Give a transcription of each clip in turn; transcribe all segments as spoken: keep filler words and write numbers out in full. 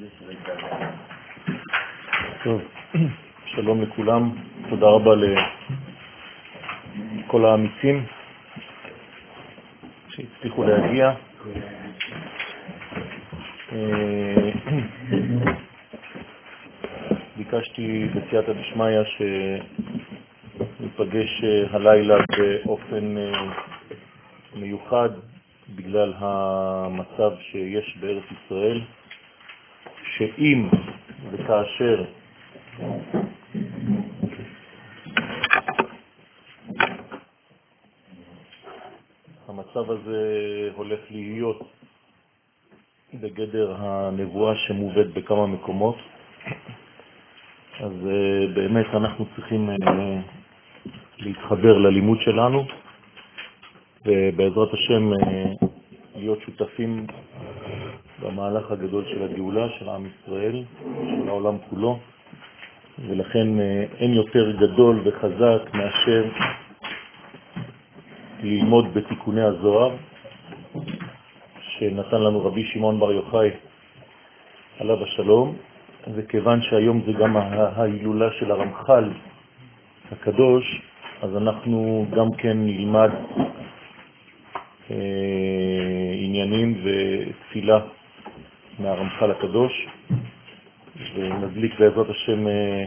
טוב, שלום לכולם, תודה רבה לכל האמיצים שהצליחו להגיע. ביקשתי בסייעתא דשמיא שניפגש הלילה באופן מיוחד בגלל המצב שיש בארץ ישראל, שאם וכאשר המצב הזה הולך להיות בגדר הנבואה שמובאת בכמה מקומות, אז באמת אנחנו צריכים להתחבר ללימוד שלנו ובעזרת השם להיות שותפים במהלך הגדול של הגאולה של עם ישראל, של העולם כולו. ולכן אין יותר גדול וחזק מאשר ללמוד בתיקוני הזוהר שנתן לנו רבי שמעון בר יוחאי עליו השלום. וכיוון שהיום זה גם ההילולה של הרמח"ל הקדוש, אז אנחנו גם כן נלמד אה, עניינים ותפילה מהרמח"ל הקדוש, ונדליק בעזרת השם אה,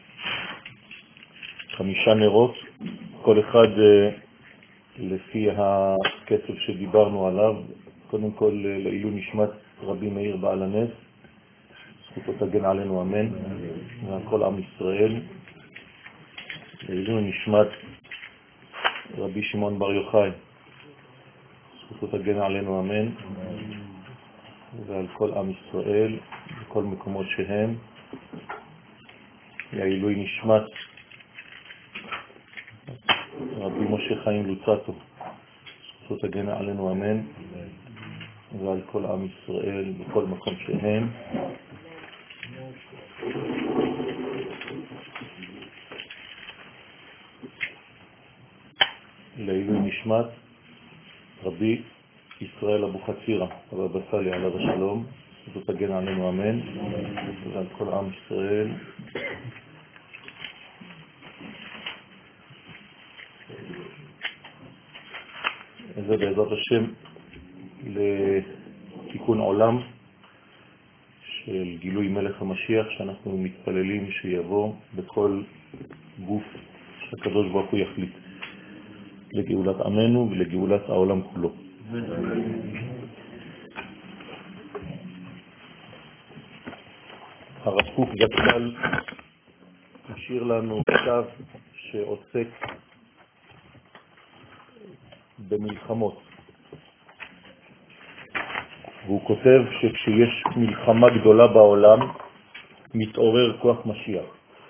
חמישה נרות, כל אחד אה, לפי הקצב שדיברנו עליו. קודם כל לעילוי נשמת רבי מאיר בעל הנס, זכותו תגן עלינו אמן, ועל כל עם ישראל. לעילוי נשמת רבי שמעון בר יוחאי, זכותו תגן עלינו אמן, ועל כל עם ישראל בכל מקומות שהם. לעילוי נשמת רבי משה חיים לוצטו, זכותו תגן עלינו אמן, ועל כל עם ישראל בכל מקום שהם. לעילוי נשמת רבי ישראל אבו חצירה, הבבא סאלי עליו השלום, זכותו תגן עלינו אמן, ועל כל עם ישראל. זה בעזרת השם לתיקון עולם של גילוי מלך המשיח, שאנחנו מתפללים שיבוא בכל גוף שהקדוש ברוך הוא יחליט לגאולת עמנו ולגאולת העולם כולו. הרב קוק זצ"ל השאיר לנו כתב שעוסק במלחמות, והוא כותב שכשיש מלחמה גדולה בעולם מתעורר כוח משיח.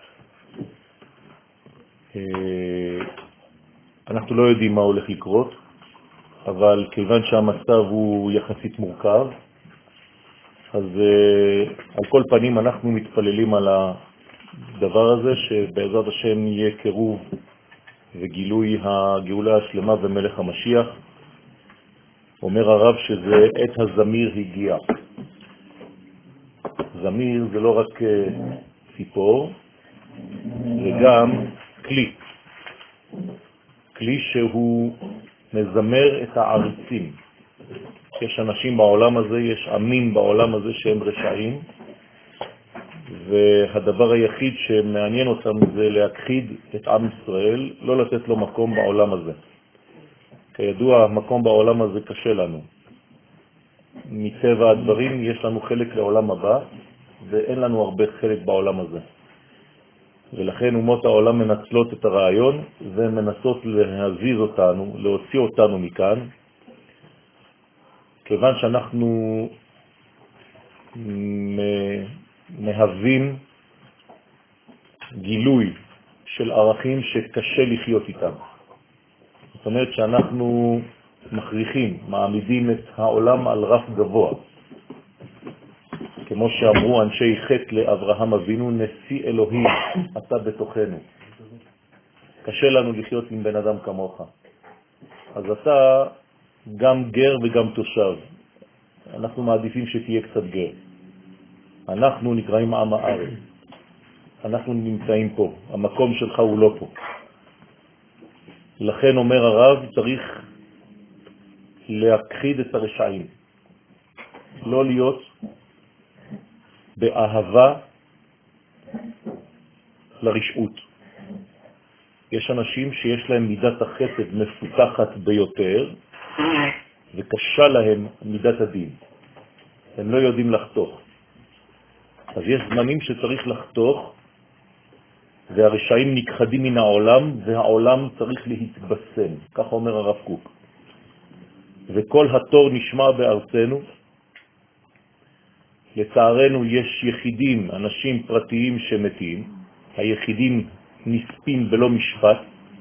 אנחנו לא יודעים מה הולך לקרות, אבל כיוון שהמצב הוא יחסית מורכב, אז על כל פנים אנחנו מתפללים על הדבר הזה, שבעזרת השם יהיה קירוב וגילוי הגאולה השלמה ומלך המשיח. אומר הרב שזה עת הזמיר הגיע. זמיר זה לא רק ציפור, זה גם כלי. כלי שהוא מזמר את העריצים. יש אנשים בעולם הזה, יש עמים בעולם הזה שהם רשעים, והדבר היחיד שמעניין אותם זה להכחיד את עם ישראל, לא לתת לו מקום בעולם הזה. כידוע, המקום בעולם הזה קשה לנו. מטבע הדברים יש לנו חלק לעולם הבא, ואין לנו הרבה חלק בעולם הזה. ולכן אומות העולם מנצלות את הרעיון ומנסות להזיז אותנו, להוציא אותנו מכאן, כיוון שאנחנו מהווים גילוי של ערכים שקשה לחיות איתם. זאת אומרת שאנחנו מכריחים, מעמידים את העולם על רף גבוה. כמו שאמרו אנשי חטא לאברהם אבינו, נשיא אלוהים, אתה בתוכנו. קשה לנו לחיות עם בן אדם כמוך. אז אתה גם גר וגם תושב. אנחנו מעדיפים שתהיה קצת גר. אנחנו נקראים עם הארץ. אנחנו נמצאים פה, המקום שלך הוא לא פה. לכן אומר הרב, צריך להכחיד את הרשעים. לא להיות באהבה לרשעות. יש אנשים שיש להם מידת החסד מפותחת ביותר, וקשה להם מידת הדין. הם לא יודעים לחתוך. אז יש זמנים שצריך לחתוך, והרשעים נכחדים מן העולם, והעולם צריך להתבשם. כך אומר הרב קוק. וכל התור נשמע בארצנו. לצערנו יש יחידים, אנשים פרטיים שמתים. היחידים נספים בלא משפט.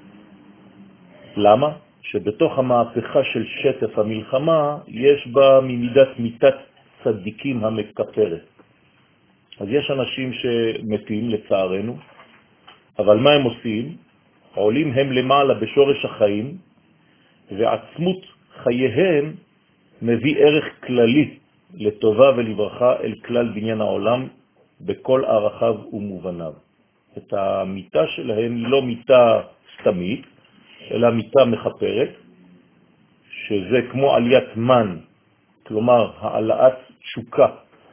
למה? שבתוך המהפכה של שטף המלחמה יש בה ממידת מיתת צדיקים המקפרת. אז יש אנשים שמתים לצערנו, אבל מה הם עושים? עולים הם למעלה בשורש החיים, ועצמות חייהם מביא ערך כללי לטובה ולברכה אל כלל בניין העולם בכל ערכיו ומובניו. את המיטה שלהם היא לא מיטה סתמית, אלא מיטה מחפרת, שזה כמו עליית מן, כלומר העלאת תשוקה,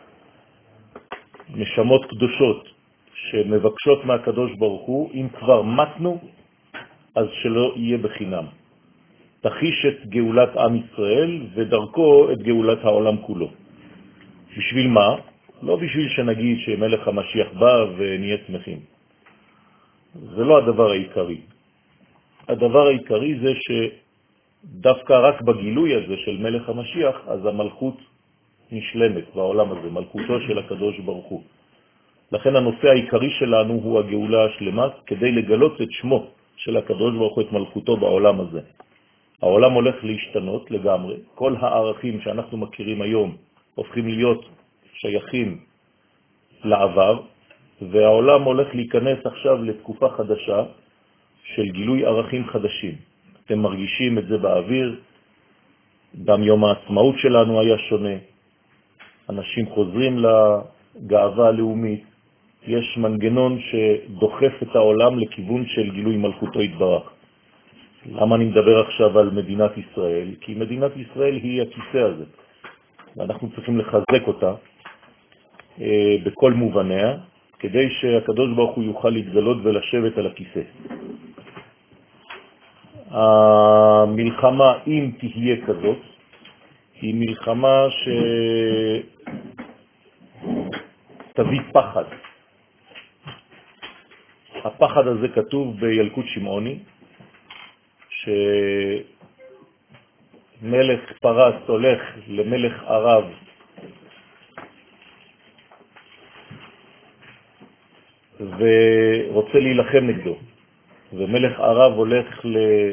נשמות קדושות שמבקשות מהקדוש ברוך הוא, אם כבר מתנו, אז שלא יהיה בחינם. תחיש את גאולת עם ישראל ודרכו את גאולת העולם כולו. בשביל מה? לא בשביל שנגיד שמלך המשיח בא ונהיה שמחים. זה לא הדבר העיקרי. הדבר העיקרי זה שדווקא רק בגילוי הזה של מלך המשיח, אז המלכות נשלמת בעולם הזה, מלכותו של הקדוש ברוך הוא. לכן הנושא העיקרי שלנו הוא הגאולה השלמה, כדי לגלות את שמו של הקדוש ברוך הוא, את מלכותו בעולם הזה. העולם הולך להשתנות לגמרי. כל הערכים שאנחנו מכירים היום הופכים להיות שייכים לעבר, והעולם הולך להיכנס עכשיו לתקופה חדשה של גילוי ערכים חדשים. אתם מרגישים את זה באוויר, גם יום העצמאות שלנו היה שונה. אנשים חוזרים לגאווה הלאומית. יש מנגנון שדוחף את העולם לכיוון של גילוי מלכותו יתברך. למה אני מדבר עכשיו על מדינת ישראל? כי מדינת ישראל היא הכיסא הזה, ואנחנו צריכים לחזק אותה אה, בכל מובניה, כדי שהקדוש ברוך הוא יוכל להתגלות ולשבת על הכיסא. המלחמה, אם תהיה כזאת, היא מלחמה שתביא פחד. הפחד הזה כתוב בילקוט שמעוני, שמלך פרס הולך למלך ערב ורוצה להילחם נגדו, ומלך ערב הולך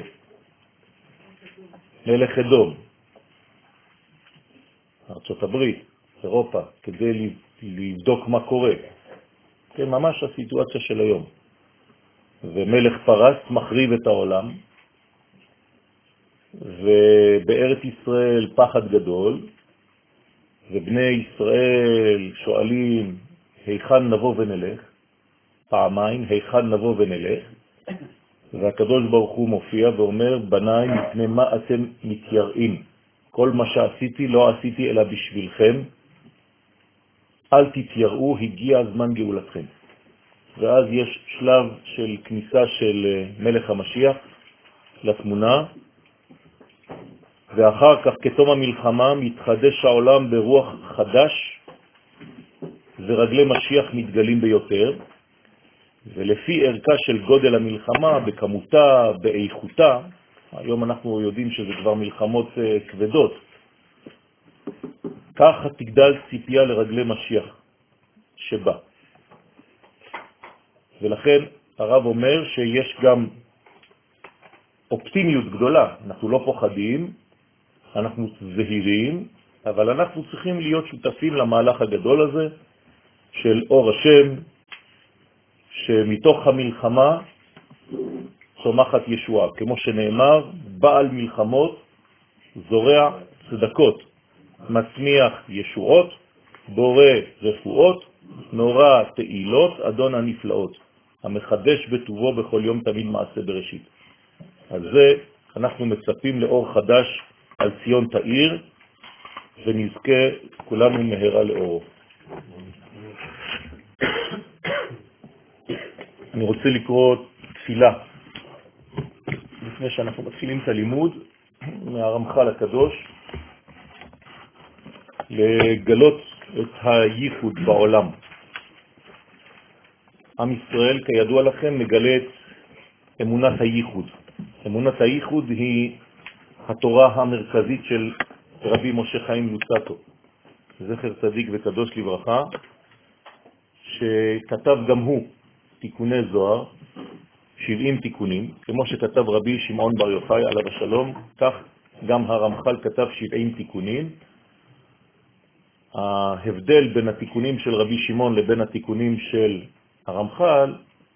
למלך אדום, ארצות הברית, אירופה, כדי לבדוק מה קורה. כן, ממש הסיטואציה של היום. ומלך פרס מחריב את העולם, ובארץ ישראל פחד גדול, ובני ישראל שואלים היכן נבוא ונלך, פעמיים היכן נבוא ונלך, והקדוש ברוך הוא מופיע ואומר, בניי, מפני מה אתם מתייראים? כל מה שעשיתי לא עשיתי אלא בשבילכם, אל תתייראו, הגיע הזמן גאולתכם. ואז יש שלב של כניסה של מלך המשיח לתמונה, ואחר כך כתום המלחמה מתחדש העולם ברוח חדש, ורגלי משיח מתגלים ביותר, ולפי ערכה של גודל המלחמה, בכמותה, באיכותה, היום אנחנו יודעים שזה כבר מלחמות כבדות, ככה תגדל ציפייה לרגלי משיח שבא. ולכן הרב אומר שיש גם אופטימיות גדולה, אנחנו לא פוחדים, אנחנו זהירים, אבל אנחנו צריכים להיות שותפים למהלך הגדול הזה של אור השם, שמתוך המלחמה צומחת ישועה. כמו שנאמר, בעל מלחמות זורע צדקות, מצמיח ישועות, בורא רפואות, נורא תעילות, אדון הנפלאות, המחדש בטובו בכל יום תמיד מעשה בראשית. אז זה אנחנו מצפים לאור חדש על ציון תאיר, ונזכה כולנו מהרה לאורו. אני רוצה לקרוא תפילה לפני שאנחנו מתחילים את הלימוד מהרמח"ל הקדוש, לגלות את הייחוד בעולם. עם ישראל, כידוע לכם, מגלה את אמונת הייחוד. אמונת הייחוד היא התורה המרכזית של רבי משה חיים לוצטו, זכר צדיק וקדוש לברכה, שכתב גם הוא תיקוני זוהר, שבעים תיקונים, כמו שכתב רבי שמעון בר יוחאי עליו השלום, כך גם הרמח"ל כתב שבעים תיקונים. ההבדל בין התיקונים של רבי שמעון לבין התיקונים של הרמח"ל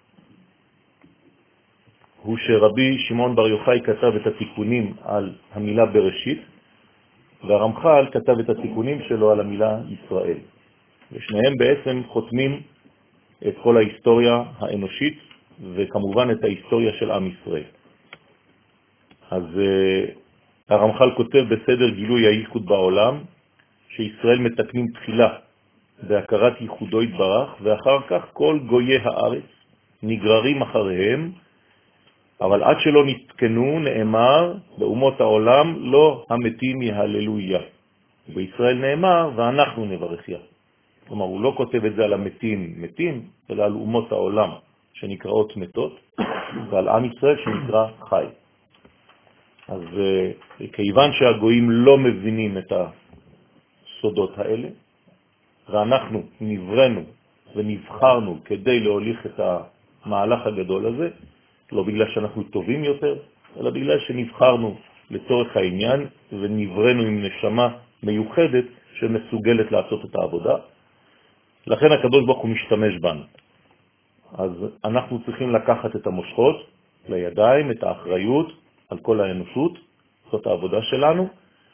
הוא שרבי שמעון בר יוחאי כתב את התיקונים על המילה בראשית, והרמח"ל כתב את התיקונים שלו על המילה ישראל. ושניהם בעצם חותמים את כל ההיסטוריה האנושית, וכמובן את ההיסטוריה של עם ישראל. אז uh, הרמח"ל כותב בסדר גילוי הייחוד בעולם, שישראל מתקנים תחילה בהכרת ייחודו יתברך, ואחר כך כל גויי הארץ נגררים אחריהם, אבל עד שלא נתקנו נאמר באומות העולם לא המתים יהללויה. בישראל נאמר ואנחנו נברכיה. כלומר, הוא לא כותב את זה על המתים מתים, אלא על אומות העולם שנקראות מתות, ועל עם ישראל שנקרא חי. אז כיוון שהגויים לא מבינים את הסודות האלה, ואנחנו נברנו ונבחרנו כדי להוליך את המהלך הגדול הזה, לא בגלל שאנחנו טובים יותר, אלא בגלל שנבחרנו לצורך העניין ונברנו עם נשמה מיוחדת שמסוגלת לעשות את העבודה. לכן הקדוש ברוך הוא משתמש בנו. אז אנחנו צריכים לקחת את המושכות לידיים, את האחריות על כל האנושות, זאת העבודה שלנו,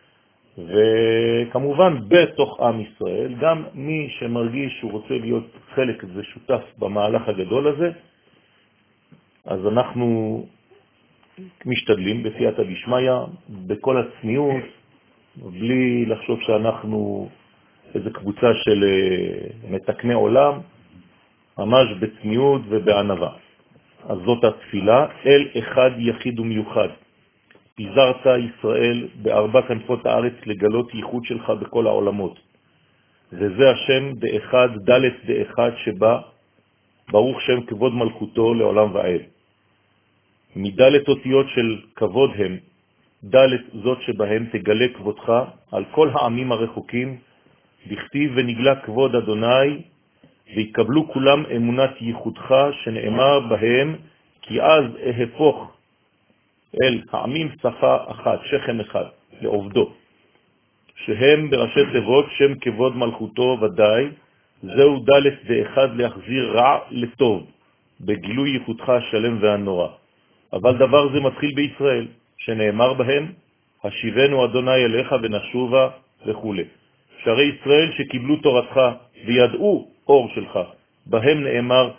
וכמובן בתוך עם ישראל, גם מי שמרגיש שהוא רוצה להיות חלק ושותף במהלך הגדול הזה, אז אנחנו משתדלים בסייעתא דשמיא, בכל הצניעות, בלי לחשוב שאנחנו איזו קבוצה של מתקני עולם, ממש בצניעות ובענווה. אז זאת התפילה, אל אחד יחיד ומיוחד. פיזרת ישראל בארבע כנפות הארץ לגלות ייחוד שלך בכל העולמות. וזה השם באחד, דלת באחד שבא, ברוך שם כבוד מלכותו לעולם ועד. מדלת אותיות של כבוד הם, דלת זאת שבהם תגלה כבודך על כל העמים הרחוקים, בכתיב ונגלה כבוד אדוני, ויקבלו כולם אמונת ייחודך שנאמר בהם, כי אז אהפוך אל העמים שפה אחת, שכם אחד, לעובדו, שהם בראשי תיבות שם כבוד מלכותו ודאי, זהו דלת ואחד להחזיר רע לטוב, בגילוי ייחודך השלם והנורא. אבל דבר זה מתחיל בישראל, שנאמר בהם, השיבנו אדוני אליך ונשובה וכו'. שערי ישראל שקיבלו תורתך וידעו אור שלך, בהם נאמר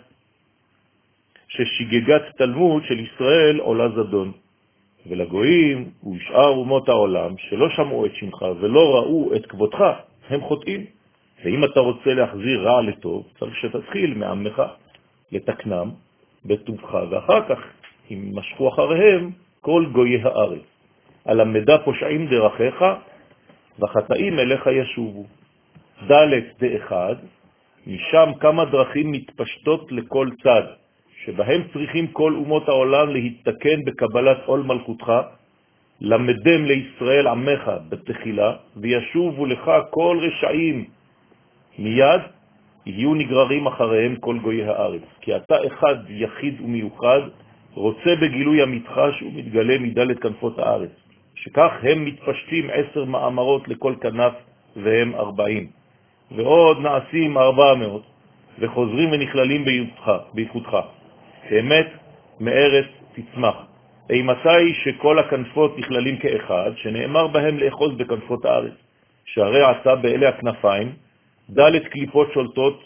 ששגגת תלמוד של ישראל עולה זדון. ולגויים ושאר אומות העולם שלא שמעו את שמך ולא ראו את כבודך, הם חוטאים. ואם אתה רוצה להחזיר רע לטוב, צריך שתתחיל מעמך לתקנם בטובך, ואחר כך אם משכו אחריהם כל גויי הארץ. על המדע פושעים דרכיך וחטאים אליך ישובו. דלת דאחד, משם כמה דרכים מתפשטות לכל צד, שבהם צריכים כל אומות העולם להתתקן בקבלת עול מלכותך, למדם לישראל עמך בתחילה, וישובו לך כל רשעים מיד, יהיו נגררים אחריהם כל גויי הארץ. כי אתה אחד יחיד ומיוחד, רוצה בגילוי אמיתך שהוא מתגלה מדלת כנפות הארץ, שכך הם מתפשטים עשר מאמרות לכל כנף והם ארבעים, ועוד נעשים ארבע מאות, וחוזרים ונכללים בייחודך. באמת מארץ תצמח. אימתי שכל הכנפות נכללים כאחד, שנאמר בהם לאחוז בכנפות הארץ, שהרי עשה באלה הכנפיים, דלת קליפות שולטות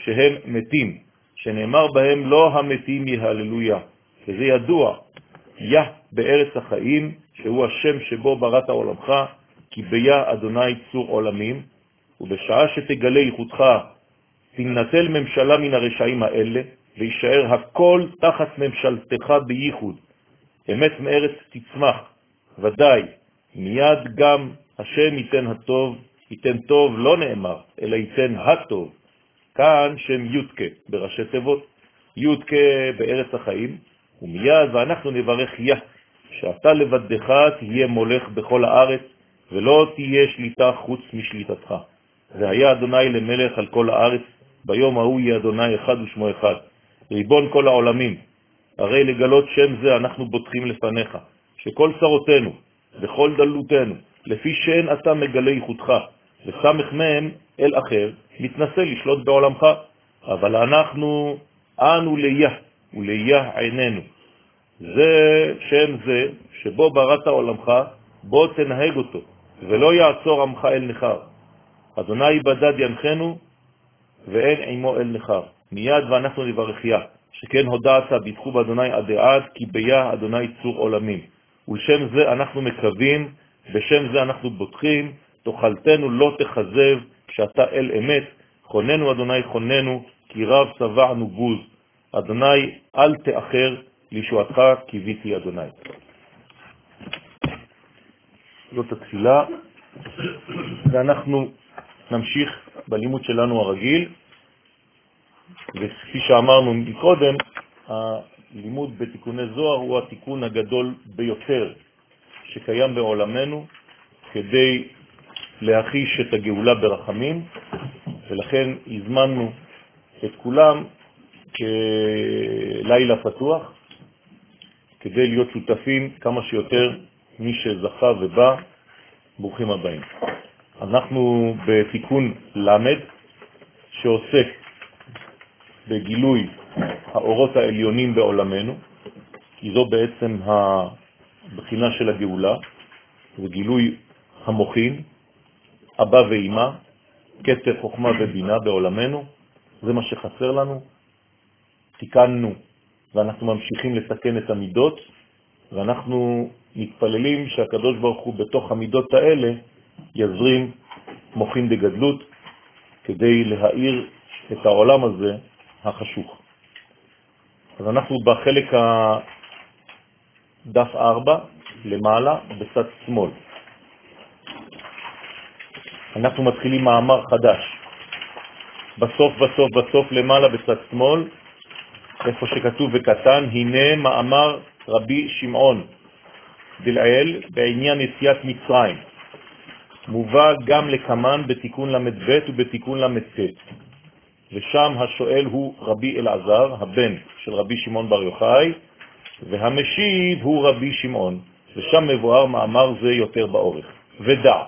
שהם מתים, שנאמר בהם לא המתים יהללויה, וזה ידוע, יה בארץ החיים, שהוא השם שבו בראת עולמך, כי ביה אדוני צור עולמים, ובשעה שתגלה ייחודך, תנטל ממשלה מן הרשעים האלה, וישאר הכל תחת ממשלתך בייחוד. אמת מארץ תצמח, ודאי, מיד גם השם ייתן הטוב, ייתן טוב לא נאמר, אלא ייתן הטוב. כאן שם יודקה בראשי תיבות, יודקה בארץ החיים, ומיד ואנחנו נברך יה, שאתה לבדך תהיה מולך בכל הארץ, ולא תהיה שליטה חוץ משליטתך. והיה אדוני למלך על כל הארץ, ביום ההוא יהיה אדוני אחד ושמו אחד, ריבון כל העולמים. הרי לגלות שם זה אנחנו בוטחים לפניך, שכל צרותינו, בכל דלותנו, לפי שאין אתה מגלה ייחודך, וסמך מהם אל אחר, מתנסה לשלוט בעולמך, אבל אנחנו אנו ליה, וליה עינינו. זה שם זה, שבו בראת עולמך, בוא תנהג אותו, ולא יעצור עמך אל נחר. אדוני בדד ינחנו, ואין עמו אל נחר. מיד ואנחנו נברכיה, שכן הודעת ביטחו באדוני עד עד, כי ביה אדוני צור עולמים. ולשם זה אנחנו מקווים, בשם זה אנחנו בוטחים, תאכלתנו לא תחזב, כשאתה אל אמת, חוננו אדוני חוננו, כי רב צבענו בוז. אדוני אל תאחר, לישועתך קיוויתי אדוני. זאת התפילה, ואנחנו נמשיך בלימוד שלנו הרגיל, וכפי שאמרנו מקודם, הלימוד בתיקוני זוהר הוא התיקון הגדול ביותר שקיים בעולמנו, כדי להחיש את הגאולה ברחמים, ולכן הזמנו את כולם כלילה פתוח, כדי להיות שותפים כמה שיותר מי שזכה ובא. ברוכים הבאים. אנחנו בתיקון למד, שעוסק בגילוי האורות העליונים בעולמנו, כי זו בעצם הבחינה של הגאולה, וגילוי המוחין, אבא ואמא, כתר חוכמה ובינה בעולמנו. זה מה שחסר לנו. תיקנו, ואנחנו ממשיכים לתקן את המידות, ואנחנו מתפללים שהקדוש ברוך הוא בתוך המידות האלה יזרים מוחין דגדלות, כדי להאיר את העולם הזה החשוך. אז אנחנו בחלק הדף ארבע למעלה בצד שמאל. אנחנו מתחילים מאמר חדש. בסוף בסוף בסוף למעלה בצד שמאל, איפה שכתוב וקטן, הנה מאמר רבי שמעון דלעיל בעניין יציאת מצרים. מובא גם לקמן בתיקון למד ב' ובתיקון למד ט'. ושם השואל הוא רבי אלעזר, הבן של רבי שמעון בר יוחאי, והמשיב הוא רבי שמעון, ושם מבואר מאמר זה יותר באורך. ודע,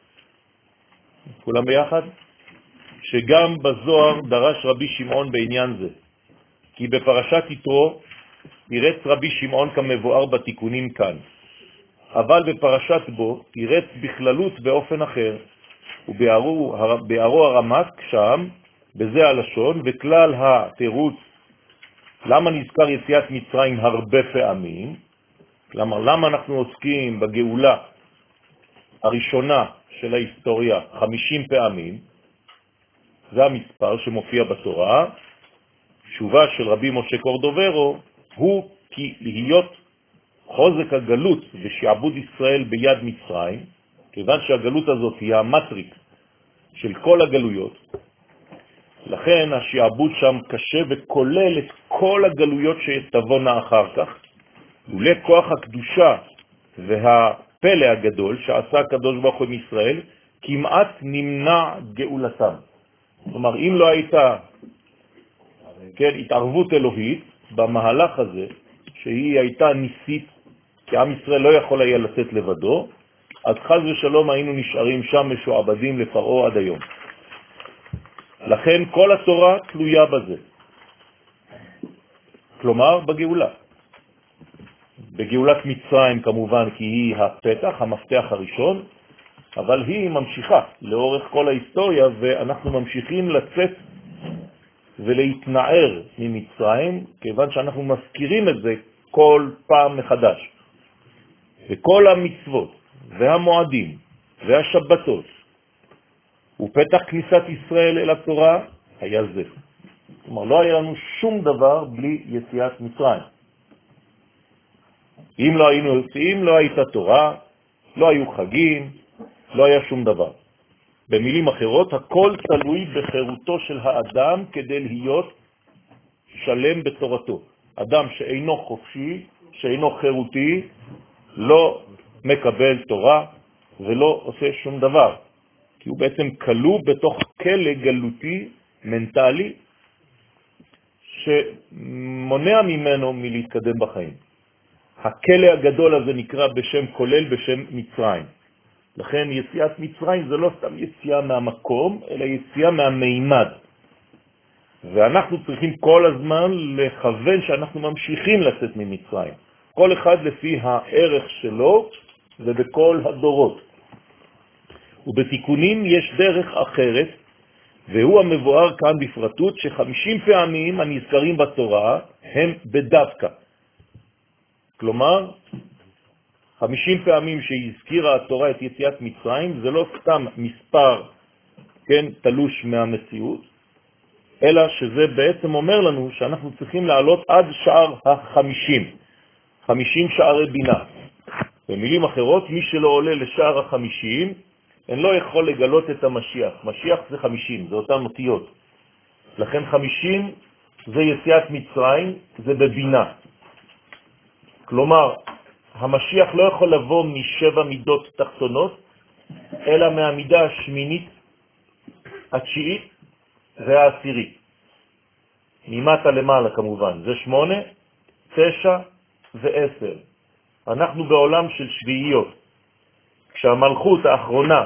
כולם ביחד? שגם בזוהר דרש רבי שמעון בעניין זה, כי בפרשת יתרו ירץ רבי שמעון כמבואר בתיקונים כאן, אבל בפרשת בו ירץ בכללות באופן אחר, ובערו הרמק שם, בזה הלשון, וכלל התירוץ למה נזכר יציאת מצרים הרבה פעמים, למה, למה אנחנו עוסקים בגאולה הראשונה של ההיסטוריה חמישים פעמים, זה המספר שמופיע בתורה. תשובה של רבי משה קורדוברו הוא כי להיות חוזק הגלות ושעבוד ישראל ביד מצרים, כיוון שהגלות הזאת היא המטריק של כל הגלויות, לכן השעבוד שם קשה וכולל את כל הגלויות שתבונה אחר כך, לולא כוח הקדושה והפלא הגדול שעשה הקדוש ברוך הוא עם ישראל, כמעט נמנע גאולתם. כלומר, אם לא הייתה כן, התערבות אלוהית במהלך הזה, שהיא הייתה ניסית, כי עם ישראל לא יכול היה לצאת לבדו, אז חז ושלום היינו נשארים שם משועבדים לפרעה עד היום. לכן כל התורה תלויה בזה. כלומר, בגאולה. בגאולת מצרים כמובן, כי היא הפתח, המפתח הראשון, אבל היא ממשיכה לאורך כל ההיסטוריה, ואנחנו ממשיכים לצאת ולהתנער ממצרים, כיוון שאנחנו מזכירים את זה כל פעם מחדש. וכל המצוות והמועדים והשבתות ופתח כניסת ישראל אל התורה היה זה. כלומר, לא היה לנו שום דבר בלי יציאת מצרים. אם לא היינו יוצאים, לא הייתה תורה, לא היו חגים, לא היה שום דבר. במילים אחרות, הכל תלוי בחירותו של האדם כדי להיות שלם בתורתו. אדם שאינו חופשי, שאינו חירותי, לא מקבל תורה ולא עושה שום דבר. כי הוא בעצם כלוא בתוך כלא גלותי, מנטלי, שמונע ממנו מלהתקדם בחיים. הכלא הגדול הזה נקרא בשם כולל, בשם מצרים. לכן יציאת מצרים זה לא סתם יציאה מהמקום, אלא יציאה מהמימד. ואנחנו צריכים כל הזמן לכוון שאנחנו ממשיכים לצאת ממצרים. כל אחד לפי הערך שלו ובכל הדורות. ובתיקונים יש דרך אחרת, והוא המבואר כאן בפרטות, שחמישים פעמים הנזכרים בתורה הם בדווקא. כלומר, חמישים פעמים שהזכירה התורה את יציאת מצרים, זה לא סתם מספר, כן, תלוש מהמציאות, אלא שזה בעצם אומר לנו שאנחנו צריכים לעלות עד שער החמישים, חמישים שערי בינה. במילים אחרות, מי שלא עולה לשער החמישים, אין לא יכול לגלות את המשיח. משיח זה חמישים, זה אותן אותיות. לכן חמישים זה יציאת מצרים, זה בבינה. כלומר, המשיח לא יכול לבוא משבע מידות תחתונות, אלא מהמידה השמינית, התשיעית והעשירית. ממטה למעלה כמובן. זה שמונה, תשע ועשר. אנחנו בעולם של שביעיות. כשהמלכות האחרונה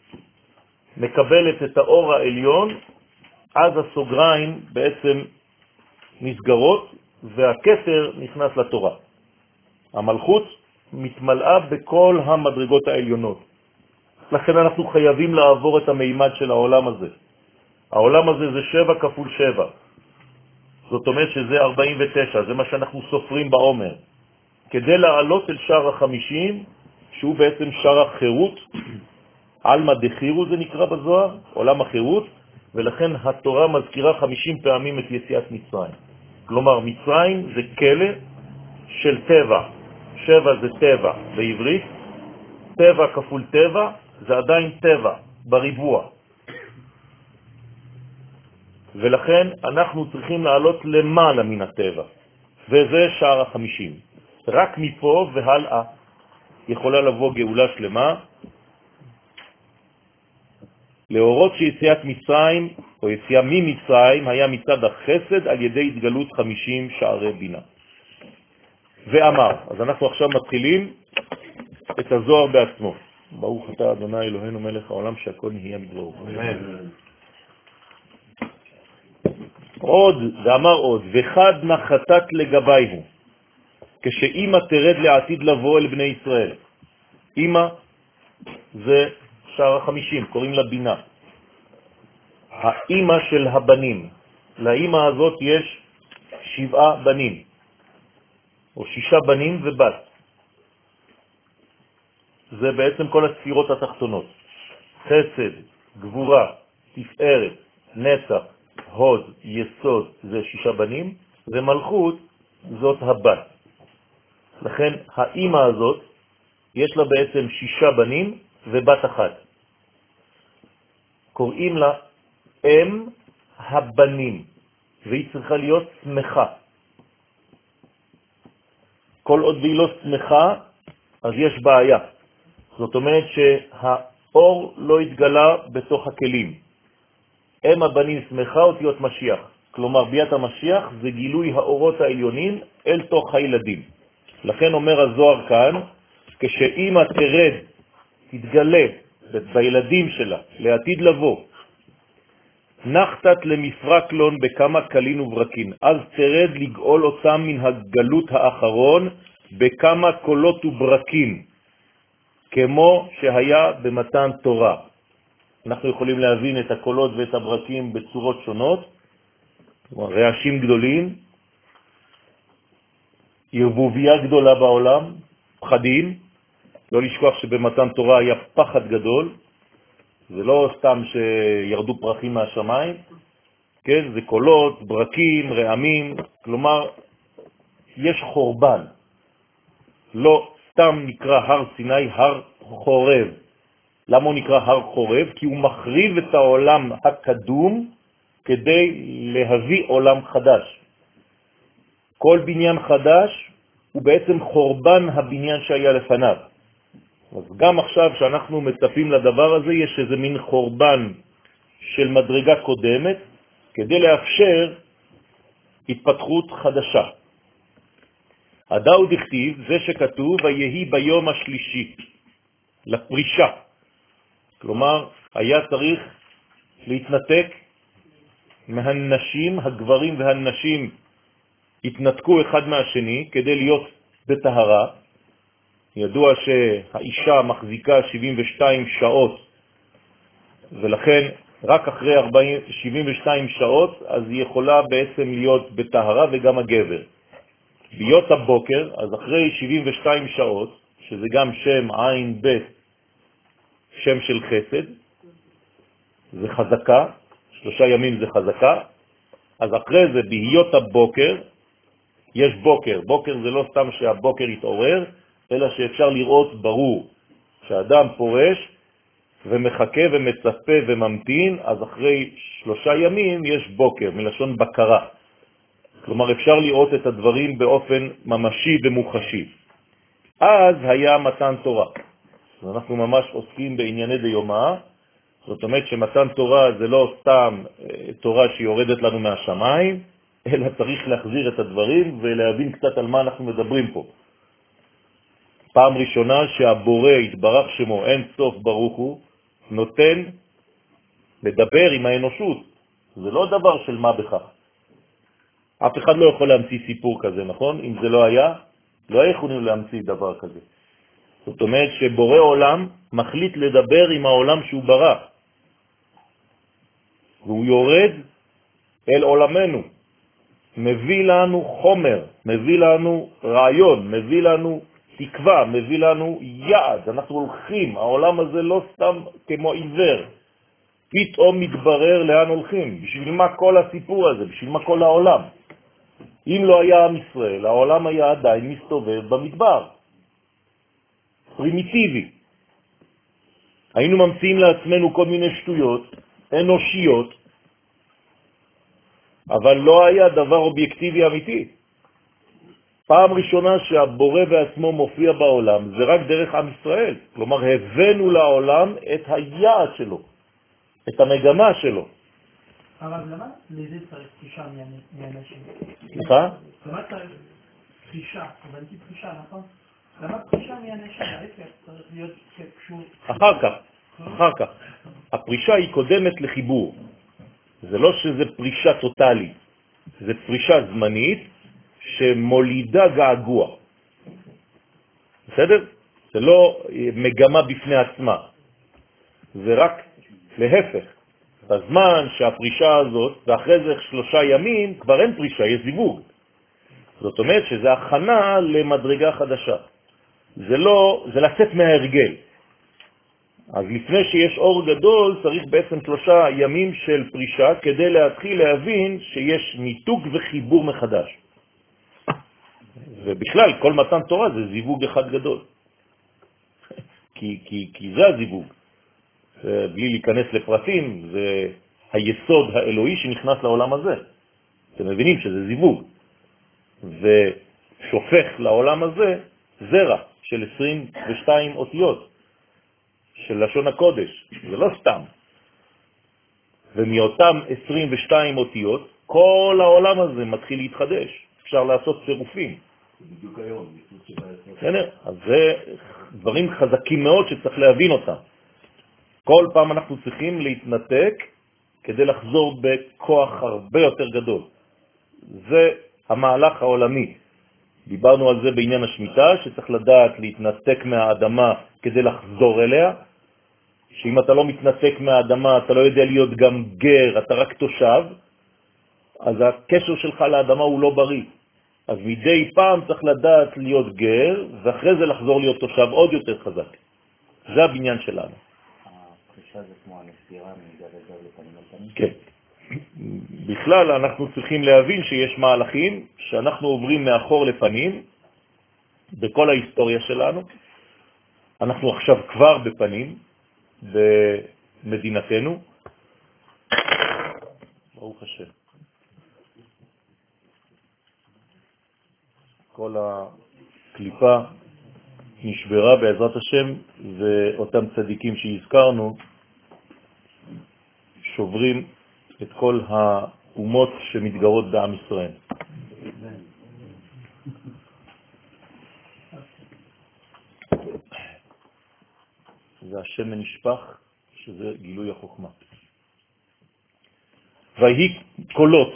מקבלת את האור העליון, אז הסוגריים בעצם נסגרות והכתר נכנס לתורה. המלכות מתמלאה בכל המדרגות העליונות. לכן אנחנו חייבים לעבור את המימד של העולם הזה. העולם הזה זה שבע כפול שבע. זאת אומרת שזה ארבעים ותשע, זה מה שאנחנו סופרים בעומר. כדי לעלות אל שער החמישים, שהוא בעצם שער החירות, אלמה דחירו זה נקרא בזוהר, עולם החירות, ולכן התורה מזכירה חמישים פעמים את יציאת מצרים. כלומר, מצרים זה כלא של טבע. שבע זה טבע בעברית, טבע כפול טבע זה עדיין טבע בריבוע. ולכן אנחנו צריכים לעלות למעלה מן הטבע, וזה שער החמישים. רק מפה והלאה יכולה לבוא גאולה שלמה, להורות שיציאת מצרים או יציאה ממצרים היה מצד החסד על ידי התגלות חמישים שערי בינה. ואמר, אז אנחנו עכשיו מתחילים את הזוהר בעצמו. ברוך אתה אדוני אלוהינו מלך העולם שהכל נהיה מדברו. אמן. עוד, ואמר עוד, וחד נחתת לגבי הוא, כשאמא תרד לעתיד לבוא אל בני ישראל. אמא זה שער החמישים, קוראים לה בינה. האמא של הבנים. לאמא הזאת יש שבעה בנים, או שישה בנים ובת. זה בעצם כל הספירות התחתונות. חסד, גבורה, תפארת, נצח, הוד, יסוד, זה שישה בנים, ומלכות זאת הבת. לכן האמא הזאת יש לה בעצם שישה בנים ובת אחת. קוראים לה אם הבנים, והיא צריכה להיות שמחה. כל עוד והיא לא שמחה, אז יש בעיה. זאת אומרת שהאור לא התגלה בתוך הכלים. אם הבנים שמחה אותיות משיח. כלומר, ביאת המשיח זה גילוי האורות העליונים אל תוך הילדים. לכן אומר הזוהר כאן, כשאמא תרד, תתגלה בילדים שלה, לעתיד לבוא, נחתת למפרקלון בכמה קלין וברקין, אז תרד לגאול אותם מן הגלות האחרון בכמה קולות וברקים, כמו שהיה במתן תורה. אנחנו יכולים להבין את הקולות ואת הברקים בצורות שונות, רעשים גדולים, ערבוביה גדולה בעולם, פחדים, לא לשכוח שבמתן תורה היה פחד גדול, זה לא סתם שירדו פרחים מהשמיים, כן? זה קולות, ברקים, רעמים, כלומר, יש חורבן. לא סתם נקרא הר סיני, הר חורב. למה הוא נקרא הר חורב? כי הוא מחריב את העולם הקדום כדי להביא עולם חדש. כל בניין חדש הוא בעצם חורבן הבניין שהיה לפניו. אז גם עכשיו שאנחנו מצפים לדבר הזה, יש איזה מין חורבן של מדרגה קודמת, כדי לאפשר התפתחות חדשה. הדאו דכתיב, זה שכתוב, ויהי ביום השלישי, לפרישה. כלומר, היה צריך להתנתק מהנשים, הגברים והנשים התנתקו אחד מהשני כדי להיות בטהרה. ידוע שהאישה מחזיקה שבעים ושתיים שעות, ולכן רק אחרי ארבעים, שבעים ושתיים שעות אז היא יכולה בעצם להיות בטהרה, וגם הגבר. ביות הבוקר, אז אחרי שבעים ושתיים שעות, שזה גם שם עין בית, שם של חסד, זה חזקה, שלושה ימים זה חזקה, אז אחרי זה בהיות הבוקר, יש בוקר, בוקר זה לא סתם שהבוקר יתעורר, אלא שאפשר לראות ברור שאדם פורש ומחכה ומצפה וממתין, אז אחרי שלושה ימים יש בוקר, מלשון בקרה. כלומר אפשר לראות את הדברים באופן ממשי ומוחשי. אז היה מתן תורה. אנחנו ממש עוסקים בענייני דיומא, זאת אומרת שמתן תורה זה לא סתם תורה שיורדת לנו מהשמיים, אלא צריך להחזיר את הדברים ולהבין קצת על מה אנחנו מדברים פה. פעם ראשונה שהבורא יתברך שמו אין סוף ברוך הוא, נותן לדבר עם האנושות. זה לא דבר של מה בכך. אף אחד לא יכול להמציא סיפור כזה, נכון? אם זה לא היה, לא יכולים להמציא דבר כזה. זאת אומרת שבורא עולם מחליט לדבר עם העולם שהוא ברא. והוא יורד אל עולמנו. מביא לנו חומר, מביא לנו רעיון, מביא לנו תקווה, מביא לנו יעד. אנחנו הולכים, העולם הזה לא סתם כמו עיוור. פתאום מתברר לאן הולכים. בשביל מה כל הסיפור הזה? בשביל מה כל העולם? אם לא היה עם ישראל, העולם היה עדיין מסתובב במדבר. פרימיטיבי. היינו ממציאים לעצמנו כל מיני שטויות, אנושיות, אבל לא היה דבר אובייקטיבי אמיתי. פעם ראשונה שהבורא בעצמו מופיע בעולם, זה רק דרך עם ישראל. כלומר, הבאנו לעולם את היעד שלו, את המגמה שלו. אבל למה לזה צריך פרישה מאנשים? סליחה? למה צריך פרישה? הבנתי פרישה, נכון? למה פרישה מאנשים? צריך להיות קשור... אחר כך, אחר כך. הפרישה היא קודמת לחיבור. זה לא שזה פרישה טוטלית, זה פרישה זמנית שמולידה געגוע. בסדר? זה לא מגמה בפני עצמה. זה רק להפך. בזמן שהפרישה הזאת, ואחרי זה שלושה ימים, כבר אין פרישה, יש זיווג. זאת אומרת שזה הכנה למדרגה חדשה. זה לא, זה לצאת מההרגל. אז לפני שיש אור גדול, צריך בעצם שלושה ימים של פרישה, כדי להתחיל להבין שיש ניתוק וחיבור מחדש. ובכלל, כל מתן תורה זה זיווג אחד גדול. כי, כי, כי זה הזיווג. בלי להיכנס לפרטים, זה היסוד האלוהי שנכנס לעולם הזה. אתם מבינים שזה זיווג. ושופך לעולם הזה זרע של עשרים ושתיים אותיות של לשון הקודש. זה לא סתם. ומאותם עשרים ושתיים אותיות, כל העולם הזה מתחיל להתחדש. אפשר לעשות צירופים. בדיוק היום. אז זה דברים חזקים מאוד שצריך להבין אותם. כל פעם אנחנו צריכים להתנתק כדי לחזור בכוח הרבה יותר גדול. זה המהלך העולמי. דיברנו על זה בעניין השמיטה, שצריך לדעת להתנתק מהאדמה כדי לחזור אליה, שאם אתה לא מתנתק מהאדמה, אתה לא יודע להיות גם גר, אתה רק תושב, אז הקשר שלך לאדמה הוא לא בריא. אז מדי פעם צריך לדעת להיות גר, ואחרי זה לחזור להיות תושב עוד יותר חזק. זה הבניין שלנו. הפרישה זה כמו הנסירה מגב לגב לפנים לפנים? כן. בכלל אנחנו צריכים להבין שיש מהלכים שאנחנו עוברים מאחור לפנים בכל ההיסטוריה שלנו. אנחנו עכשיו כבר בפנים במדינתנו. ברוך השם. כל הקליפה נשברה בעזרת השם, ואותם צדיקים שהזכרנו שוברים את כל האומות שמתגרות בעם ישראל. זה השמן נשפך, שזה גילוי החוכמה. והיא קולות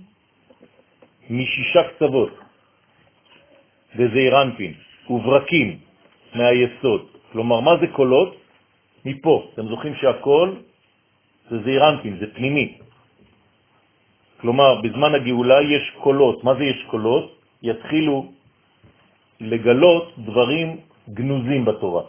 משישה קצוות וזעירנפין וברקים מהיסוד. כלומר, מה זה קולות? מפה. אתם זוכרים שהכל זה זעירנפין, זה פנימי. כלומר, בזמן הגאולה יש קולות. מה זה יש קולות? יתחילו לגלות דברים גנוזים בתורה.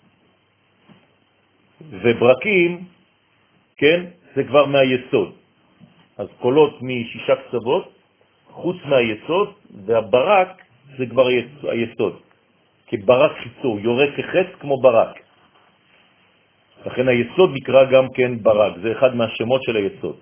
וברקים, כן, זה כבר מהיסוד. אז קולות משישה קצוות, חוץ מהיסוד, והברק זה כבר היסוד. כברק חיצור, יורק כחץ כמו ברק. לכן היסוד נקרא גם כן ברק, זה אחד מהשמות של היסוד.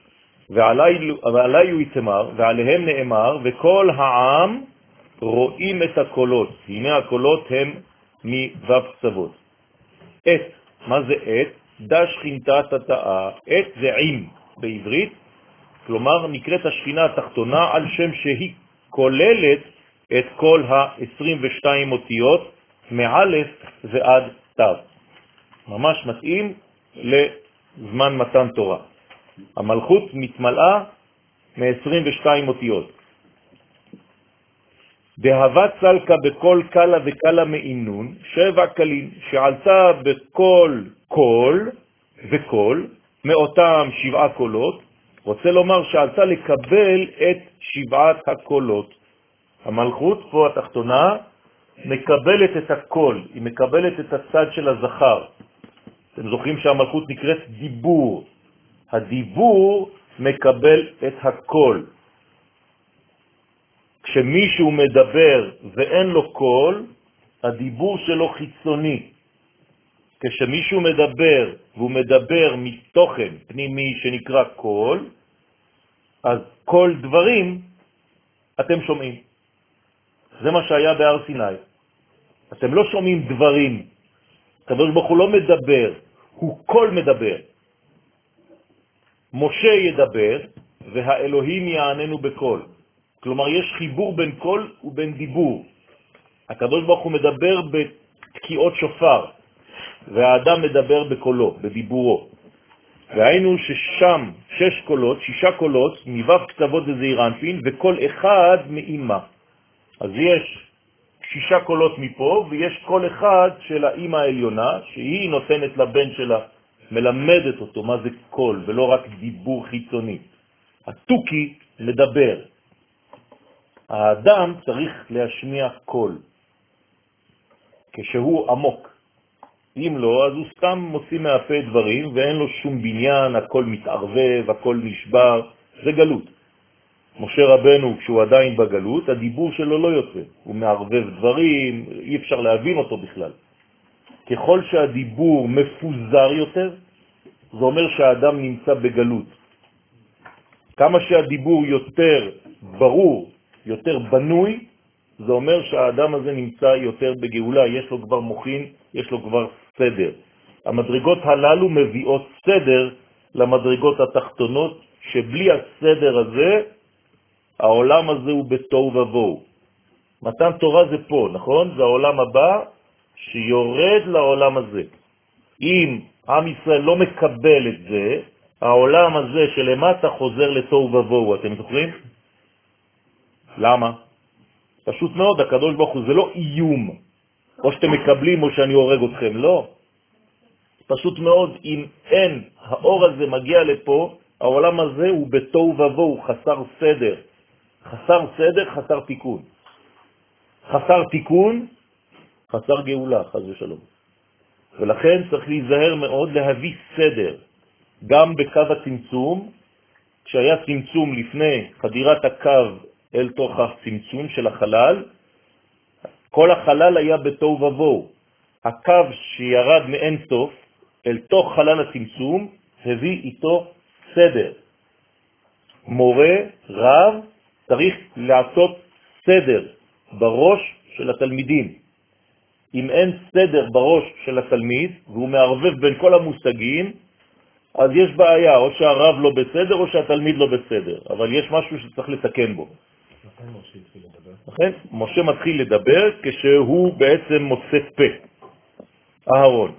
ועלי הוא יתמר, ועליהם נאמר, וכל העם רואים את הקולות. הנה הקולות הם מבב קצוות. את, מה זה את? דש חינתה תתאה. את זה עם בעברית, כלומר נקראת השכינה התחתונה על שם שהיא כוללת את כל ה-עשרים ושתיים אותיות מאלף ועד תו. ממש מתאים לזמן מתן תורה. המלכות מתמלאה מ-עשרים ושתיים אותיות. דהבה צלקה בכל קלה וקלה מאינון, שבע קלים, שעלתה בכל קול וקול, מאותם שבעה קולות, רוצה לומר שעלתה לקבל את שבעת הקולות. המלכות פה התחתונה מקבלת את הקול, היא מקבלת את הצד של הזכר. אתם זוכרים שהמלכות נקראת דיבור. הדיבור מקבל את הקול. כשמישהו מדבר ואין לו קול, הדיבור שלו חיצוני. כשמישהו מדבר והוא מדבר מתוכן פנימי שנקרא קול, אז כל דברים אתם שומעים. זה מה שהיה בהר סיני. אתם לא שומעים דברים. הקדוש ברוך הוא לא מדבר, הוא קול מדבר. משה ידבר והאלוהים יעננו בקול. כלומר, יש חיבור בין קול ובין דיבור. הקדוש ברוך הוא מדבר בתקיעות שופר, והאדם מדבר בקולו, בדיבורו. והיינו ששם שש קולות, שישה קולות, מבב קצוות וזעירנפין, וכל אחד מאמא. אז יש שישה קולות מפה, ויש כל אחד של האמא העליונה, שהיא נותנת לבן שלה, מלמדת אותו מה זה קול, ולא רק דיבור חיצוני. התוקי מדבר. האדם צריך להשמיע קול, כשהוא עמוק. אם לא, אז הוא סתם מוציא מהפה דברים, ואין לו שום בניין, הכל מתערבב, הכל נשבר, זה גלות. משה רבנו, כשהוא עדיין בגלות, הדיבור שלו לא יוצא. הוא מערבב דברים, אי אפשר להבין אותו בכלל. ככל שהדיבור מפוזר יותר, זה אומר שהאדם נמצא בגלות. כמה שהדיבור יותר ברור, יותר בנוי, זה אומר שהאדם הזה נמצא יותר בגאולה, יש לו כבר מוכין, יש לו כבר סדר. המדרגות הללו מביאות סדר למדרגות התחתונות, שבלי הסדר הזה, העולם הזה הוא בתוהו ובוהו. מתן תורה זה פה, נכון? זה העולם הבא שיורד לעולם הזה. אם עם ישראל לא מקבל את זה, העולם הזה שלמטה חוזר לתוהו ובוהו, אתם זוכרים? למה? פשוט מאוד, הקדוש ברוך הוא זה לא איום, או שאתם מקבלים או שאני הורג אתכם, לא. פשוט מאוד, אם אין, האור הזה מגיע לפה, העולם הזה הוא בתוהו ובוהו, הוא חסר סדר. חסר סדר, חסר תיקון. חסר תיקון, חסר גאולה, חס ושלום. ולכן צריך להיזהר מאוד להביא סדר. גם בקו הצמצום, כשהיה צמצום לפני חדירת הקו אל תוך הצמצום של החלל, כל החלל היה בתוהו ובוהו. הקו שירד מאין סוף אל תוך חלל הצמצום הביא איתו סדר. מורה, רב, צריך לעשות סדר בראש של התלמידים. אם אין סדר בראש של התלמיד, והוא מערבב בין כל המושגים, אז יש בעיה, או שהרב לא בסדר או שהתלמיד לא בסדר, אבל יש משהו שצריך לתקן בו. לכן משה מתחיל לדבר כשהוא בעצם מוצא פה, אהרון.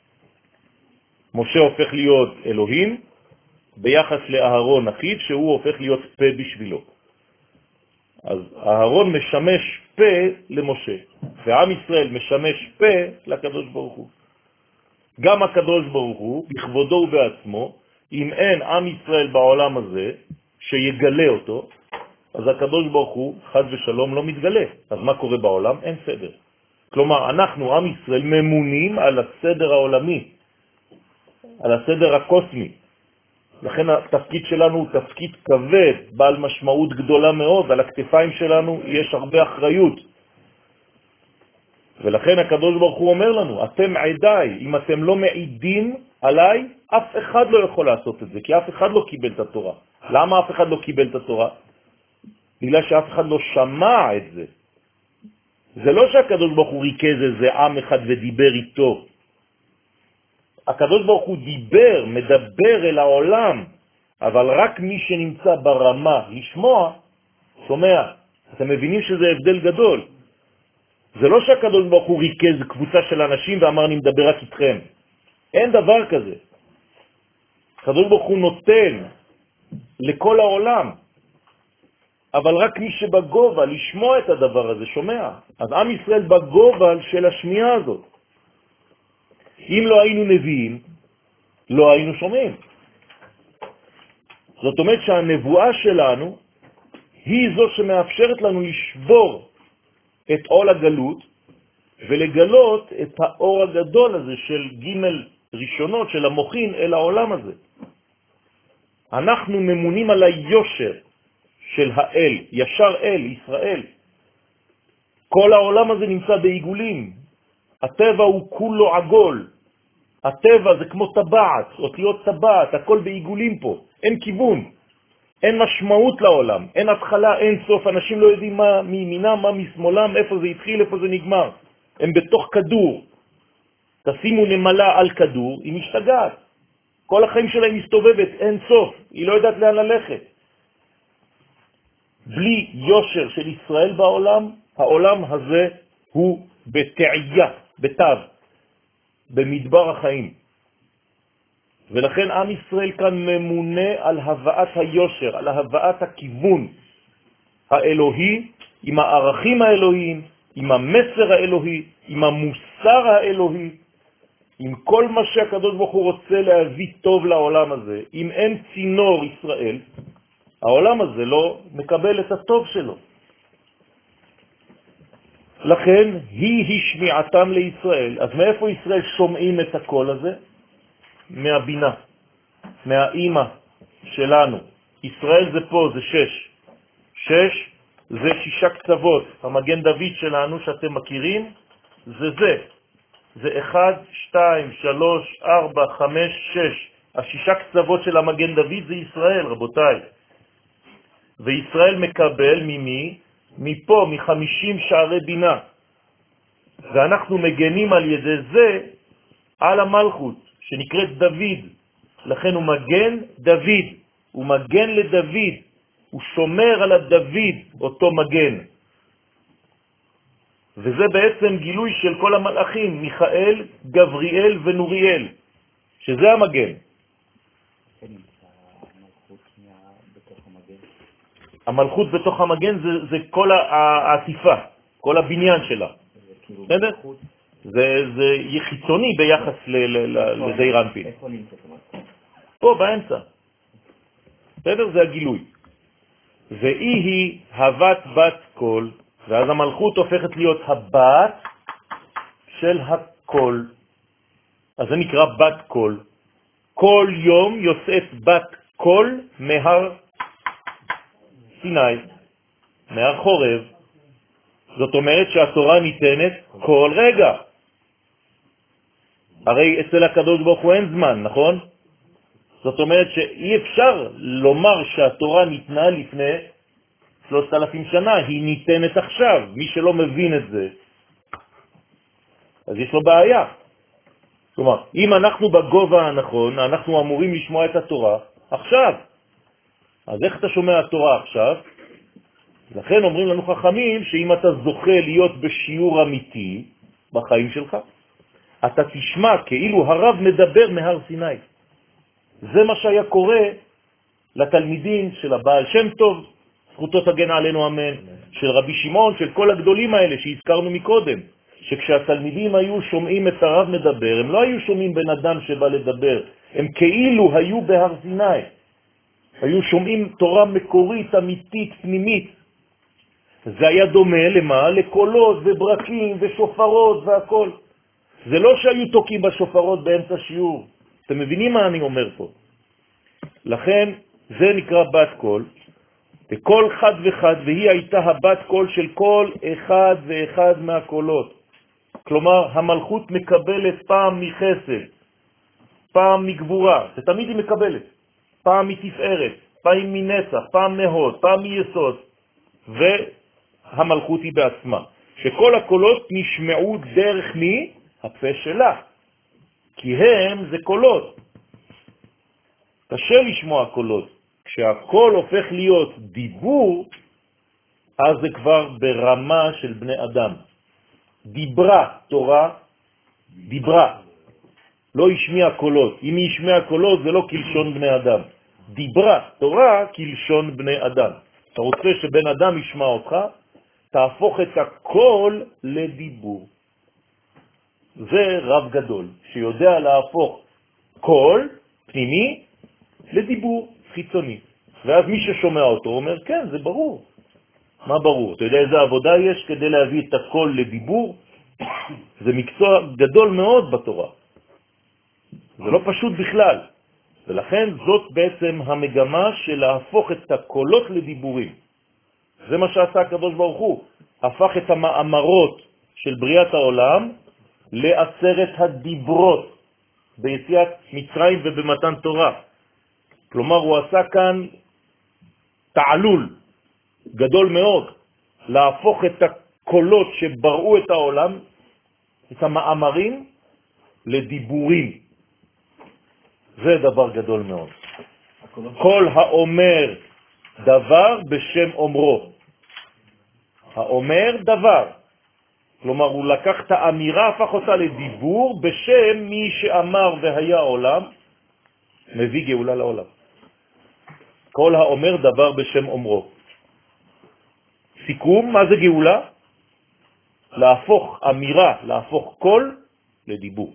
משה הופך להיות אלוהים ביחס לאהרון אחיו, שהוא הופך להיות פה בשבילו. אז אהרון משמש פה למשה, ועם ישראל משמש פה לקדוש ברוך הוא. גם הקדוש ברוך הוא, בכבודו ובעצמו, אם אין עם ישראל בעולם הזה שיגלה אותו, אז הקדוש ברוך הוא, חד ושלום, לא מתגלה. אז מה קורה בעולם? אין סדר. כלומר, אנחנו, עם ישראל, ממונים על הסדר העולמי, על הסדר הקוסמי. לכן התפקיד שלנו הוא תפקיד כבד, בעל משמעות גדולה מאוד, על הכתפיים שלנו יש הרבה אחריות. ולכן הקדוש ברוך הוא אומר לנו, אתם עדיי, אם אתם לא מעידים עליי, אף אחד לא יכול לעשות את זה, כי אף אחד לא קיבל את התורה. למה אף אחד לא קיבל את התורה? בגלל שאף אחד לא שמע את זה. זה לא שהקדוש ברוך הוא ריכז איזה עם אחד ודיבר איתו. הקדוש ברוך הוא דיבר, מדבר אל העולם, אבל רק מי שנמצא ברמה לשמוע, שומע. אתם מבינים שזה הבדל גדול. זה לא שהקדוש ברוך הוא ריכז קבוצה של אנשים ואמר אני מדבר רק איתכם. אין דבר כזה. הקדוש ברוך הוא נותן לכל העולם, אבל רק מי שבגובה לשמוע את הדבר הזה שומע. אז עם ישראל בגובה של השמיעה הזאת. אם לא היינו נביאים, לא היינו שומעים. זאת אומרת שהנבואה שלנו היא זו שמאפשרת לנו לשבור את עול הגלות ולגלות את האור הגדול הזה של ג' ראשונות של המוחין אל העולם הזה. אנחנו ממונים על היושר של האל, ישר אל, ישראל. כל העולם הזה נמצא בעיגולים. הטבע הוא כולו עגול. הטבע זה כמו טבעת, אותיות טבעת, הכל בעיגולים פה. אין כיוון, אין משמעות לעולם, אין התחלה, אין סוף. אנשים לא יודעים מה מימינם, מה משמאלם, איפה זה התחיל, איפה זה נגמר. הם בתוך כדור. תשימו נמלה על כדור, היא משתגעת. כל החיים שלה היא מסתובבת, אין סוף. היא לא יודעת לאן ללכת. בלי יושר של ישראל בעולם, העולם הזה הוא בתעייה, בתו, במדבר החיים. ולכן עם ישראל כאן ממונה על הבאת היושר, על הבאת הכיוון האלוהי, עם הערכים האלוהיים, עם המסר האלוהי, עם המוסר האלוהי, עם כל מה שהקדוש ברוך הוא רוצה להביא טוב לעולם הזה. אם אין צינור ישראל, העולם הזה לא מקבל את הטוב שלו. לכן היא השמיעתם לישראל. אז מאיפה ישראל שומעים את הקול הזה? מהבינה, מהאימא שלנו. ישראל זה פה, זה שש. שש זה שישה קצוות. המגן דוד שלנו שאתם מכירים, זה זה. זה אחד, שתיים, שלוש, ארבע, חמש, שש. השישה קצוות של המגן דוד זה ישראל, רבותיי. וישראל מקבל ממי? מפה, מחמישים שערי בינה. ואנחנו מגנים על ידי זה על המלכות, שנקראת דוד. לכן הוא מגן דוד, הוא מגן לדוד, הוא שומר על הדוד, אותו מגן. וזה בעצם גילוי של כל המלאכים, מיכאל, גבריאל ונוריאל, שזה המגן. המלכות בתוך המגן זה, זה כל העטיפה, כל הבניין שלה. בסדר? זה, זה חיצוני ביחס לזעיר אנפין. איפה נמצאת המלכות? פה באמצע. בסדר? זה הגילוי. ואי היא הבת בת כל, ואז המלכות הופכת להיות הבת של הכל. אז זה נקרא בת כל. כל יום יוצאת בת כל מהר סיני, מהר חורב. זאת אומרת שהתורה ניתנת כל רגע. הרי אצל הקדוש ברוך הוא אין זמן, נכון? זאת אומרת שאי אפשר לומר שהתורה ניתנה לפני שלושת אלפים שנה, היא ניתנת עכשיו. מי שלא מבין את זה, אז יש לו בעיה. כלומר, אם אנחנו בגובה הנכון, אנחנו אמורים לשמוע את התורה עכשיו. אז איך אתה שומע התורה עכשיו? לכן אומרים לנו חכמים שאם אתה זוכה להיות בשיעור אמיתי בחיים שלך, אתה תשמע כאילו הרב מדבר מהר סיני. זה מה שהיה קורה לתלמידים של הבעל שם טוב, זכותו תגן עלינו אמן, של רבי שמעון, של כל הגדולים האלה שהזכרנו מקודם, שכשהתלמידים היו שומעים את הרב מדבר, הם לא היו שומעים בן אדם שבא לדבר, הם כאילו היו בהר סיני, היו שומעים תורה מקורית, אמיתית, פנימית. זה היה דומה למה? לקולות וברקים ושופרות והכל. זה לא שהיו תוקים בשופרות באמצע שיעור. אתם מבינים מה אני אומר פה? לכן זה נקרא בת קול, וכל חד וחד, והיא הייתה הבת קול של כל אחד ואחד מהקולות. כלומר, המלכות מקבלת פעם מחסד, פעם מגבורה, זה תמיד היא מקבלת, פעם מתפארת, פעם מנצח, פעם מהוד, פעם מיסוד, והמלכות היא בעצמה. שכל הקולות נשמעו דרך מי? הפה שלה. כי הם זה קולות. קשה לשמוע קולות. כשהקול הופך להיות דיבור, אז זה כבר ברמה של בני אדם. דיברה תורה, דיברה. לא ישמיע קולות. אם היא ישמיע קולות זה לא כלשון בני אדם. דיברה תורה כלשון בני אדם. אתה רוצה שבן אדם ישמע אותך, תהפוך את הקול לדיבור. זה רב גדול, שיודע להפוך קול פנימי לדיבור חיצוני. ואז מי ששומע אותו אומר, כן, זה ברור. מה ברור? אתה יודע איזה עבודה יש כדי להביא את הקול לדיבור? זה מקצוע גדול מאוד בתורה. זה לא פשוט בכלל. ולכן זאת בעצם המגמה של להפוך את הקולות לדיבורים. זה מה שעשה הקדוש ברוך הוא. הפך את המאמרות של בריאת העולם לעשרת הדיברות ביציאת מצרים ובמתן תורה. כלומר, הוא עשה כאן תעלול גדול מאוד, להפוך את הקולות שבראו את העולם, את המאמרים, לדיבורים. זה דבר גדול מאוד. כל האומר דבר בשם אומרו. האומר דבר. כלומר, הוא לקח את האמירה, הפך אותה לדיבור בשם מי שאמר והיה עולם, מביא גאולה לעולם. כל האומר דבר בשם אומרו. סיכום, מה זה גאולה? להפוך אמירה, להפוך קול לדיבור.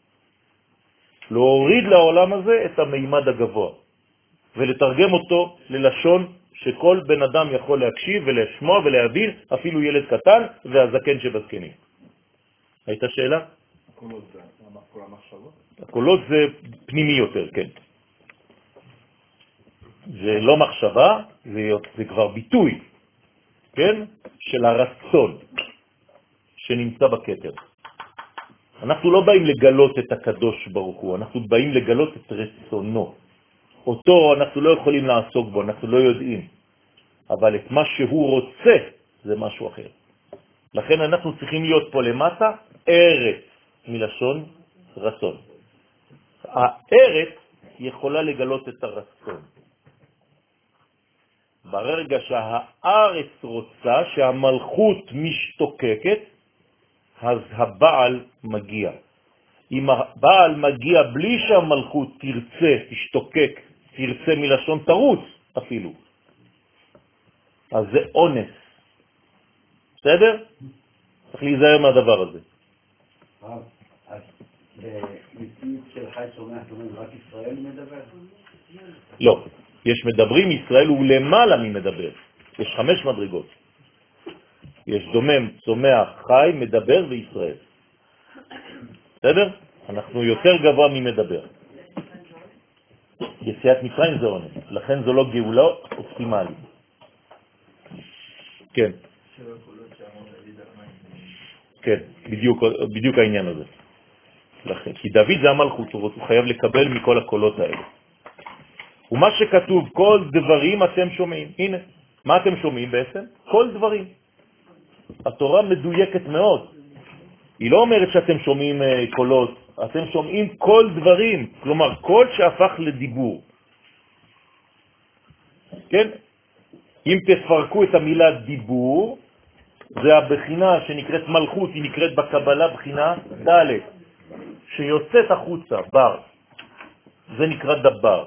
להוריד לעולם הזה את המימד הגבוה, ולתרגם אותו ללשון שכל בן אדם יכול להקשיב ולשמוע ולהבין, אפילו ילד קטן והזקן שבזקנים. הייתה שאלה? הקולות זה כל המחשבות? הקולות זה פנימי יותר, כן. זה לא מחשבה, זה, זה כבר ביטוי, כן? של הרצון שנמצא בכתר. אנחנו לא באים לגלות את הקדוש ברוך הוא, אנחנו באים לגלות את רצונו. אותו אנחנו לא יכולים לעסוק בו, אנחנו לא יודעים. אבל את מה שהוא רוצה זה משהו אחר. לכן אנחנו צריכים להיות פה למטה, ארץ מלשון רצון. הארץ יכולה לגלות את הרצון. ברגע שהארץ רוצה, שהמלכות משתוקקת, אז הבעל מגיע. אם הבעל מגיע בלי שהמלכות תרצה, תשתוקק, תרצה מלשון תרוץ אפילו, אז זה אונס. בסדר? צריך להיזהר מהדבר הזה. אז במציאות של חי שומע, זאת אומרת, רק ישראל מדבר? לא. יש מדברים, ישראל הוא למעלה ממדבר. יש חמש מדרגות. יש דומם, צומח, חי, מדבר וישראל. בסדר? אנחנו יותר גבוה ממדבר. יציאת מצרים זה עונש, לכן זו לא גאולה אופטימלית. כן. כן, בדיוק, בדיוק העניין הזה. לכן, כי דוד זה המלכות, הוא חייב לקבל מכל הקולות האלה. ומה שכתוב, כל דברים אתם שומעים. הנה, מה אתם שומעים בעצם? כל דברים. התורה מדויקת מאוד. היא לא אומרת שאתם שומעים קולות, אתם שומעים כל דברים, כלומר, כל שהפך לדיבור. כן? אם תפרקו את המילה דיבור, זה הבחינה שנקראת מלכות, היא נקראת בקבלה בחינה ד' שיוצאת החוצה, בר. זה נקרא דבר.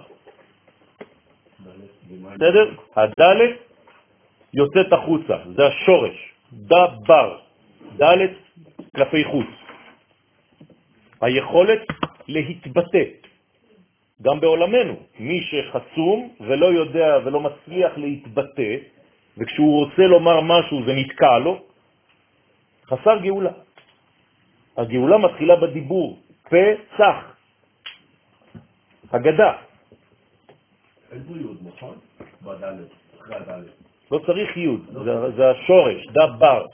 בסדר? הד' יוצאת החוצה, זה השורש. דבר. ד' כלפי חוץ. היכולת להתבטא. גם בעולמנו, מי שחסום ולא יודע ולא מצליח להתבטא, וכשהוא רוצה לומר משהו זה נתקע לו, חסר גאולה. הגאולה מתחילה בדיבור, פסח, הגדה. אין פה יוד, נכון? בדלת, אחרי הדלת. לא צריך יוד, זה, זה השורש, דבר.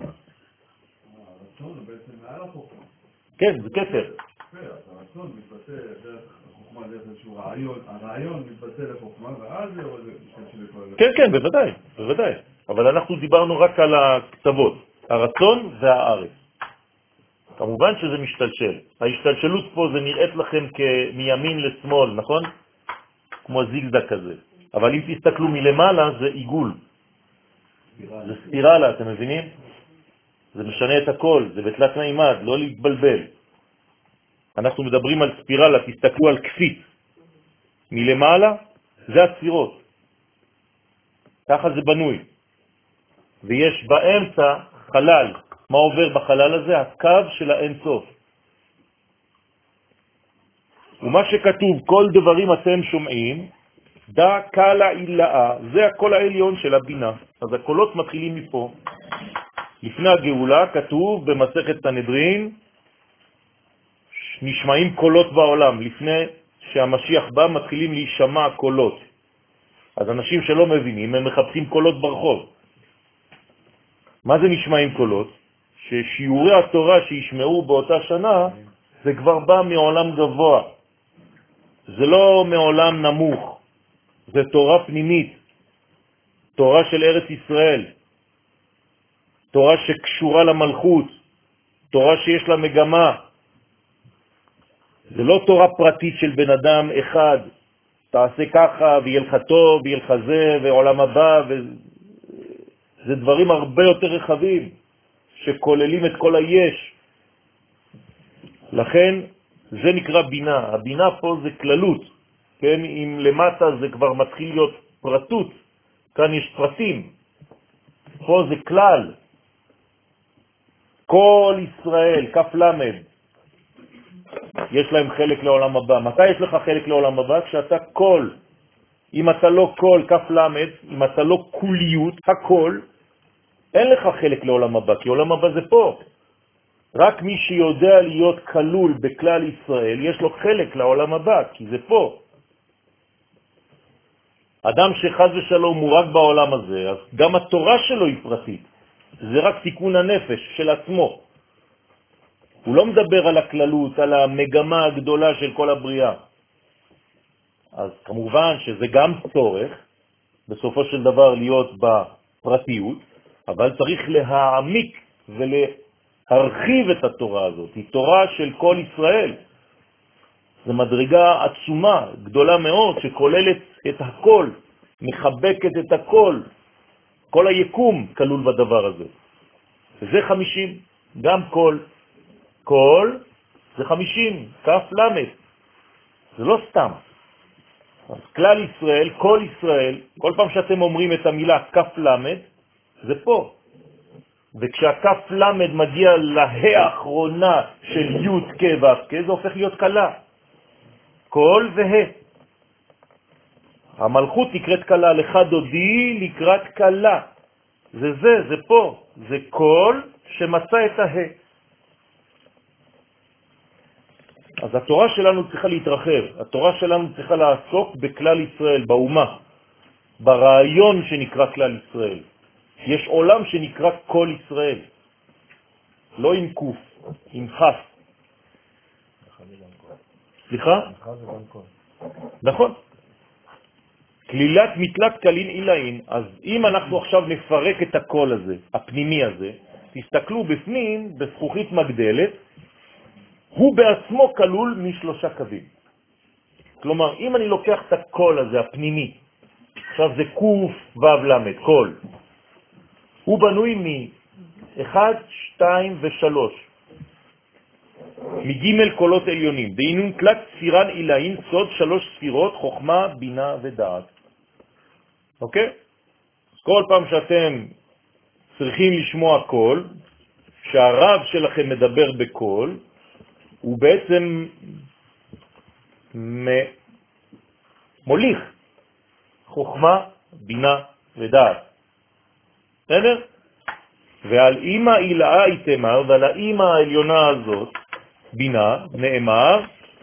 הרצון הוא בעצם מעל החוכמה. כן, זה כתר. הרצון מתבטא דרך החוכמה, דרך איזשהו רעיון, הרעיון מתבטא לחוכמה, ואז זה עוד משתמשים לכל... כן, כן, בוודאי, בוודאי. אבל אנחנו דיברנו רק על הכתבות, הרצון והארץ. כמובן שזה משתלשל. ההשתלשלות פה זה נראית לכם מימין לשמאל, נכון? כמו זיגזג כזה. אבל אם תסתכלו מלמעלה זה עיגול. זה ספירלה, אתם מבינים? זה משנה את הכל, זה בתלת מימד, לא להתבלבל. אנחנו מדברים על ספירלה, תסתכלו על קפיץ. מלמעלה זה הספירות. ככה זה בנוי. ויש באמצע חלל. מה עובר בחלל הזה? הקו של האינסוף. ומה שכתוב, כל דברים אתם שומעים, דא קלה אילאה, זה הקול העליון של הבינה. אז הקולות מתחילים מפה. לפני הגאולה כתוב במסכת סנהדרין, נשמעים קולות בעולם. לפני שהמשיח בא מתחילים להישמע קולות. אז אנשים שלא מבינים, הם מחפשים קולות ברחוב. מה זה נשמעים קולות? ששיעורי התורה שישמעו באותה שנה, זה כבר בא מעולם גבוה. זה לא מעולם נמוך. זה תורה פנימית. תורה של ארץ ישראל. תורה שקשורה למלכות. תורה שיש לה מגמה. זה לא תורה פרטית של בן אדם אחד. תעשה ככה ויהיה לך טוב ויהיה לך זה ועולם הבא. ו... זה דברים הרבה יותר רחבים שכוללים את כל היש. לכן זה נקרא בינה. הבינה פה זה כללות. כן, אם למטה זה כבר מתחיל להיות פרטות, כאן יש פרטים. פה זה כלל. כל ישראל, כף למד, יש להם חלק לעולם הבא. מתי יש לך חלק לעולם הבא? כשאתה כל. אם אתה לא כל, כף למד, אם אתה לא כוליות, הכל, אין לך חלק לעולם הבא, כי עולם הבא זה פה. רק מי שיודע להיות כלול בכלל ישראל, יש לו חלק לעולם הבא, כי זה פה. אדם שחז ושלום הוא רק בעולם הזה, אז גם התורה שלו היא פרטית. זה רק תיקון הנפש של עצמו. הוא לא מדבר על הכללות, על המגמה הגדולה של כל הבריאה. אז כמובן שזה גם צורך, בסופו של דבר להיות בפרטיות, אבל צריך להעמיק ולהרחיב את התורה הזאת. היא תורה של כל ישראל. זו מדרגה עצומה, גדולה מאוד, שכוללת את הכל, מחבקת את הכל. כל היקום כלול בדבר הזה. וזה חמישים, גם כל. כל זה חמישים, כף למד. זה לא סתם. אז כלל ישראל, כל ישראל, כל פעם שאתם אומרים את המילה כף למד, זה פה. וכשהכף למד מגיע להא האחרונה של י' כ' ו' כ', זה הופך להיות קלה. כל וה'. המלכות נקראת קלה, לך דודי לקראת קלה. זה זה, זה פה, זה כל שמצא את הה. אז התורה שלנו צריכה להתרחב, התורה שלנו צריכה לעסוק בכלל ישראל, באומה, ברעיון שנקרא כלל ישראל. יש עולם שנקרא כל ישראל, לא עם קוף, עם חף. סליחה? נכון. כלילת מתלת קלין אילאין. אז אם אנחנו עכשיו נפרק את הקול הזה, הפנימי הזה, תסתכלו בפנים, בזכוכית מגדלת, הוא בעצמו כלול משלושה קווים. כלומר, אם אני לוקח את הקול הזה, הפנימי, עכשיו זה קוף וו למד, קול, הוא בנוי מ-אחד, שתיים ושלוש, מג' קולות עליונים, דהינון תלת ספירן אילאין, סוד שלוש ספירות, חוכמה, בינה ודעת. אוקיי? אז כל פעם שאתם צריכים לשמוע קול, שהרב שלכם מדבר בקול, הוא בעצם מוליך חוכמה, בינה ודעת. בסדר? ועל אמא אילאה יתמר, ועל האמא העליונה הזאת, בינה, נאמר,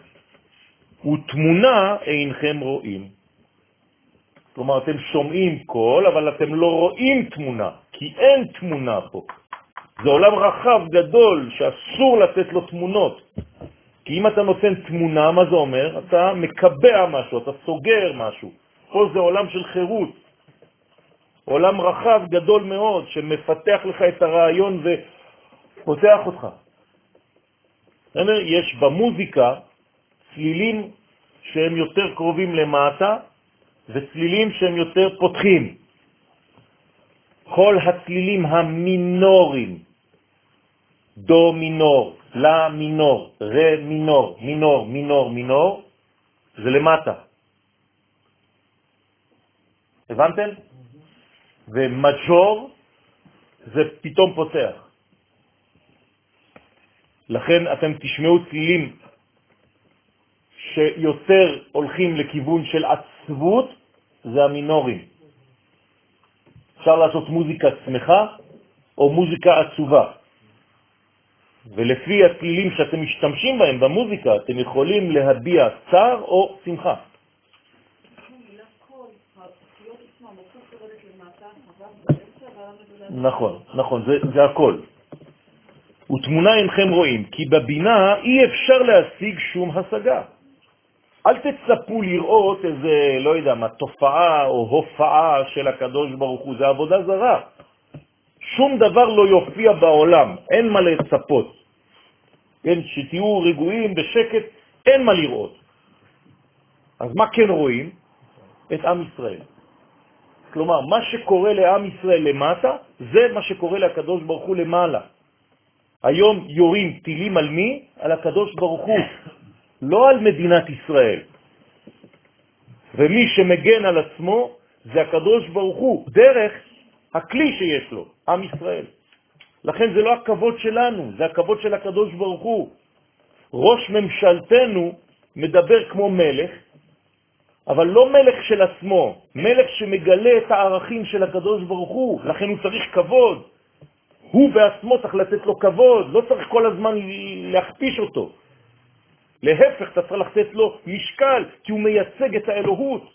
ותמונה אינכם רואים. כלומר, אתם שומעים קול, אבל אתם לא רואים תמונה, כי אין תמונה פה. זה עולם רחב, גדול, שאסור לתת לו תמונות. כי אם אתה נותן תמונה, מה זה אומר? אתה מקבע משהו, אתה סוגר משהו. פה זה עולם של חירות. עולם רחב, גדול מאוד, שמפתח לך את הרעיון ופותח אותך. יש במוזיקה צלילים שהם יותר קרובים למטה, וצלילים שהם יותר פותחים. כל הצלילים המינורים, דו מינור, לה מינור, רה מינור, מינור, מינור, מינור, זה למטה. הבנתם? ומג'ור זה פתאום פותח. לכן אתם תשמעו צלילים שיותר הולכים לכיוון של עצבות, זה המינורים. אפשר לעשות מוזיקה שמחה או מוזיקה עצובה. ולפי הצלילים שאתם משתמשים בהם במוזיקה, אתם יכולים להביע צער או שמחה. נכון, נכון, זה, זה הכל. ותמונה אינכם רואים, כי בבינה אי אפשר להשיג שום השגה. אל תצפו לראות איזה, לא יודע מה, תופעה או הופעה של הקדוש ברוך הוא, זה עבודה זרה. שום דבר לא יופיע בעולם, אין מה לצפות. כן, שתהיו רגועים בשקט, אין מה לראות. אז מה כן רואים? את עם ישראל. כלומר, מה שקורה לעם ישראל למטה, זה מה שקורה לקדוש ברוך הוא למעלה. היום יורים טילים על מי? על הקדוש ברוך הוא, לא על מדינת ישראל. ומי שמגן על עצמו זה הקדוש ברוך הוא, דרך הכלי שיש לו, עם ישראל. לכן זה לא הכבוד שלנו, זה הכבוד של הקדוש ברוך הוא. ראש ממשלתנו מדבר כמו מלך, אבל לא מלך של עצמו, מלך שמגלה את הערכים של הקדוש ברוך הוא, לכן הוא צריך כבוד. הוא בעצמו צריך לתת לו כבוד, לא צריך כל הזמן להכפיש אותו. להפך, אתה צריך לתת לו משקל, כי הוא מייצג את האלוהות.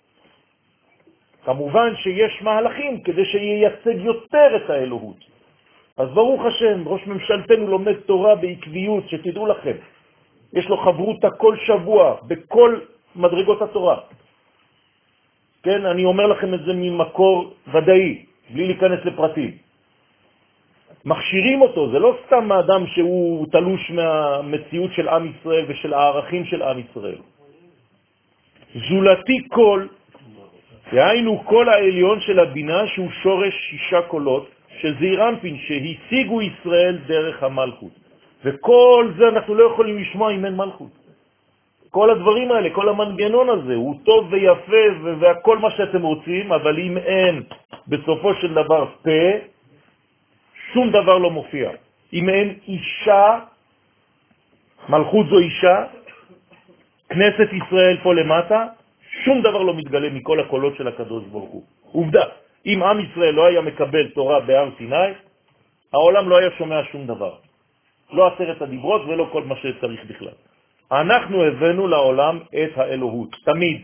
כמובן שיש מהלכים כדי שייצג יותר את האלוהות. אז ברוך השם, ראש ממשלתנו לומד תורה בעקביות, שתדעו לכם. יש לו חברותה כל שבוע, בכל מדרגות התורה. כן, אני אומר לכם את זה ממקור ודאי, בלי להיכנס לפרטים. מכשירים אותו, זה לא סתם האדם שהוא תלוש מהמציאות של עם ישראל ושל הערכים של עם ישראל. זולתי כל, דהיינו כל העליון של הבינה שהוא שורש שישה קולות של זעיר אנפין שהשיגו ישראל דרך המלכות. וכל זה אנחנו לא יכולים לשמוע אם אין מלכות. כל הדברים האלה, כל המנגנון הזה, הוא טוב ויפה והכל מה שאתם רוצים, אבל אם אין בסופו של דבר פה, שום דבר לא מופיע. אם אין אישה, מלכות זו אישה, כנסת ישראל פה למטה, שום דבר לא מתגלה מכל הקולות של הקדוש ברוך הוא. עובדה, אם עם ישראל לא היה מקבל תורה בהר סיני, העולם לא היה שומע שום דבר. לא עשרת הדיברות ולא כל מה שצריך בכלל. אנחנו הבאנו לעולם את האלוהות, תמיד.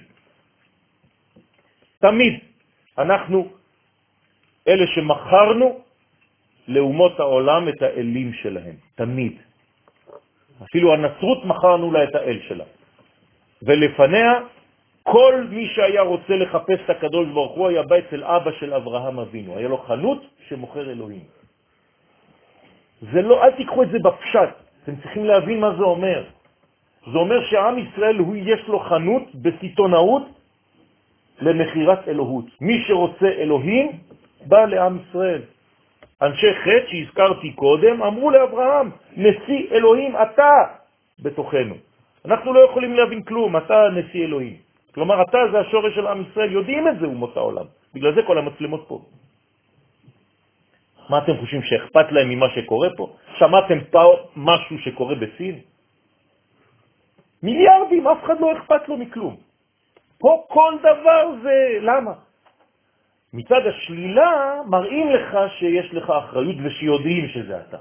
תמיד. אנחנו אלה שמכרנו לאומות העולם את האלים שלהם, תמיד. אפילו הנצרות מכרנו לה את האל שלה. ולפניה, כל מי שהיה רוצה לחפש את הקדוש ברוך הוא היה בא אצל אבא של אברהם אבינו. היה לו חנות שמוכר אלוהים. זה לא, אל תיקחו את זה בפשט. אתם צריכים להבין מה זה אומר. זה אומר שעם ישראל הוא יש לו חנות בסיטונאות למחירת אלוהות. מי שרוצה אלוהים בא לעם ישראל. אנשי חטא שהזכרתי קודם אמרו לאברהם, נשיא אלוהים אתה בתוכנו. אנחנו לא יכולים להבין כלום, אתה נשיא אלוהים. כלומר, אתה זה השורש של עם ישראל, יודעים את זה אומות העולם. בגלל זה כל המצלמות פה. מה אתם חושבים שאכפת להם ממה שקורה פה? שמעתם פה משהו שקורה בסין? מיליארדים, אף אחד לא אכפת לו מכלום. פה כל דבר זה, למה? מצד השלילה מראים לך שיש לך אחריות ושיודעים שזה אתה.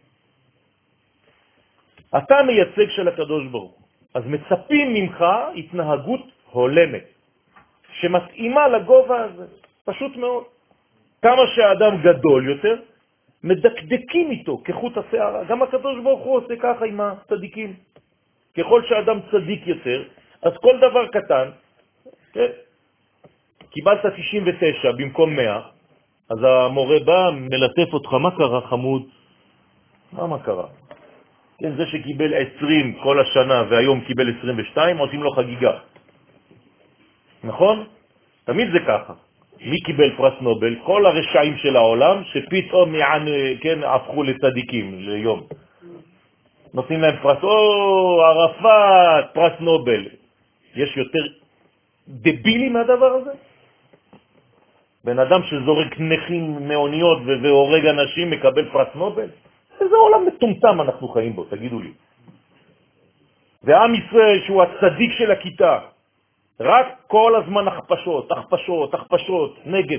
אתה מייצג של הקדוש ברוך הוא. אז מצפים ממך התנהגות הולמת, שמתאימה לגובה הזה. פשוט מאוד. כמה שהאדם גדול יותר, מדקדקים איתו כחוט השערה. גם הקדוש ברוך הוא עושה ככה עם הצדיקים. ככל שהאדם צדיק יותר, אז כל דבר קטן, כן? קיבלת תשעים ותשע במקום מאה, אז המורה בא, מלטף אותך, מה קרה חמוד? מה מה קרה? כן, זה שקיבל עשרים כל השנה והיום קיבל עשרים ושתיים, עושים לו חגיגה. נכון? תמיד זה ככה. מי קיבל פרס נובל? כל הרשעים של העולם שפתאום יען, כן, הפכו לצדיקים ליום. נותנים להם פרס, או ערפאת, פרס נובל. יש יותר דבילי מהדבר הזה? בן אדם שזורק נכים מאוניות והורג אנשים מקבל פרס נובל? איזה עולם מטומטם אנחנו חיים בו, תגידו לי. ועם ישראל שהוא הצדיק של הכיתה, רק כל הזמן הכפשות, הכפשות, הכפשות, נגד.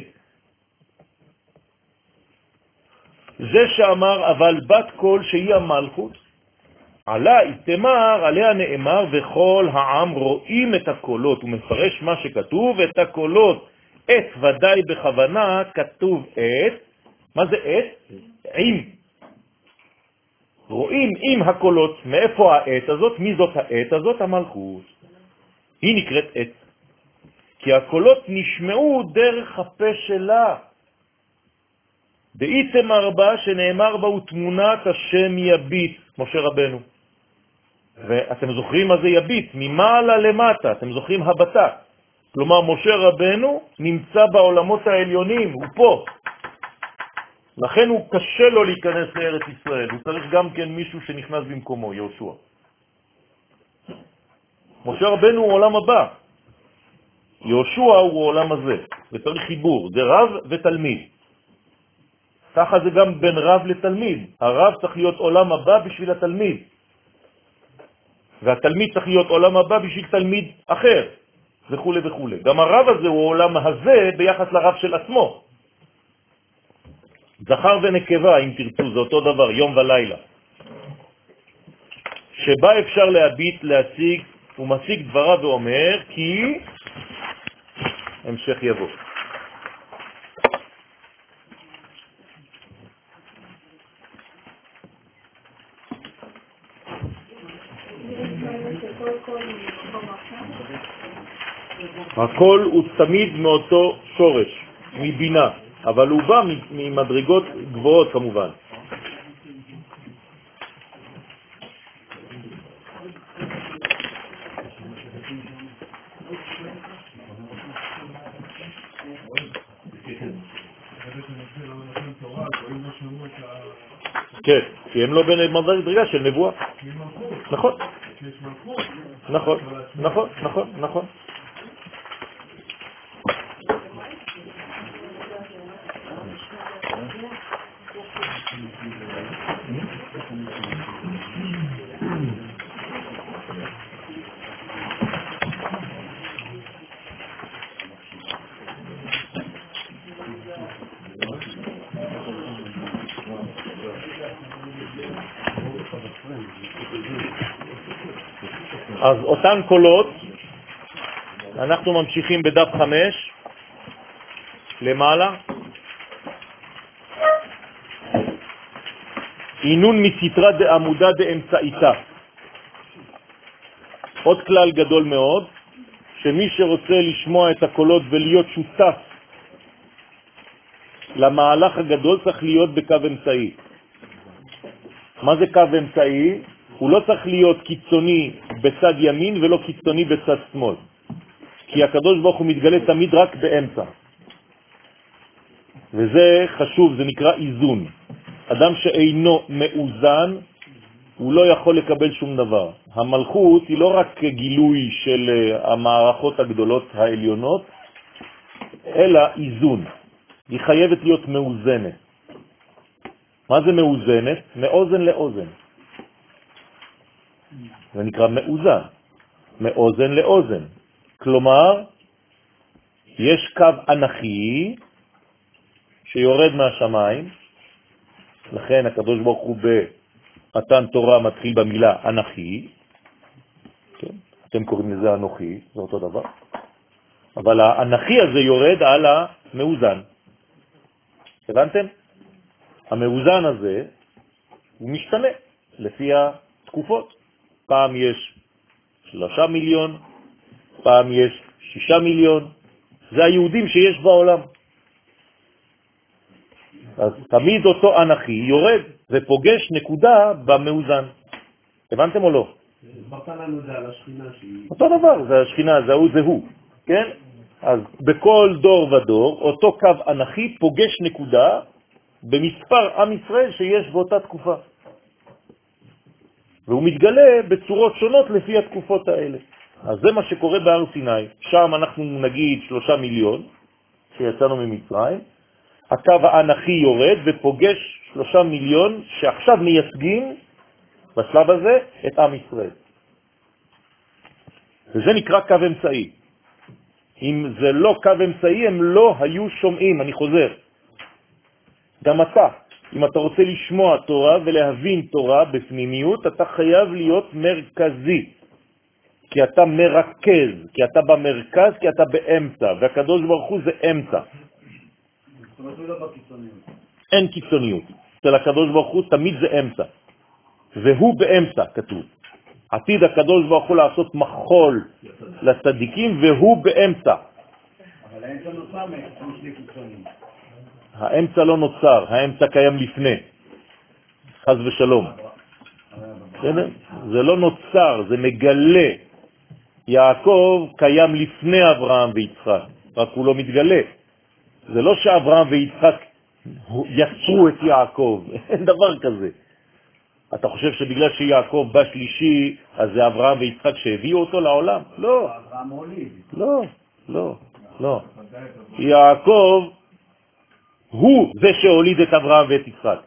זה שאמר, אבל בת קול שהיא המלכות, עלה איתמר, עליה נאמר, וכל העם רואים את הקולות. הוא מפרש מה שכתוב, את הקולות. את ודאי בכוונה כתוב את. מה זה את? עם. רואים עם הקולות. מאיפה העת הזאת? מי זאת העת הזאת? המלכות. היא נקראת עת. כי הקולות נשמעו דרך הפה שלה. דאיתמר בה שנאמר בה ותמונת השם יביט, משה רבנו. ואתם זוכרים מה זה יביט? ממעלה למטה, אתם זוכרים הבטה. כלומר, משה רבנו נמצא בעולמות העליונים, הוא פה. לכן הוא קשה לו להיכנס לארץ ישראל. הוא צריך גם כן מישהו שנכנס במקומו, יהושע. משה רבנו הוא עולם הבא. יהושע הוא עולם הזה. וצריך חיבור, זה רב ותלמיד. ככה זה גם בין רב לתלמיד. הרב צריך להיות עולם הבא בשביל התלמיד. והתלמיד צריך להיות עולם הבא בשביל תלמיד אחר, וכו' וכו'. גם הרב הזה הוא עולם הזה ביחס לרב של עצמו. זכר ונקבה, אם תרצו, זה אותו דבר, יום ולילה. שבה אפשר להביט, להציג, הוא משיג דבריו ואומר, כי המשך יבוא. הכל הוא תמיד מאותו שורש, מבינה, אבל הוא בא ממדרגות גבוהות כמובן. כן, כי הם לא במדרגה של נבואה. נכון. נכון, נכון, נכון, נכון. אז אותן קולות, אנחנו ממשיכים בדף חמש, למעלה. עינון מסתרה דעמודה דאמצעיתה. עוד כלל גדול מאוד, שמי שרוצה לשמוע את הקולות ולהיות שותף למהלך הגדול צריך להיות בקו אמצעי. מה זה קו אמצעי? הוא לא צריך להיות קיצוני בצד ימין ולא קיצוני בצד שמאל. כי הקדוש ברוך הוא מתגלה תמיד רק באמצע. וזה חשוב, זה נקרא איזון. אדם שאינו מאוזן, הוא לא יכול לקבל שום דבר. המלכות היא לא רק גילוי של המערכות הגדולות העליונות, אלא איזון. היא חייבת להיות מאוזנת. מה זה מאוזנת? מאוזן לאוזן. זה נקרא מאוזן. מאוזן לאוזן. כלומר, יש קו אנכי שיורד מהשמיים, לכן הקדוש ברוך הוא במתן תורה מתחיל במילה אנכי, כן? אתם קוראים לזה אנוכי, זה אותו דבר. אבל האנכי הזה יורד על המאוזן. הבנתם? המאוזן הזה הוא משתנה לפי התקופות. פעם יש שלושה מיליון, פעם יש שישה מיליון. זה היהודים שיש בעולם. אז תמיד אותו אנכי יורד ופוגש נקודה במאוזן. הבנתם או לא? הסברת לנו זה על השכינה שהיא... אותו דבר, זה השכינה, זה הוא, זה הוא. כן? אז בכל דור ודור, אותו קו אנכי פוגש נקודה במספר עם ישראל שיש באותה תקופה. והוא מתגלה בצורות שונות לפי התקופות האלה. אז זה מה שקורה בהר סיני. שם אנחנו נגיד שלושה מיליון שיצאנו ממצרים. הקו האנכי יורד ופוגש שלושה מיליון שעכשיו מייצגים בשלב הזה את עם ישראל. וזה נקרא קו אמצעי. אם זה לא קו אמצעי, הם לא היו שומעים. אני חוזר. גם אתה, אם אתה רוצה לשמוע תורה ולהבין תורה בפנימיות, אתה חייב להיות מרכזי. כי אתה מרכז, כי אתה במרכז, כי אתה באמצע. והקדוש ברוך הוא זה אמצע. זאת אומרת, הוא לא בקיצוניות. אין קיצוניות. אצל הקדוש ברוך הוא תמיד זה אמצע. והוא באמצע, כתוב. עתיד הקדוש ברוך הוא לעשות מחול לצדיקים, והוא באמצע. אבל האמצע נוצר משני קיצונים. האמצע לא נוצר, האמצע קיים לפני. חס ושלום. זה לא נוצר, זה מגלה. יעקב קיים לפני אברהם ויצחק, רק הוא לא מתגלה. זה לא שאברהם ויצחק יצרו את יעקב, אין דבר כזה. אתה חושב שבגלל שיעקב בא שלישי, אז זה אברהם ויצחק שהביאו אותו לעולם? לא. לא, לא, לא. יעקב הוא זה שהוליד את אברהם ואת יצחק.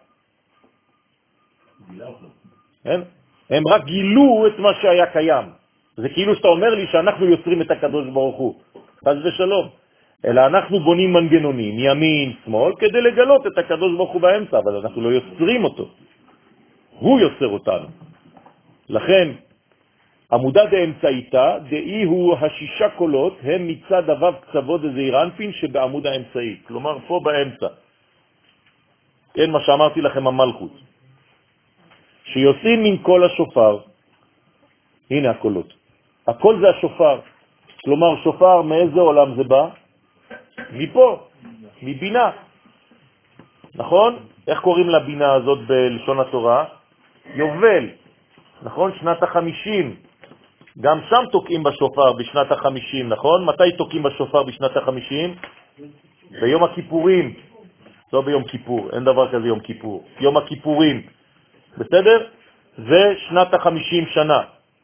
הם רק גילו את מה שהיה קיים. זה כאילו שאתה אומר לי שאנחנו יוצרים את הקדוש ברוך הוא. חס ושלום. אלא אנחנו בונים מנגנונים, ימין, שמאל, כדי לגלות את הקדוש ברוך הוא באמצע, אבל אנחנו לא יוצרים אותו. הוא יוצר אותנו. לכן, עמודה דאמצעיתה, דאי הוא השישה קולות, הם מצד אבב קצוות דזעיר אנפין שבעמוד האמצעי. כלומר, פה באמצע. כן, מה שאמרתי לכם המלכות. שיוצאים מן קול השופר, הנה הקולות. הקול זה השופר. כלומר, שופר מאיזה עולם זה בא? מפה, מבינה. נכון? איך קוראים לבינה הזאת בלשון התורה? יובל. נכון? שנת החמישים. גם שם תוקעים בשופר בשנת החמישים, נכון? מתי תוקעים בשופר בשנת החמישים? ביום הכיפורים. לא ביום כיפור, אין דבר כזה יום כיפור. יום הכיפורים. בסדר? זה שנת החמישים שנה.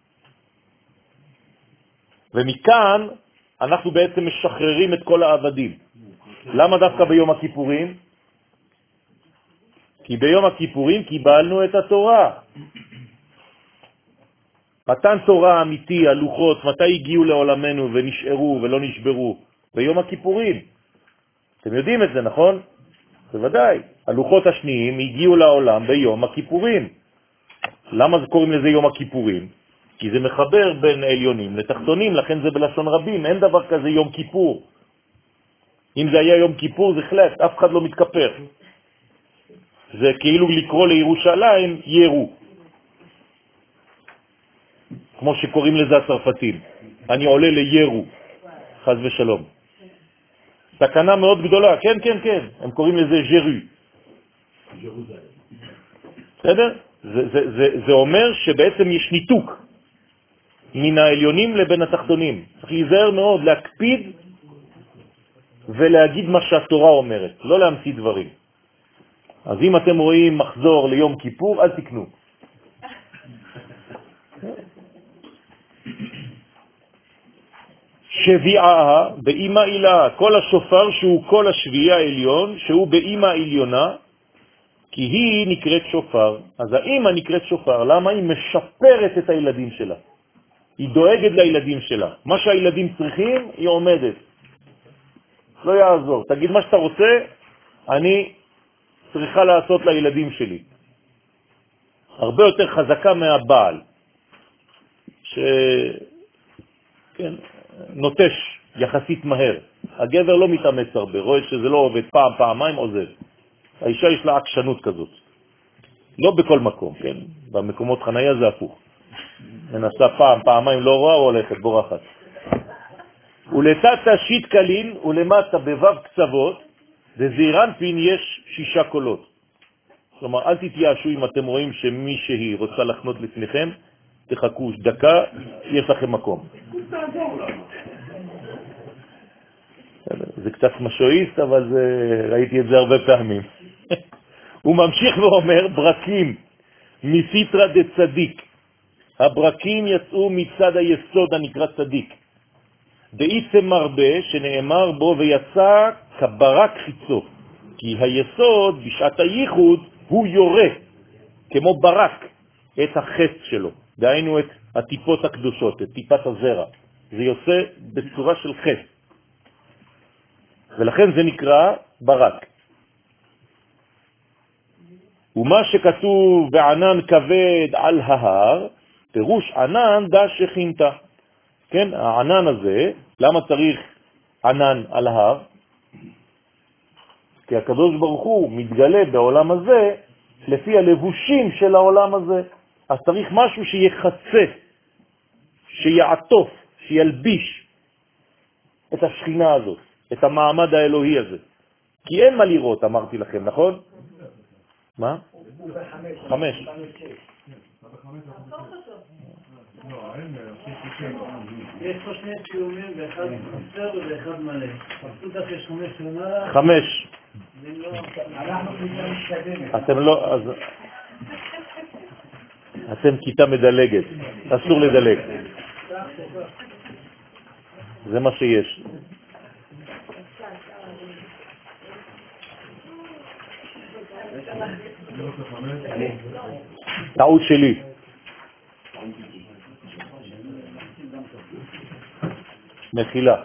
ומכאן אנחנו בעצם משחררים את כל העבדים. למה דווקא ביום הכיפורים? כי ביום הכיפורים קיבלנו את התורה. מתן תורה אמיתי, הלוחות, מתי הגיעו לעולמנו ונשארו ולא נשברו? ביום הכיפורים. אתם יודעים את זה, נכון? בוודאי. הלוחות השניים הגיעו לעולם ביום הכיפורים. למה קוראים לזה יום הכיפורים? כי זה מחבר בין עליונים לתחתונים, לכן זה בלשון רבים, אין דבר כזה יום כיפור. אם זה היה יום כיפור זה חלט, אף אחד לא מתכפר. זה כאילו לקרוא לירושלים ירו, כמו שקוראים לזה הצרפתים. אני עולה לירו, חז ושלום. סכנה מאוד גדולה, כן, כן, כן, הם קוראים לזה ז'רו. בסדר? זה, זה, זה, זה אומר שבעצם יש ניתוק מן העליונים לבין התחתונים. צריך להיזהר מאוד, להקפיד ולהגיד מה שהתורה אומרת, לא להמציא דברים. אז אם אתם רואים מחזור ליום כיפור, אל תקנו. שביעה באימא אילה, כל השופר שהוא כל השביעה העליון, שהוא באימא עליונה, כי היא נקראת שופר. אז האימא נקראת שופר, למה? היא משפרת את הילדים שלה. היא דואגת לילדים שלה. מה שהילדים צריכים, היא עומדת. לא יעזור. תגיד מה שאתה רוצה, אני צריכה לעשות לילדים שלי. הרבה יותר חזקה מהבעל, ש... כן, נוטש יחסית מהר. הגבר לא מתאמץ הרבה, רואה שזה לא עובד פעם, פעמיים עוזב. האישה יש לה עקשנות כזאת. לא בכל מקום, כן? במקומות חנייה זה הפוך. מנסה פעם, פעמיים לא רואה, או הולכת, בורחת. ולתת שיט קלין, ולמטה בבב קצוות, בזעירן פין יש שישה קולות. כלומר, אל תתייאשו אם אתם רואים שמי שהיא רוצה לחנות לפניכם, תחכו דקה, יש לכם מקום. זה קצת משואיסט, אבל זה, ראיתי את זה הרבה פעמים. הוא ממשיך ואומר, ברקים מסיטרא דצדיק. הברקים יצאו מצד היסוד הנקרא צדיק. בעצם מרבה שנאמר בו ויצא כברק חיצו. כי היסוד בשעת הייחוד הוא יורה, כמו ברק, את החץ שלו. דהיינו את הטיפות הקדושות, את טיפת הזרע. זה יוצא בצורה של חץ. ולכן זה נקרא ברק. ומה שכתוב בענן כבד על ההר, פירוש ענן דה שכינתה. כן, הענן הזה, למה צריך ענן על ההר? כי הקדוש ברוך הוא מתגלה בעולם הזה לפי הלבושים של העולם הזה. אז צריך משהו שיחצה, שיעטוף, שילביש את השכינה הזאת, את המעמד האלוהי הזה. כי אין מה לראות, אמרתי לכם, נכון? מה? חמש. יש פה שני סיומים, ואחד חסר ואחד מלא. פרסות אחרי חמש למעלה. חמש. אנחנו כיתה מתקדמת. אתם לא, אז... אתם כיתה מדלגת, אסור לדלג. זה מה שיש. טעות שלי. מחילה.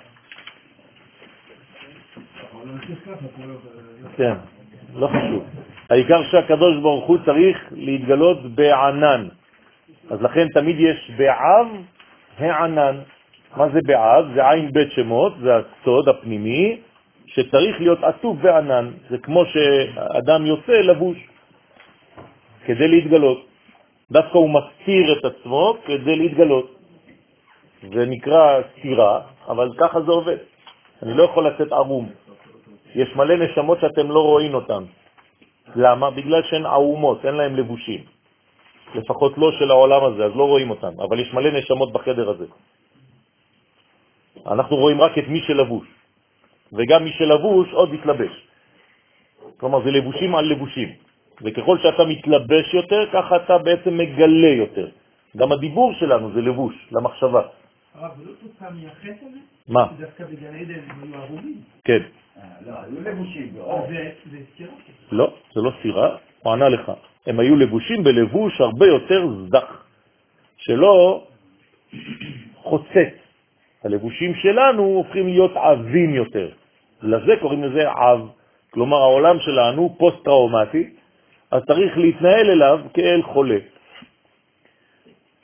כן, לא חשוב. העיקר שהקדוש ברוך הוא צריך להתגלות בענן. אז לכן תמיד יש בעב הענן. מה זה בעב? זה עין בית שמות, זה הסוד הפנימי, שצריך להיות עטוף בענן. זה כמו שאדם יוצא לבוש כדי להתגלות. דווקא הוא מסתיר את עצמו כדי להתגלות. זה נקרא סתירה, אבל ככה זה עובד. אני לא יכול לצאת ערום. יש מלא נשמות שאתם לא רואים אותן. למה? בגלל שהן ערומות, אין להן לבושים. לפחות לא של העולם הזה, אז לא רואים אותן. אבל יש מלא נשמות בחדר הזה. אנחנו רואים רק את מי שלבוש. וגם מי שלבוש עוד מתלבש. כלומר, זה לבושים על לבושים. וככל שאתה מתלבש יותר, ככה אתה בעצם מגלה יותר. גם הדיבור שלנו זה לבוש, למחשבה. הרב, זה לא תוצאה מייחס הזה? מה? דווקא בגלל עדן הם היו ערומים? כן. לא, היו לבושים. זה סתירה? לא, זה לא סתירה, הוא ענה לך. הם היו לבושים בלבוש הרבה יותר זך, שלא חוצץ. הלבושים שלנו הופכים להיות עבים יותר. לזה קוראים לזה עב. כלומר, העולם שלנו פוסט-טראומטי, אז צריך להתנהל אליו כאל חולה.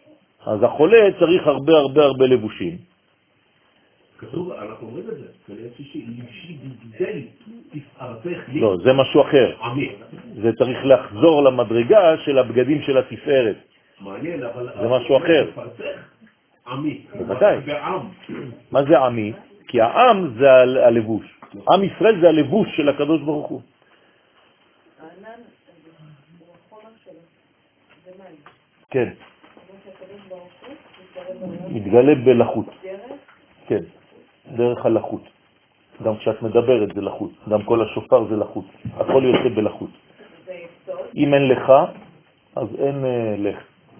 אז החולה צריך הרבה הרבה הרבה לבושים. כתוב, אנחנו אומרים את זה, כנראה שישי, לבשי גדל, תפארתך לי. לא, זה משהו אחר. עמי. זה צריך לחזור למדרגה של הבגדים של התפארת. מעניין, אבל... זה משהו אחר. תפארתך, עמי. בוודאי. בעם. מה זה עמי? כי העם זה הלבוש. עם ישראל זה הלבוש של הקדוש ברוך הוא. הענן, הוא החומר שלו, זה מים. כן. הקדוש ברוך הוא מתגלה בלחות. דרך? כן, דרך הלחות. גם כשאת מדברת זה לחות, גם כל השופר זה לחות. הכל יוצא בלחות. זה יסוד? אם אין לך, אז אין uh, לך.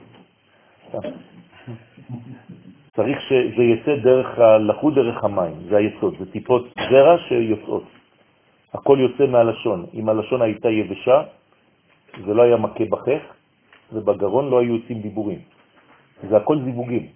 צריך שזה יצא דרך הלחות, דרך המים, זה היסוד, זה טיפות זרע שיוצאות. הכל יוצא מהלשון. אם הלשון הייתה יבשה, זה לא היה מכה בחך, ובגרון לא היו יוצאים דיבורים. זה הכל זיווגים.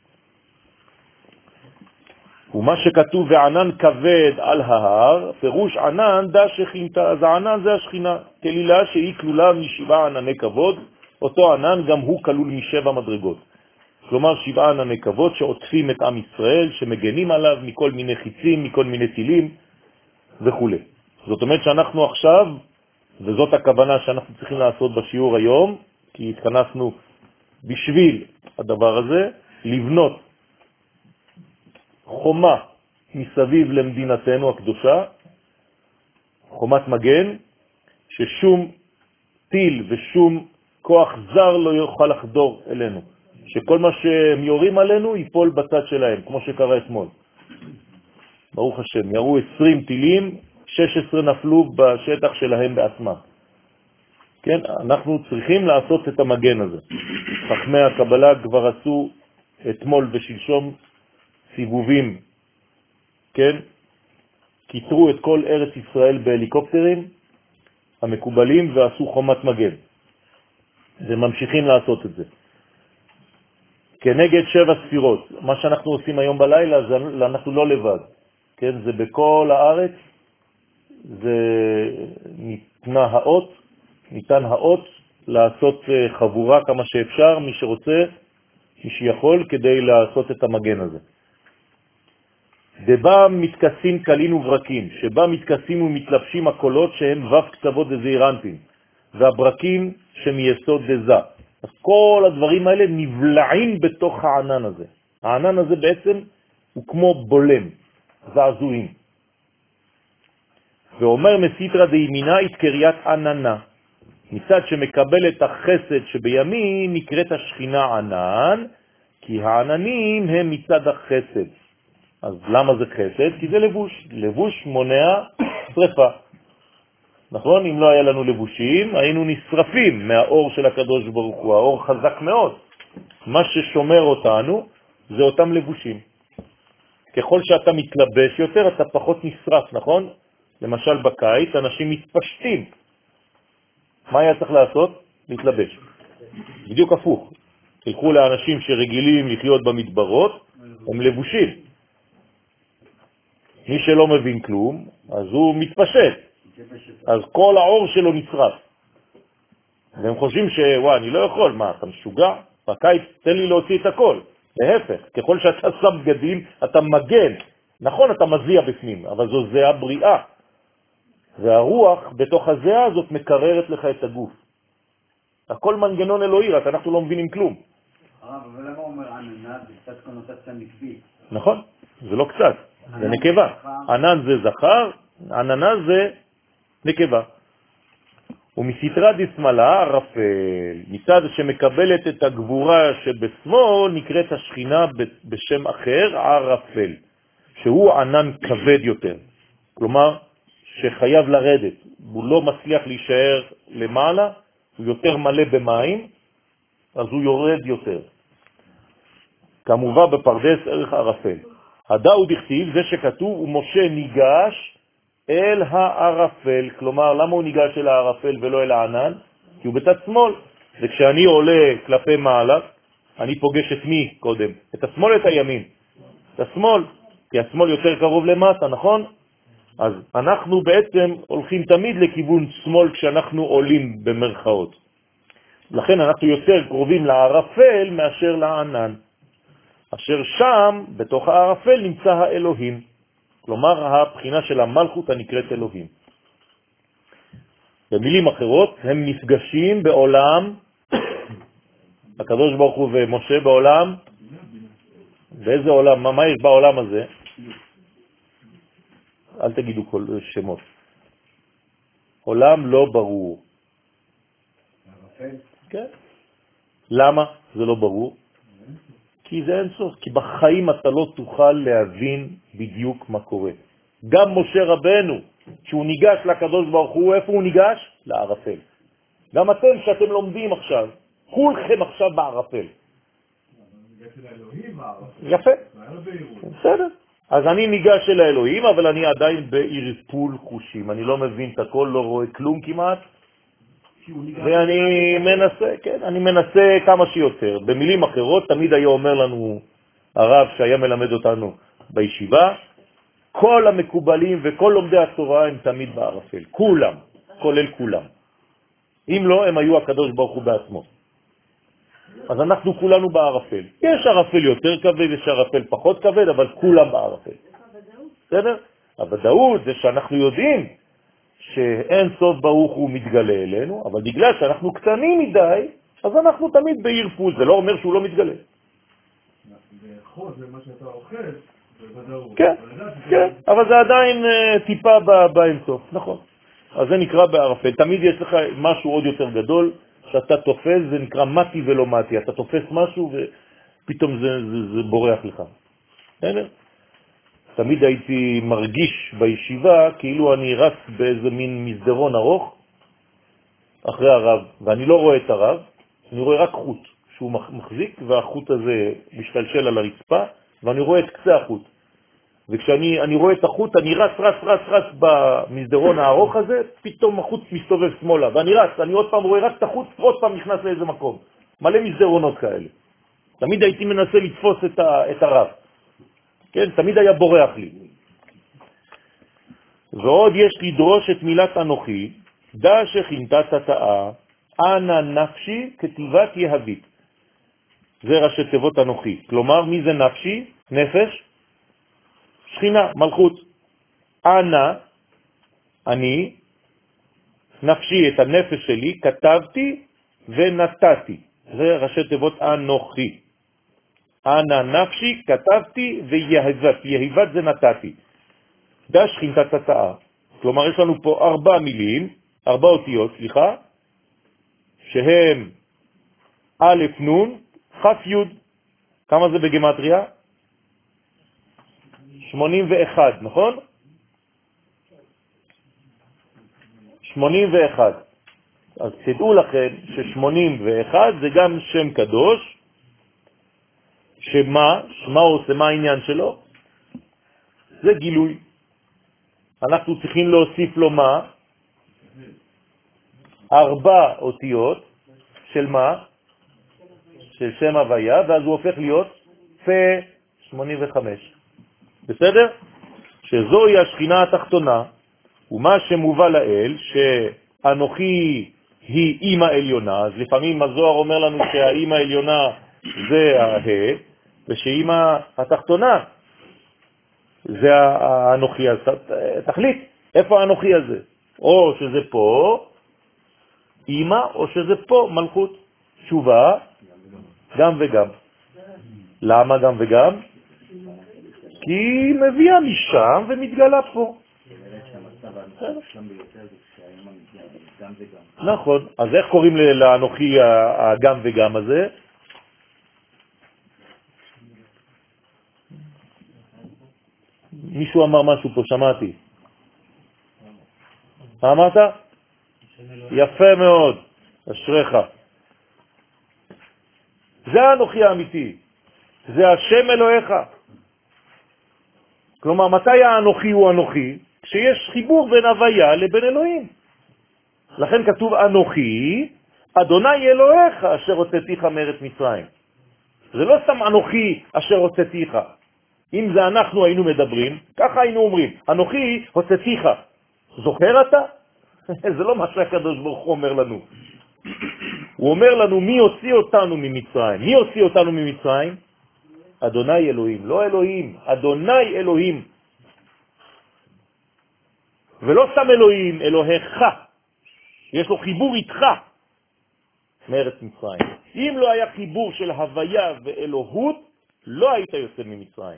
ומה שכתוב וענן כבד על ההר, פירוש ענן דה שכינתה, אז הענן זה השכינה, כלילה שהיא כלולה משבעה ענני כבוד, אותו ענן גם הוא כלול משבע מדרגות. כלומר שבעה ענני כבוד שעוטפים את עם ישראל, שמגנים עליו מכל מיני חיצים, מכל מיני טילים וכו'. זאת אומרת שאנחנו עכשיו, וזאת הכוונה שאנחנו צריכים לעשות בשיעור היום, כי התכנסנו בשביל הדבר הזה, לבנות חומה מסביב למדינתנו הקדושה, חומת מגן, ששום טיל ושום כוח זר לא יוכל לחדור אלינו. שכל מה שהם יורים עלינו ייפול בצד שלהם, כמו שקרה אתמול. ברוך השם, ירו עשרים טילים, שש עשרה נפלו בשטח שלהם בעצמם. כן, אנחנו צריכים לעשות את המגן הזה. חכמי הקבלה כבר עשו אתמול ושלשום סיבובים, כן? קיטרו את כל ארץ ישראל בהליקופטרים המקובלים ועשו חומת מגן. וממשיכים לעשות את זה. כנגד שבע ספירות. מה שאנחנו עושים היום בלילה, זה, אנחנו לא לבד. כן? זה בכל הארץ, זה ניתנה האות, ניתן האות לעשות חבורה כמה שאפשר, מי שרוצה, מי שיכול, כדי לעשות את המגן הזה. דבה מתכסים קלין וברקים, שבה מתכסים ומתלבשים הקולות שהם וו קצוות דזעירנטים, והברקים שמייסוד דזה. אז כל הדברים האלה נבלעים בתוך הענן הזה. הענן הזה בעצם הוא כמו בולם, זעזועים. ואומר מסיתרא דימינה את קריית עננה. מצד שמקבל את החסד שבימין נקראת השכינה ענן, כי העננים הם מצד החסד. אז למה זה חסד? כי זה לבוש. לבוש מונע שריפה. נכון? אם לא היה לנו לבושים, היינו נשרפים מהאור של הקדוש ברוך הוא. האור חזק מאוד. מה ששומר אותנו זה אותם לבושים. ככל שאתה מתלבש יותר, אתה פחות נשרף, נכון? למשל בקיץ, אנשים מתפשטים. מה היה צריך לעשות? להתלבש. בדיוק הפוך. תלכו לאנשים שרגילים לחיות במדברות, הם לבושים. מי שלא מבין כלום, אז הוא מתפשט. אז כל האור שלו נשרף. והם חושבים שוואי, אני לא יכול, מה, אתה משוגע? בקיץ תן לי להוציא את הכל. להפך, ככל שאתה שם בגדים, אתה מגן. נכון, אתה מזיע בפנים, אבל זו זיעה בריאה. והרוח בתוך הזיעה הזאת מקררת לך את הגוף. הכל מנגנון אלוהי, רק אנחנו לא מבינים כלום. הרב, אבל למה אומר עננה? זה קצת קונוטציה נקבית. נכון, זה לא קצת, זה נקבה. ענן זה זכר, עננה זה נקבה. ומסתרה דשמאלה ערפל, מצד שמקבלת את הגבורה שבשמאל נקראת השכינה בשם אחר ערפל, שהוא ענן כבד יותר. כלומר, שחייב לרדת, הוא לא מצליח להישאר למעלה, הוא יותר מלא במים, אז הוא יורד יותר. כמובן בפרדס ערך ערפל. הדאו דכתיב, זה שכתוב, ומשה ניגש אל הערפל. כלומר, למה הוא ניגש אל הערפל ולא אל הענן? כי הוא בצד שמאל. וכשאני עולה כלפי מעלה, אני פוגש את מי קודם? את השמאל, את הימין. את השמאל, כי השמאל יותר קרוב למטה, נכון? אז אנחנו בעצם הולכים תמיד לכיוון שמאל כשאנחנו עולים במרכאות. לכן אנחנו יותר קרובים לערפל מאשר לענן, אשר שם, בתוך הערפל, נמצא האלוהים. כלומר, הבחינה של המלכות הנקראת אלוהים. במילים אחרות, הם נפגשים בעולם, הקדוש ברוך הוא ומשה בעולם, באיזה עולם? מה, מה יש בעולם הזה? אל תגידו כל שמות. עולם לא ברור. כן. למה זה לא ברור? כי זה אין סוף. כי בחיים אתה לא תוכל להבין בדיוק מה קורה. גם משה רבנו, כשהוא ניגש לקדוש ברוך הוא, איפה הוא ניגש? לערפל. גם אתם שאתם לומדים עכשיו, כולכם עכשיו בערפל. יפה. בסדר. אז אני ניגש אל האלוהים, אבל אני עדיין בערפול חושים. אני לא מבין את הכל, לא רואה כלום כמעט. ואני מנסה, כן, אני מנסה כמה שיותר. במילים אחרות, תמיד היה אומר לנו הרב שהיה מלמד אותנו בישיבה, כל המקובלים וכל לומדי התורה הם תמיד בערפל. כולם, כולל כולם. אם לא, הם היו הקדוש ברוך הוא בעצמו. אז אנחנו כולנו בערפל. יש ערפל יותר כבד, יש ערפל פחות כבד, אבל כולם בערפל. בסדר? הוודאות זה שאנחנו יודעים שאין סוף ברוך הוא מתגלה אלינו, אבל בגלל שאנחנו קטנים מדי, אז אנחנו תמיד בערפול. זה לא אומר שהוא לא מתגלה. לאכול זה מה שאתה אוכל, זה ודאות. כן, כן, אבל זה עדיין טיפה באינסוף, נכון. אז זה נקרא בערפל. תמיד יש לך משהו עוד יותר גדול, שאתה תופס, זה נקרא מתי ולא מתי. אתה תופס משהו ופתאום זה, זה, זה בורח לך. בסדר? תמיד הייתי מרגיש בישיבה כאילו אני רץ באיזה מין מסדרון ארוך אחרי הרב, ואני לא רואה את הרב, אני רואה רק חוט שהוא מחזיק, והחוט הזה משתלשל על הרצפה, ואני רואה את קצה החוט. וכשאני אני רואה את החוט, אני רץ, רץ, רץ, רץ במסדרון הארוך הזה, פתאום החוט מסתובב שמאלה, ואני רץ, אני עוד פעם רואה רק את החוט, עוד פעם נכנס לאיזה מקום. מלא מסדרונות כאלה. תמיד הייתי מנסה לתפוס את, ה, את הרב. כן, תמיד היה בורח לי. ועוד יש לדרוש את מילת אנוכי, דע שכינתה תתאה, אנא נפשי כתיבת יהבית. זה ראשי תיבות אנוכי. כלומר, מי זה נפשי? נפש? שכינה, מלכות. אנא, אני, נפשי, את הנפש שלי, כתבתי ונתתי. זה ראשי תיבות אנוכי. אנא נפשי, כתבתי ויהבת. יהבת זה נתתי. דע שכינתה תתאה. כלומר, יש לנו פה ארבע מילים, ארבע אותיות, סליחה, שהם א' נון, ח' י'. כמה זה בגמטריה? שמונים ואחת, נכון? שמונים ואחת. אז תדעו לכם ש-שמונים ואחת זה גם שם קדוש, שמה, שמה עושה, מה העניין שלו? זה גילוי. אנחנו צריכים להוסיף לו מה? ארבע אותיות של מה? של שם הוויה, ואז הוא הופך להיות פה שמונים וחמש. בסדר? שזוהי השכינה התחתונה, ומה שמובא לאל, שאנוכי היא אמא עליונה, אז לפעמים הזוהר אומר לנו שהאמא העליונה זה הה, ושאמא התחתונה זה האנוכי. אז תחליט, איפה האנוכי הזה? או שזה פה אמא, או שזה פה מלכות. תשובה, גם וגם. למה גם וגם? כי היא מביאה משם ומתגלה פה. נכון. אז איך קוראים לאנוכי הגם וגם הזה? מישהו אמר משהו פה, שמעתי. מה אמרת? יפה מאוד, אשריך. זה האנוכי האמיתי, זה השם אלוהיך. כלומר, מתי האנוכי הוא אנוכי? כשיש חיבור בין הוויה לבין אלוהים. לכן כתוב אנוכי, אדוני אלוהיך אשר הוצאתיך מארץ מצרים. זה לא סתם אנוכי אשר הוצאתיך. אם זה אנחנו היינו מדברים, ככה היינו אומרים, אנוכי הוצאתיך. זוכר אתה? זה לא מה שהקדוש ברוך הוא אומר לנו. הוא אומר לנו מי הוציא אותנו ממצרים. מי הוציא אותנו ממצרים? אדוני אלוהים, לא אלוהים, אדוני אלוהים. ולא סתם אלוהים, אלוהיך. יש לו חיבור איתך מארץ מצרים. אם לא היה חיבור של הוויה ואלוהות, לא היית יוצא ממצרים.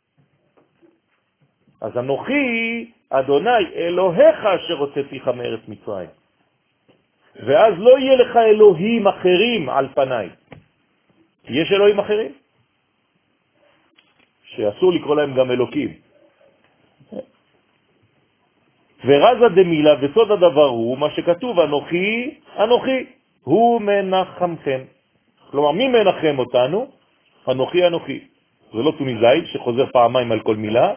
אז אנוכי, אדוני אלוהיך אשר הוצאתיך מארץ מצרים. ואז לא יהיה לך אלוהים אחרים על פניי. יש אלוהים אחרים? שאסור לקרוא להם גם אלוקים. ורזה דמילה וסוד הדבר הוא מה שכתוב, אנוכי, אנוכי, הוא מנחמכם. כלומר, מי מנחם אותנו? אנוכי, אנוכי. זה לא תוניסאי שחוזר פעמיים על כל מילה,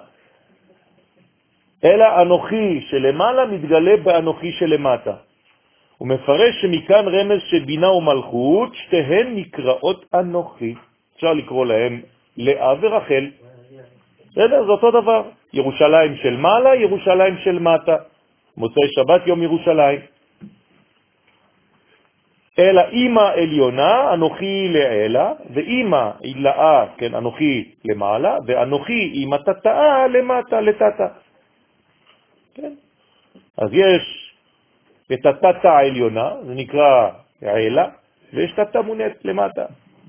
אלא אנוכי שלמעלה מתגלה באנוכי שלמטה. הוא מפרש שמכאן רמז שבינה ומלכות, שתיהן נקראות אנוכי. אפשר לקרוא להם לאה ורחל. בסדר? זה אותו דבר. ירושלים של מעלה, ירושלים של מטה. מוצאי שבת יום ירושלים. אלא אמא עליונה, אנוכי לעילה, ואמא עילאה, כן, אנוכי למעלה, ואנוכי אמא תתאה למטה, לתתה. כן? אז יש את התתה העליונה, זה נקרא עילה, ויש תתה מונית למטה.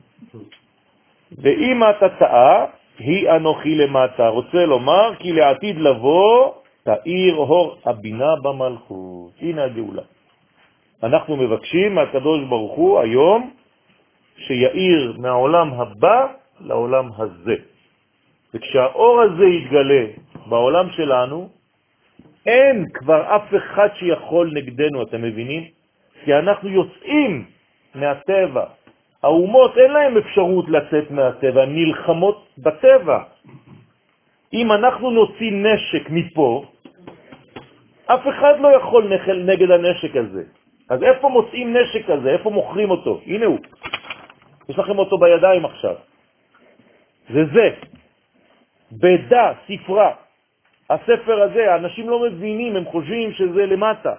ואמא תתאה היא אנוכי למטה. רוצה לומר כי לעתיד לבוא תאיר אור הבינה במלכות. הנה הגאולה. אנחנו מבקשים מהקדוש ברוך הוא היום שיאיר מהעולם הבא לעולם הזה. וכשהאור הזה יתגלה בעולם שלנו, אין כבר אף אחד שיכול נגדנו, אתם מבינים? כי אנחנו יוצאים מהטבע. האומות אין להם אפשרות לצאת מהטבע, הן נלחמות בטבע. אם אנחנו נוציא נשק מפה, אף אחד לא יכול נגד הנשק הזה. אז איפה מוצאים נשק הזה? איפה מוכרים אותו? הנה הוא. יש לכם אותו בידיים עכשיו. זה זה. בדה, ספרה. הספר הזה, האנשים לא מבינים, הם חושבים שזה למטה.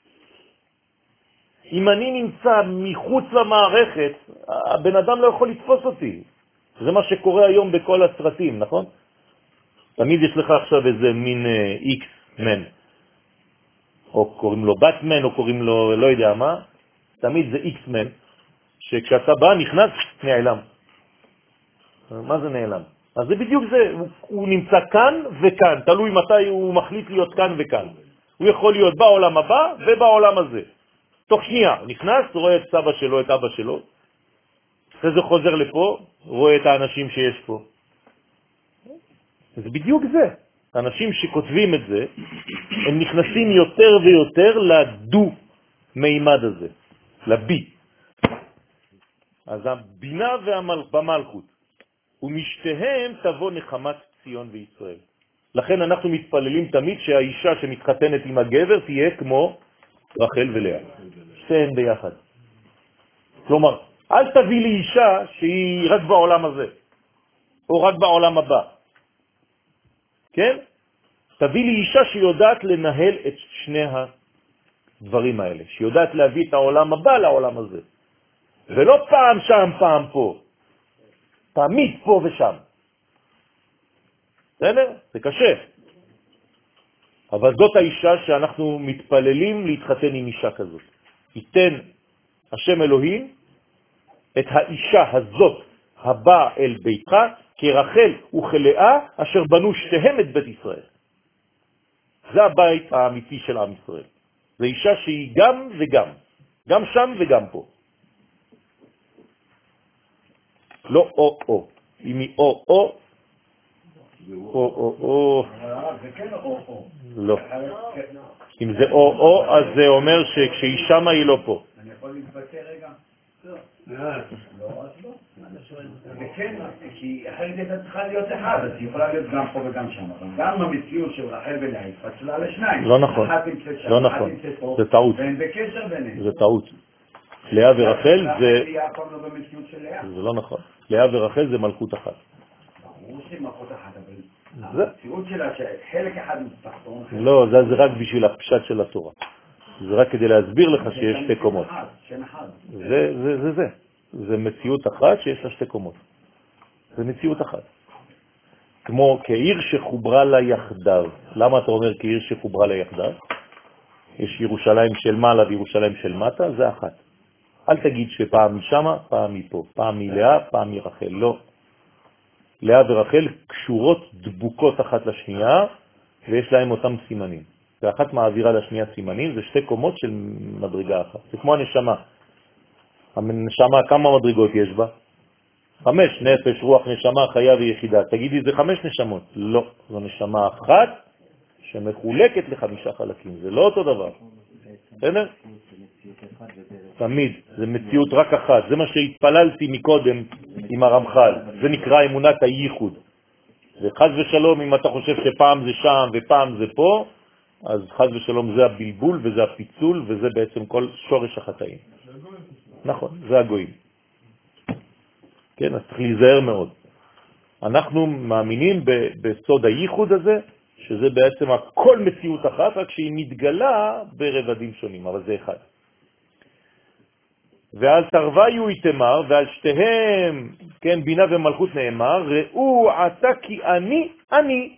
אם אני נמצא מחוץ למערכת, הבן אדם לא יכול לתפוס אותי. זה מה שקורה היום בכל הסרטים, נכון? תמיד יש לך עכשיו איזה מין איקס מן. או קוראים לו בטמן, או קוראים לו לא יודע מה. תמיד זה איקס מן, שכשאתה בא נכנס, נעלם. מה זה נעלם? אז זה בדיוק זה, הוא, הוא נמצא כאן וכאן, תלוי מתי הוא מחליט להיות כאן וכאן. הוא יכול להיות בעולם הבא ובעולם הזה. תוך שנייה, נכנס, רואה את סבא שלו, את אבא שלו, אחרי זה חוזר לפה, רואה את האנשים שיש פה. זה בדיוק זה. האנשים שכותבים את זה, הם נכנסים יותר ויותר לדו מימד הזה, לבי. אז הבינה והמלכות, ומשתיהם תבוא נחמת ציון וישראל. לכן אנחנו מתפללים תמיד שהאישה שמתחתנת עם הגבר תהיה כמו רחל ולאה. שתיהן ביחד. כלומר, אל תביא לי אישה שהיא רק בעולם הזה, או רק בעולם הבא. כן? תביא לי אישה שיודעת לנהל את שני הדברים האלה, שיודעת להביא את העולם הבא לעולם הזה. ולא פעם שם, פעם פה. תמיד פה ושם. בסדר? זה קשה. אבל זאת האישה שאנחנו מתפללים להתחתן עם אישה כזאת. ייתן השם אלוהים את האישה הזאת הבאה אל ביתך, כרחל וכלאה אשר בנו שתיהם את בית ישראל. זה הבית האמיתי של עם ישראל. זה אישה שהיא גם וגם. גם שם וגם פה. לא או-או. אם היא או-או, או-או-או. זה כן או-או. לא. אם זה או-או, אז זה אומר שכשהיא שמה היא לא פה. אני יכול להתבטא רגע? לא. לא, אז לא. זה כן, כי אחרת הייתה צריכה להיות אחד, אז היא יכולה להיות גם פה וגם שם. אבל גם המציאות של רחל ולאה התפצלה לשניים. לא נכון. לא נכון. זה טעות. והם בקשר ביניהם. זה טעות. לאה ורחל זה... זה לא נכון. לאה ורחל זה מלכות אחת. ברור שהיא מלכות אחת, אבל המציאות שלה שחלק אחד מתחתון... לא, זה רק בשביל הפשט של התורה. זה רק כדי להסביר לך שיש שתי קומות. שם אחד. זה, זה, זה, זה. זה מציאות אחת שיש לה שתי קומות. זה מציאות אחת. כמו כעיר שחוברה לה יחדיו. למה אתה אומר כעיר שחוברה לה יחדיו? יש ירושלים של מעלה וירושלים של מטה, זה אחת. אל תגיד שפעם משמה, פעם מפה, פעם מלאה, פעם מרחל. לא. לאה ורחל קשורות דבוקות אחת לשנייה, ויש להם אותם סימנים. ואחת מעבירה לשנייה סימנים, זה שתי קומות של מדרגה אחת. זה כמו הנשמה. הנשמה, כמה מדרגות יש בה? חמש, נפש, רוח, נשמה, חיה ויחידה. תגידי, זה חמש נשמות. לא, זו נשמה אחת שמחולקת לחמישה חלקים. זה לא אותו דבר. בסדר? תמיד, זה מציאות רק אחת. זה מה שהתפללתי מקודם עם הרמח"ל. זה נקרא אמונת הייחוד. וחז ושלום, אם אתה חושב שפעם זה שם ופעם זה פה, אז חז ושלום זה הבלבול וזה הפיצול וזה בעצם כל שורש החטאים. נכון, זה הגויים. כן, אז צריך להיזהר מאוד. אנחנו מאמינים ב- בסוד הייחוד הזה, שזה בעצם הכל מציאות אחת, רק שהיא מתגלה ברבדים שונים, אבל זה אחד. ועל תרוויו יתמר, ועל שתיהם, כן, בינה ומלכות נאמר, ראו עתה כי אני, אני,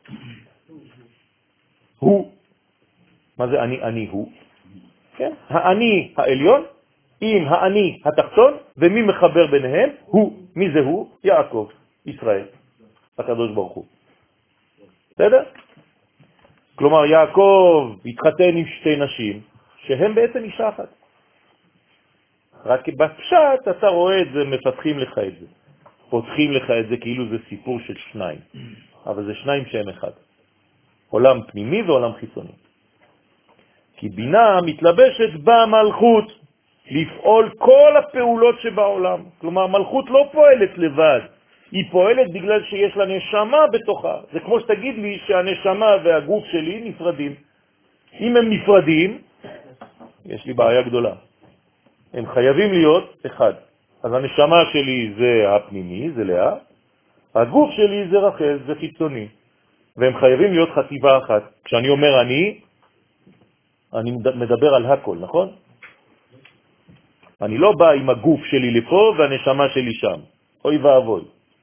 הוא. מה זה אני, אני, הוא? כן, האני העליון, עם האני התחתון, ומי מחבר ביניהם? הוא. מי זה הוא? יעקב, ישראל, הקדוש ברוך הוא. בסדר? כלומר, יעקב התחתן עם שתי נשים, שהן בעצם אישה אחת. רק בפשט אתה רואה את זה, מפתחים לך את זה. פותחים לך את זה כאילו זה סיפור של שניים. אבל זה שניים שהם אחד. עולם פנימי ועולם חיצוני. כי בינה מתלבשת במלכות, לפעול כל הפעולות שבעולם. כלומר, מלכות לא פועלת לבד. היא פועלת בגלל שיש לה נשמה בתוכה. זה כמו שתגיד לי שהנשמה והגוף שלי נפרדים. אם הם נפרדים, יש לי בעיה גדולה. הם חייבים להיות אחד. אז הנשמה שלי זה הפנימי, זה לאה. הגוף שלי זה רחל, זה חיצוני. והם חייבים להיות חטיבה אחת. כשאני אומר אני, אני מדבר על הכל, נכון? אני לא בא עם הגוף שלי לפה והנשמה שלי שם. אוי ואבוי.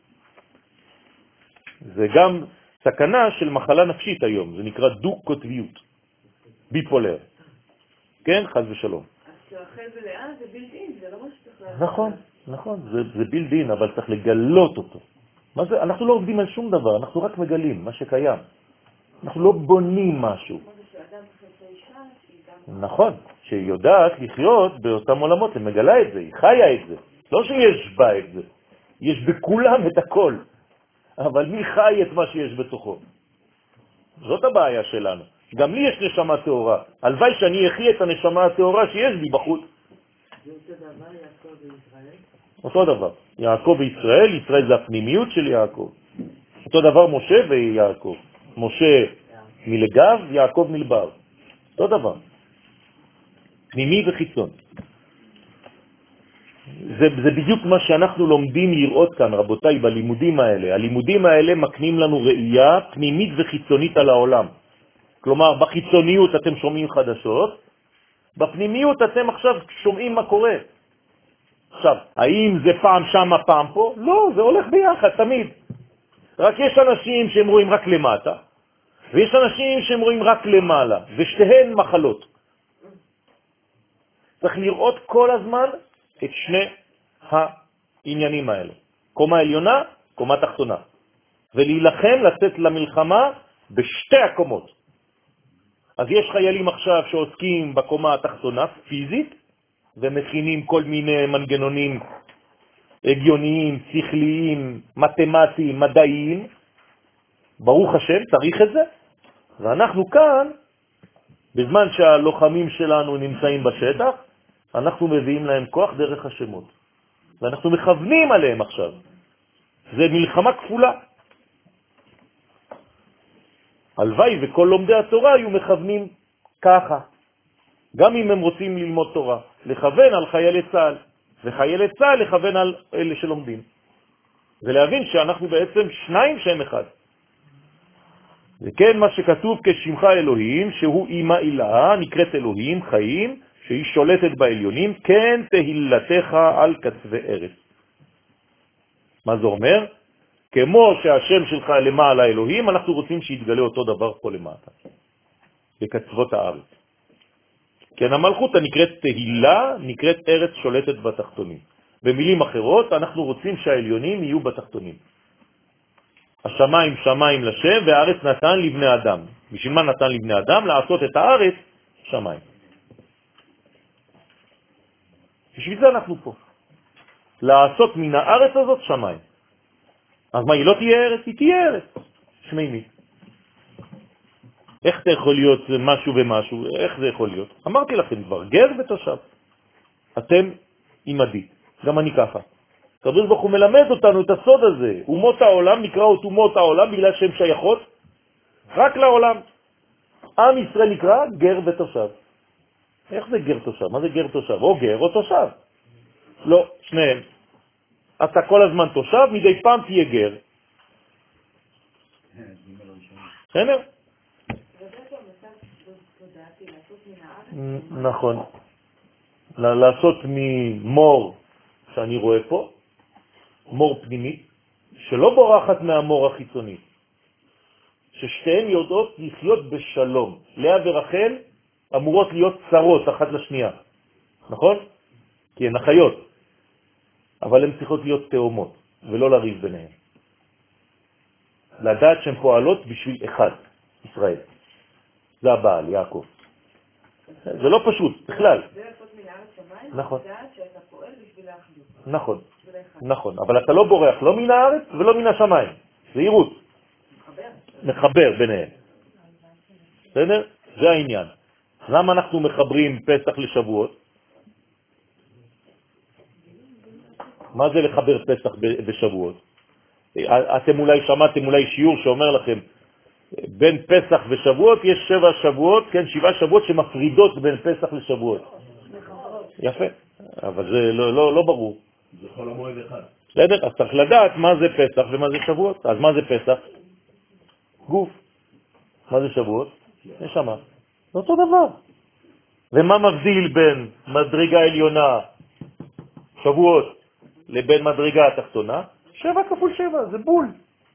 זה גם סכנה של מחלה נפשית היום. זה נקרא דו-קוטביות. ביפולר. כן? חס ושלום. אז רחל ולאה זה בילדין, זה לא מה שצריך לעשות. נכון, נכון. זה, זה בילדין, אבל צריך לגלות אותו. מה זה? אנחנו לא עובדים על שום דבר, אנחנו רק מגלים מה שקיים. אנחנו לא בונים משהו. נכון, שהיא יודעת לחיות באותם עולמות, היא מגלה את זה, היא חיה את זה. לא שיש בה את זה, יש בכולם את הכל. אבל מי חי את מה שיש בתוכו? זאת הבעיה שלנו. גם לי יש נשמה תאורה. הלוואי שאני אחי את הנשמה התאורה שיש לי בחוץ. זה אותו דבר יעקב וישראל? אותו דבר. יעקב וישראל, ישראל זה הפנימיות של יעקב. אותו דבר משה ויעקב. משה מלגב, יעקב מלבר. אותו דבר. פנימי וחיצון. זה, זה בדיוק מה שאנחנו לומדים לראות כאן, רבותיי, בלימודים האלה. הלימודים האלה מקנים לנו ראייה פנימית וחיצונית על העולם. כלומר, בחיצוניות אתם שומעים חדשות, בפנימיות אתם עכשיו שומעים מה קורה. עכשיו, האם זה פעם שמה, פעם פה? לא, זה הולך ביחד, תמיד. רק יש אנשים שהם רואים רק למטה, ויש אנשים שהם רואים רק למעלה, ושתיהן מחלות. צריך לראות כל הזמן את שני העניינים האלה. קומה עליונה, קומה תחתונה. ולהילחם, לצאת למלחמה בשתי הקומות. אז יש חיילים עכשיו שעוסקים בקומה התחתונה, פיזית, ומכינים כל מיני מנגנונים הגיוניים, שכליים, מתמטיים, מדעיים. ברוך השם, צריך את זה. ואנחנו כאן, בזמן שהלוחמים שלנו נמצאים בשטח, אנחנו מביאים להם כוח דרך השמות. ואנחנו מכוונים עליהם עכשיו. זה מלחמה כפולה. הלוואי וכל לומדי התורה היו מכוונים ככה. גם אם הם רוצים ללמוד תורה. לכוון על חיילי צה"ל. וחיילי צה"ל לכוון על אלה שלומדים. ולהבין שאנחנו בעצם שניים שהם אחד. זה כן מה שכתוב כשמך אלוהים, שהוא אימא אילה, נקראת אלוהים, חיים, שהיא שולטת בעליונים, כן תהילתך על קצווי ארץ. מה זה אומר? כמו שהשם שלך למעלה אלוהים, אנחנו רוצים שיתגלה אותו דבר פה למטה, בקצוות הארץ. כן, המלכות הנקראת תהילה, נקראת ארץ שולטת בתחתונים. במילים אחרות, אנחנו רוצים שהעליונים יהיו בתחתונים. השמיים שמיים לשם, והארץ נתן לבני אדם. בשביל מה נתן לבני אדם? לעשות את הארץ שמיים. בשביל זה אנחנו פה. לעשות מן הארץ הזאת שמיים. אז מה, היא לא תהיה ארץ? היא תהיה ארץ. שמימית. איך זה יכול להיות משהו ומשהו? איך זה יכול להיות? אמרתי לכם כבר, גר ותושב. אתם עימדי. גם אני ככה. הקדוש ברוך הוא מלמד אותנו את הסוד הזה. אומות העולם, נקראות אומות העולם בגלל שהן שייכות רק לעולם. עם ישראל נקרא גר ותושב. איך זה גר תושב? מה זה גר תושב? או גר או תושב. לא, שניהם. אתה כל הזמן תושב, מדי פעם תהיה גר. בסדר? נכון. לעשות ממור שאני רואה פה, מור פנימי, שלא בורחת מהמור החיצוני, ששתיהן יודעות לחיות בשלום. לאה ורחל אמורות להיות צרות אחת לשנייה, נכון? כי הן החיות, אבל הן צריכות להיות תאומות ולא לריב ביניהן. לדעת שהן פועלות בשביל אחד, ישראל. זה הבעל, יעקב. זה לא פשוט, בכלל. זה לעשות מן הארץ שמיים, נכון. לדעת שאתה פועל בשביל האחדות. נכון, נכון, אבל אתה לא בורח לא מן הארץ ולא מן השמיים. זה עירות. מחבר ביניהם. בסדר? זה העניין. למה אנחנו מחברים פסח לשבועות? מה זה לחבר פסח בשבועות? אתם אולי שמעתם אולי שיעור שאומר לכם, בין פסח ושבועות יש שבע שבועות, כן, שבעה שבועות שמפרידות בין פסח לשבועות. יפה, אבל זה לא, לא, לא ברור. זה חול המועד אחד. בסדר? אז צריך לדעת מה זה פסח ומה זה שבועות. אז מה זה פסח? גוף. מה זה שבועות? נשמה. זה אותו דבר. ומה מבדיל בין מדרגה עליונה, שבועות, לבין מדרגה התחתונה? שבע כפול שבע, זה בול.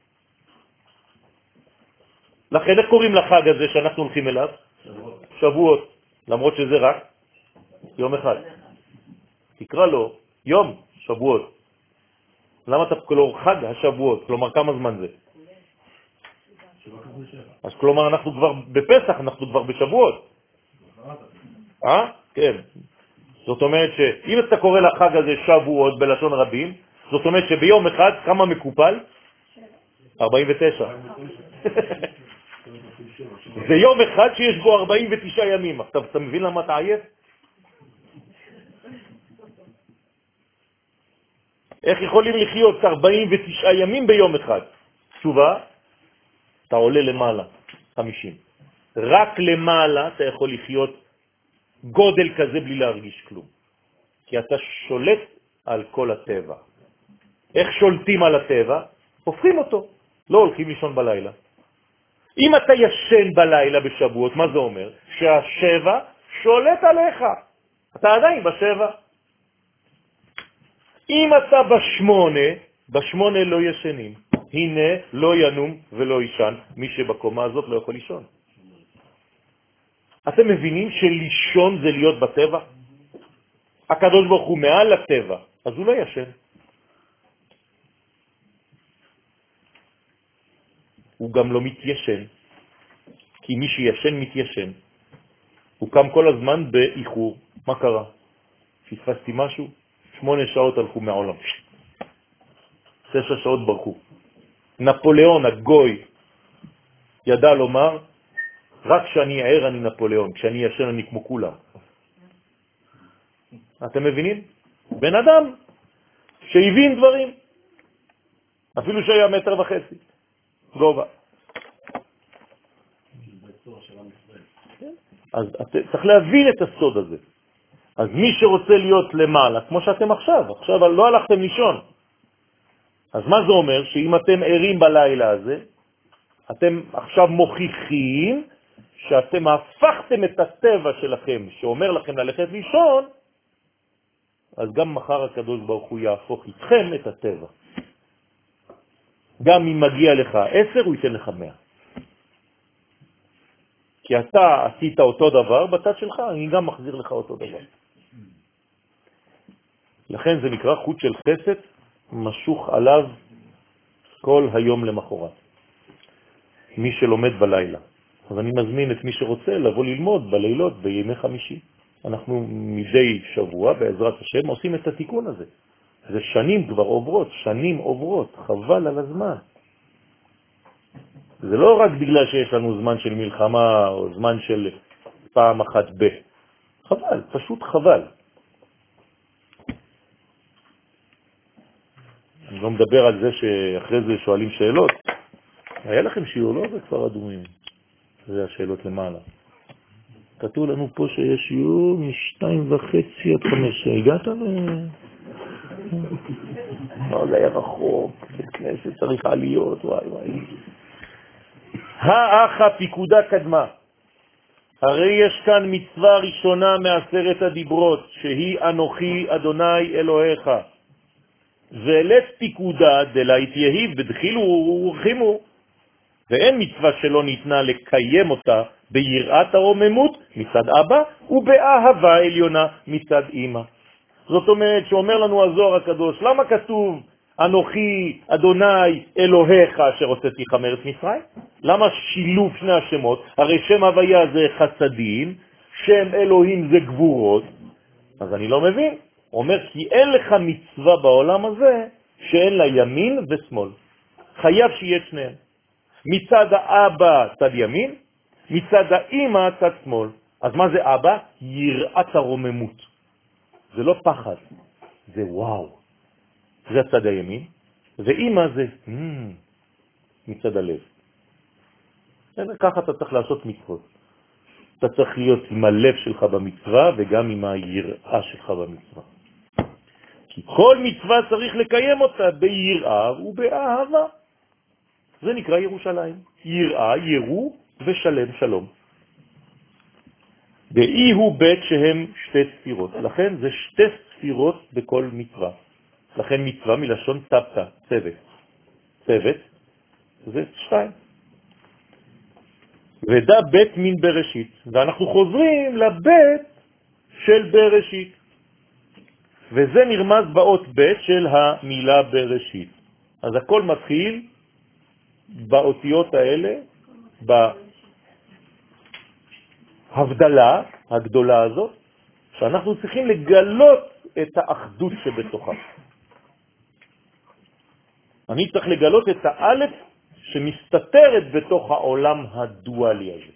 לכן איך קוראים לחג הזה שאנחנו הולכים אליו? שבועות. שבועות. למרות שזה רק יום אחד. תקרא לו יום שבועות. למה אתה קורא חג השבועות? כלומר, כמה זמן זה? אז כלומר, אנחנו כבר בפסח, אנחנו כבר בשבועות. אה? כן. זאת אומרת שאם אתה קורא לחג הזה שבועות בלשון רבים, זאת אומרת שביום אחד כמה מקופל? ארבעים ותשע. זה יום אחד שיש בו ארבעים ותשעה ימים. עכשיו, אתה מבין למה אתה עייף? איך יכולים לחיות ארבעים ותשעה ימים ביום אחד? תשובה, אתה עולה למעלה, חמישים. רק למעלה אתה יכול לחיות גודל כזה בלי להרגיש כלום. כי אתה שולט על כל הטבע. איך שולטים על הטבע? הופכים אותו. לא הולכים לישון בלילה. אם אתה ישן בלילה בשבועות, מה זה אומר? שהשבע שולט עליך. אתה עדיין בשבע. אם אתה בשמונה, בשמונה לא ישנים. הנה לא ינום ולא ישן. מי שבקומה הזאת לא יכול לישון. אתם מבינים שלישון זה להיות בטבע? הקדוש ברוך הוא מעל הטבע, אז הוא לא ישן. הוא גם לא מתיישן, כי מי שישן מתיישן. הוא קם כל הזמן באיחור. מה קרה? פספסתי משהו? שמונה שעות הלכו מהעולם. תשע שעות ברחו. נפוליאון הגוי ידע לומר, רק כשאני ער אני נפוליאון, כשאני ישן אני כמו כולם. אתם מבינים? בן אדם שהבין דברים, אפילו שהיה מטר וחצי גובה. אז צריך להבין את הסוד הזה. אז מי שרוצה להיות למעלה, כמו שאתם עכשיו, עכשיו לא הלכתם לישון. אז מה זה אומר? שאם אתם ערים בלילה הזה, אתם עכשיו מוכיחים שאתם הפכתם את הטבע שלכם, שאומר לכם ללכת לישון, אז גם מחר הקדוש ברוך הוא יהפוך איתכם את הטבע. גם אם מגיע לך עשר, הוא ייתן לך מאה. כי אתה עשית אותו דבר בצד שלך, אני גם מחזיר לך אותו דבר. לכן זה נקרא חוט של חסד, משוך עליו כל היום למחרת. מי שלומד בלילה. אז אני מזמין את מי שרוצה לבוא ללמוד בלילות, בימי חמישי. אנחנו מדי שבוע, בעזרת השם, עושים את התיקון הזה. זה שנים כבר עוברות, שנים עוברות, חבל על הזמן. זה לא רק בגלל שיש לנו זמן של מלחמה או זמן של פעם אחת ב. חבל, פשוט חבל. אני לא מדבר על זה שאחרי זה שואלים שאלות. היה לכם שיעור, לא? זה כבר אדומים. זה השאלות למעלה. כתוב לנו פה שיש שיעור משתיים וחצי עד חמש. הגעת ל... לא, זה היה רחוק. בכנסת צריך עליות, וואי וואי. האחה פיקודה קדמה. הרי יש כאן מצווה ראשונה מעשרת הדיברות, שהיא אנוכי אדוני אלוהיך. ולת פיקודה דלית יהיב בדחילו ורחימו. ואין מצווה שלא ניתנה לקיים אותה ביראת הרוממות מצד אבא ובאהבה עליונה מצד אמא. זאת אומרת שאומר לנו הזוהר הקדוש, למה כתוב אנוכי אדוני אלוהיך אשר הוצאתיך מארץ מצרים? למה שילוב שני השמות? הרי שם הוויה זה חסדים, שם אלוהים זה גבורות. אז אני לא מבין. אומר כי אין לך מצווה בעולם הזה שאין לה ימין ושמאל. חייב שיהיה שניהם. מצד האבא צד ימין, מצד האמא צד שמאל. אז מה זה אבא? יראת הרוממות. זה לא פחד, זה וואו. זה הצד הימין, ואמא זה mm, מצד הלב. ככה אתה צריך לעשות מצוות. אתה צריך להיות עם הלב שלך במצווה וגם עם היראה שלך במצווה. כי כל מצווה צריך לקיים אותה ביראה ובאהבה. זה נקרא ירושלים. יראה, ירו ושלם שלום. דאי הוא בית שהם שתי ספירות. לכן זה שתי ספירות בכל מצווה. לכן מצווה מלשון צבתא, צוות. צוות זה שתיים. ודא בית מן בראשית. ואנחנו חוזרים לבית של בראשית. וזה נרמז באות בית של המילה בראשית. אז הכל מתחיל באותיות האלה, בהבדלה הגדולה הזאת, שאנחנו צריכים לגלות את האחדות שבתוכה. אני צריך לגלות את האלף שמסתתרת בתוך העולם הדואלי הזה.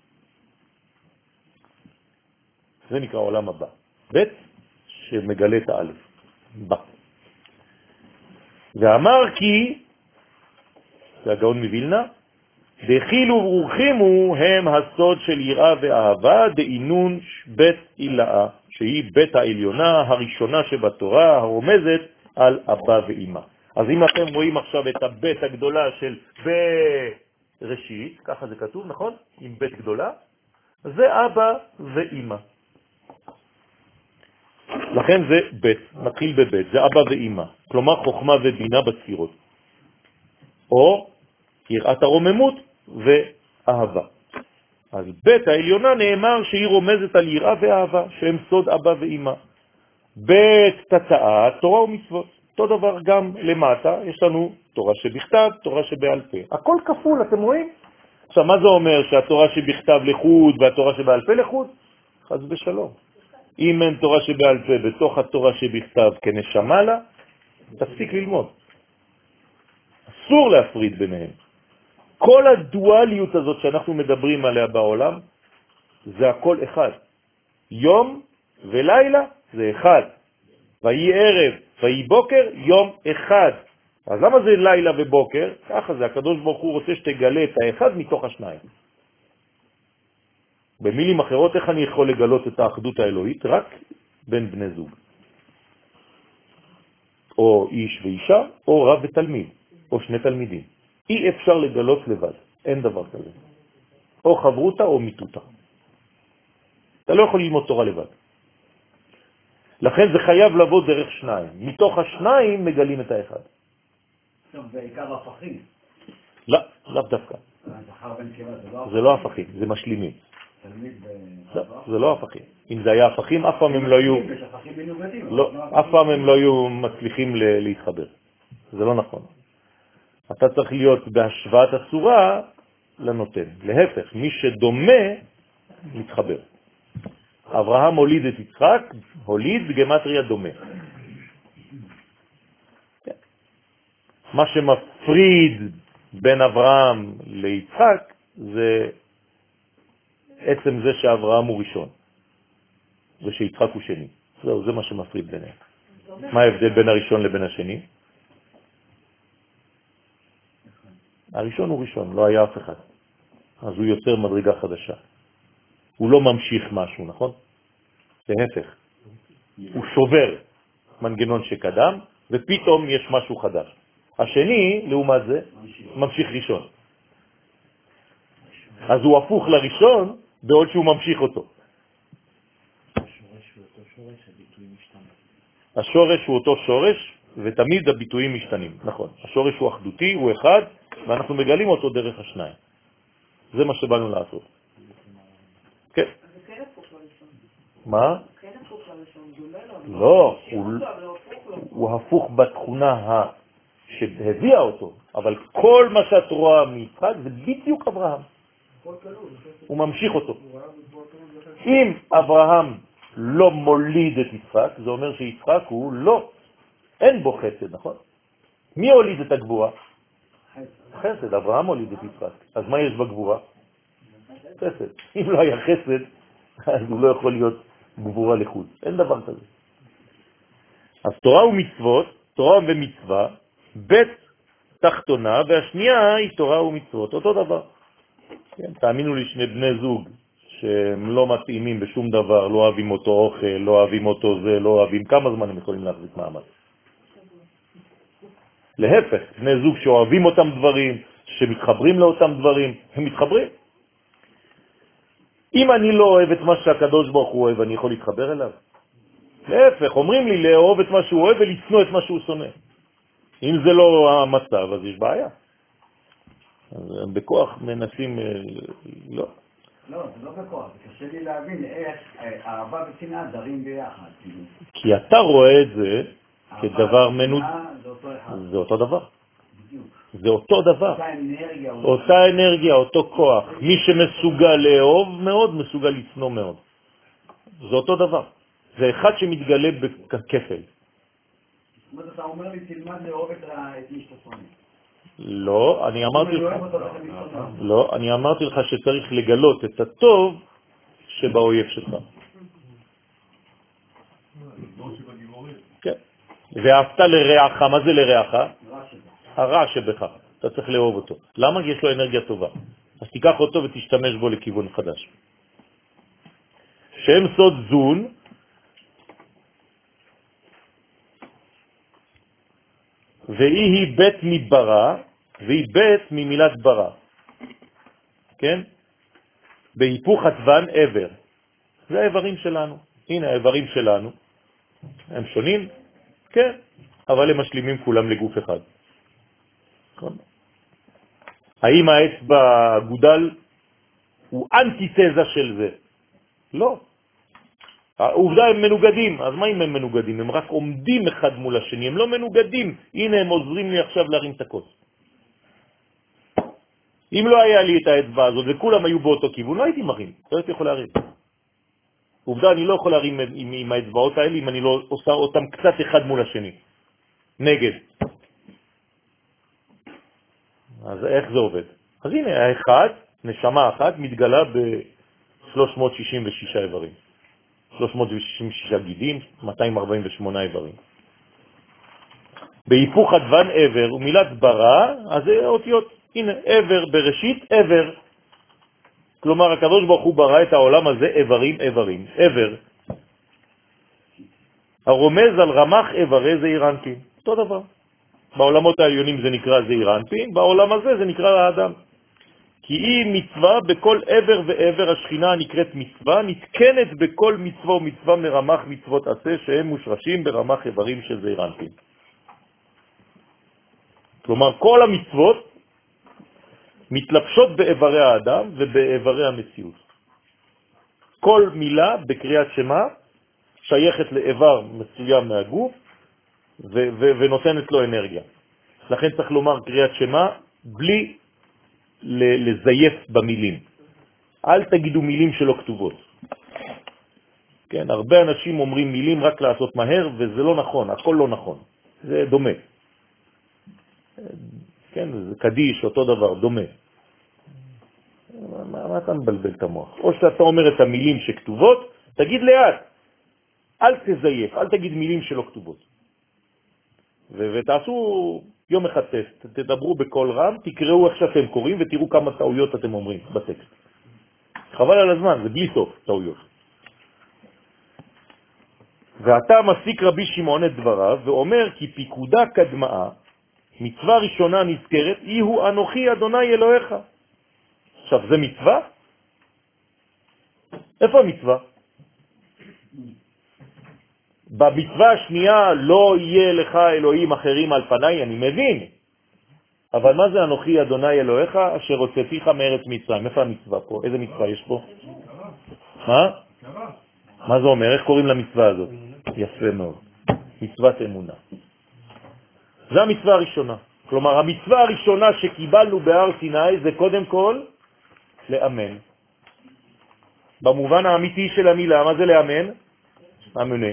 זה נקרא העולם הבא. בית שמגלה את האלף. בא. ואמר כי, זה הגאון מבילנה, דחילו ורחימו הם הסוד של יראה ואהבה, דאינון בית אילאה, שהיא בית העליונה הראשונה שבתורה, הרומזת על אבא ואמא. אז אם אתם רואים עכשיו את הבית הגדולה של בראשית, ככה זה כתוב, נכון? עם בית גדולה, זה אבא ואמא. לכן זה בית, מתחיל בבית, זה אבא ואמא, כלומר חוכמה ובינה בספירות. או יראת הרוממות ואהבה. אז בית העליונה נאמר שהיא רומזת על יראה ואהבה, שהם סוד אבא ואמא. בית תצאה, תורה ומצוות. אותו דבר גם למטה, יש לנו תורה שבכתב, תורה שבעל פה. הכל כפול, אתם רואים? עכשיו, מה זה אומר שהתורה שבכתב לחוד והתורה שבעל פה לחוד? חס ושלום. אם אין תורה שבעל פה בתוך התורה שבכתב כנשמה לה, תפסיק ללמוד. אסור להפריד ביניהם. כל הדואליות הזאת שאנחנו מדברים עליה בעולם, זה הכל אחד. יום ולילה זה אחד. ויהי ערב, ויהי בוקר, יום אחד. אז למה זה לילה ובוקר? ככה זה, הקדוש ברוך הוא רוצה שתגלה את האחד מתוך השניים. במילים אחרות, איך אני יכול לגלות את האחדות האלוהית? רק בין בני זוג. או איש ואישה, או רב ותלמיד, או שני תלמידים. אי אפשר לגלות לבד. אין דבר כזה. או חברותה או מיתותה. אתה לא יכול ללמוד תורה לבד. לכן זה חייב לבוא דרך שניים. מתוך השניים מגלים את האחד. טוב, זה עיקר הפכים. לא, לא דווקא. זכר בן נקבה, זה לא זה לא הפכים, זה משלימים. תלמיד לא, זה לא הפכים. אם זה היה הפכים, אף פעם הם לא יהיו... יש הפכים מנוגדים. לא, אף פעם הם לא יהיו מצליחים ל- להתחבר. זה לא נכון. אתה צריך להיות בהשוואת הצורה לנותן. להפך, מי שדומה מתחבר. אברהם הוליד את יצחק, הוליד בגמטריה דומה. מה שמפריד בין אברהם ליצחק זה עצם זה שאברהם הוא ראשון ושיצחק הוא שני. זהו, זה מה שמפריד ביניהם. מה ההבדל בין הראשון לבין השני? הראשון הוא ראשון, לא היה אף אחד. אז הוא יוצר מדרגה חדשה. הוא לא ממשיך משהו, נכון? זה הפך. הוא שובר מנגנון שקדם, ופתאום יש משהו חדש. השני, לעומת זה, ממשיך ראשון. אז הוא הפוך לראשון, בעוד שהוא ממשיך אותו. השורש הוא אותו שורש, ותמיד הביטויים משתנים. נכון. השורש הוא אחדותי, הוא אחד, ואנחנו מגלים אותו דרך השניים. זה מה שבאנו לעשות. כן. זה כן הפוך לראשון. מה? כן הפוך לראשון, דומה לו. לא, הוא הפוך בתכונה שהביאה אותו, אבל כל מה שאת רואה מיצחק זה בדיוק אברהם. הוא ממשיך אותו. אם אברהם לא מוליד את יצחק, זה אומר שיצחק הוא לא, אין בו חסד, נכון? מי הוליד את הגבורה? חסד, אברהם הוליד את יצחק. אז מה יש בגבורה? חסד. אם לא היה חסד, אז הוא לא יכול להיות גבורה לחוד. אין דבר כזה. אז תורה ומצוות, תורה ומצווה, בית תחתונה, והשנייה היא תורה ומצוות, אותו דבר. כן, תאמינו לי, שני בני זוג שהם לא מתאימים בשום דבר, לא אוהבים אותו אוכל, לא אוהבים אותו זה, לא אוהבים, כמה זמן הם יכולים להחזיק מעמד? להפך, בני זוג שאוהבים אותם דברים, שמתחברים לאותם דברים, הם מתחברים. אם אני לא אוהב את מה שהקדוש ברוך הוא אוהב, אני יכול להתחבר אליו? להפך, אומרים לי לאהוב את מה שהוא אוהב ולצנוע את מה שהוא שונא. אם זה לא המצב, אז יש בעיה. אז הם בכוח מנסים, לא. לא, זה לא בכוח, זה קשה לי להבין איך אהבה ושנאה דרים ביחד. כי אתה רואה את זה כדבר מנוד... זה אותו דבר. זה אותו דבר. אותה אנרגיה. אותה אנרגיה, אותו כוח. מי שמסוגל לאהוב מאוד, מסוגל לצנוע מאוד. זה אותו דבר. זה אחד שמתגלה בכפל. זאת אומרת, אתה אומר לי, תלמד לאהוב את מי שאתה שונא. לא, אני אמרתי לך, לא, אני אמרתי לך שצריך לגלות את הטוב שבאויב שלך. כן. ואהבת לרעך, מה זה לרעך? הרע שבך. אתה צריך לאהוב אותו. למה? יש לו אנרגיה טובה. אז תיקח אותו ותשתמש בו לכיוון חדש. שם סוד זון, והיא היא בית מברה, והיא בית ממילת ברא. כן? בהיפוך התוון עבר. זה האיברים שלנו. הנה האיברים שלנו. הם שונים? כן. אבל הם משלימים כולם לגוף אחד. האם האצבע גודל הוא אנטיתזה של זה? לא. העובדה הם מנוגדים, אז מה אם הם מנוגדים? הם רק עומדים אחד מול השני, הם לא מנוגדים. הנה הם עוזרים לי עכשיו להרים את הכוס. אם לא היה לי את האצבע הזאת וכולם היו באותו כיוון, לא הייתי מרים, לא הייתי יכול להרים. עובדה, אני לא יכול להרים עם, עם האצבעות האלה אם אני לא עושה אותם קצת אחד מול השני. נגד. אז איך זה עובד? אז הנה, האחד, נשמה אחת, מתגלה ב-שלוש מאות שישים ושש איברים. שלוש מאות שישים ושש גידים, מאתיים ארבעים ושמונה איברים. בהיפוך הדוון עבר ומילת ברא, אז זה אותיות, הנה, עבר בראשית, עבר. כלומר, הקדוש ברוך הוא ברא את העולם הזה איברים, איברים, עבר. הרומז על רמח איברי זעיר אנפין, אותו דבר. בעולמות העליונים זה נקרא זעיר אנפין, בעולם הזה זה נקרא האדם. כי היא מצווה בכל עבר ועבר, השכינה נקראת מצווה, נתקנת בכל מצווה ומצווה מרמח מצוות עשה, שהם מושרשים ברמח איברים של זעיר אנפין. כלומר, כל המצוות מתלבשות באיברי האדם ובאיברי המציאות. כל מילה בקריאת שמה שייכת לאיבר מסוים מהגוף ו- ו- ונותנת לו אנרגיה. לכן צריך לומר קריאת שמה בלי לזייף במילים. אל תגידו מילים שלא כתובות. כן, הרבה אנשים אומרים מילים רק לעשות מהר, וזה לא נכון, הכל לא נכון. זה דומה. כן, זה קדיש, אותו דבר, דומה. מה, מה אתה מבלבל את המוח? או שאתה אומר את המילים שכתובות, תגיד לאט. אל תזייף, אל תגיד מילים שלא כתובות. ו- ותעשו יום אחד טסט, תדברו בכל רם, תקראו איך שאתם קוראים ותראו כמה טעויות אתם אומרים בטקסט. חבל על הזמן, זה בלי סוף טעויות. ואתה מסיק רבי שמעון את דבריו ואומר כי פיקודה קדמה, מצווה ראשונה נזכרת, היא הוא אנוכי אדוני אלוהיך. עכשיו, זה מצווה? איפה המצווה? במצווה השנייה לא יהיה לך אלוהים אחרים על פניי, אני מבין. אבל מה זה אנוכי אדוני אלוהיך אשר הוצאתיך מארץ מצרים? איפה המצווה פה? איזה מצווה יש פה? מה? מה זה אומר? איך קוראים למצווה הזאת? יפה מאוד. מצוות אמונה. זה המצווה הראשונה. כלומר, המצווה הראשונה שקיבלנו בהר סיני זה קודם כל לאמן. במובן האמיתי של המילה, מה זה לאמן? אמונה.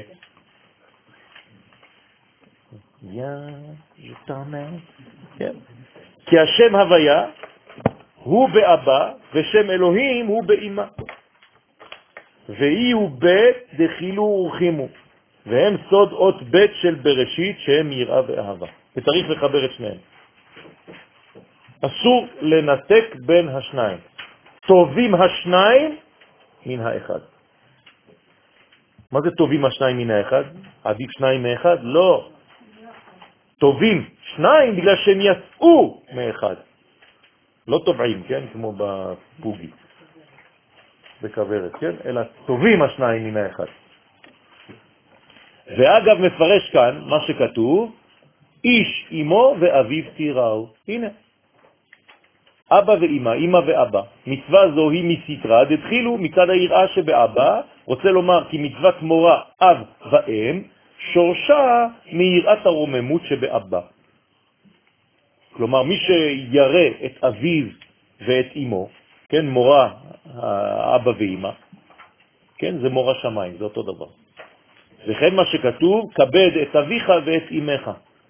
כי השם הוויה הוא באבא ושם אלוהים הוא באמא. ואי הוא בית דחילו ורחימו. והם סוד אות בית של בראשית שהם יראה ואהבה. וצריך לחבר את שניהם. אסור לנתק בין השניים. טובים השניים מן האחד. מה זה טובים השניים מן האחד? עדיף שניים מאחד? לא. טובים שניים בגלל שהם יצאו מאחד. לא טובעים, כן? כמו בפוגי. בכברת, כן? אלא טובים השניים מן האחד. ואגב מפרש כאן מה שכתוב, איש אמו ואביו תיראו. הנה. אבא ואמא, אמא ואבא. מצווה זו היא מסתרה, דתחילו מצד היראה שבאבא, רוצה לומר כי מצוות מורה אב ואם, שורשה מיראת הרוממות שבאבא. כלומר, מי שירא את אביו ואת אמו, כן, מורה, אבא ואמא, כן, זה מורה שמיים, זה אותו דבר. וכן מה שכתוב, כבד את אביך ואת אמך.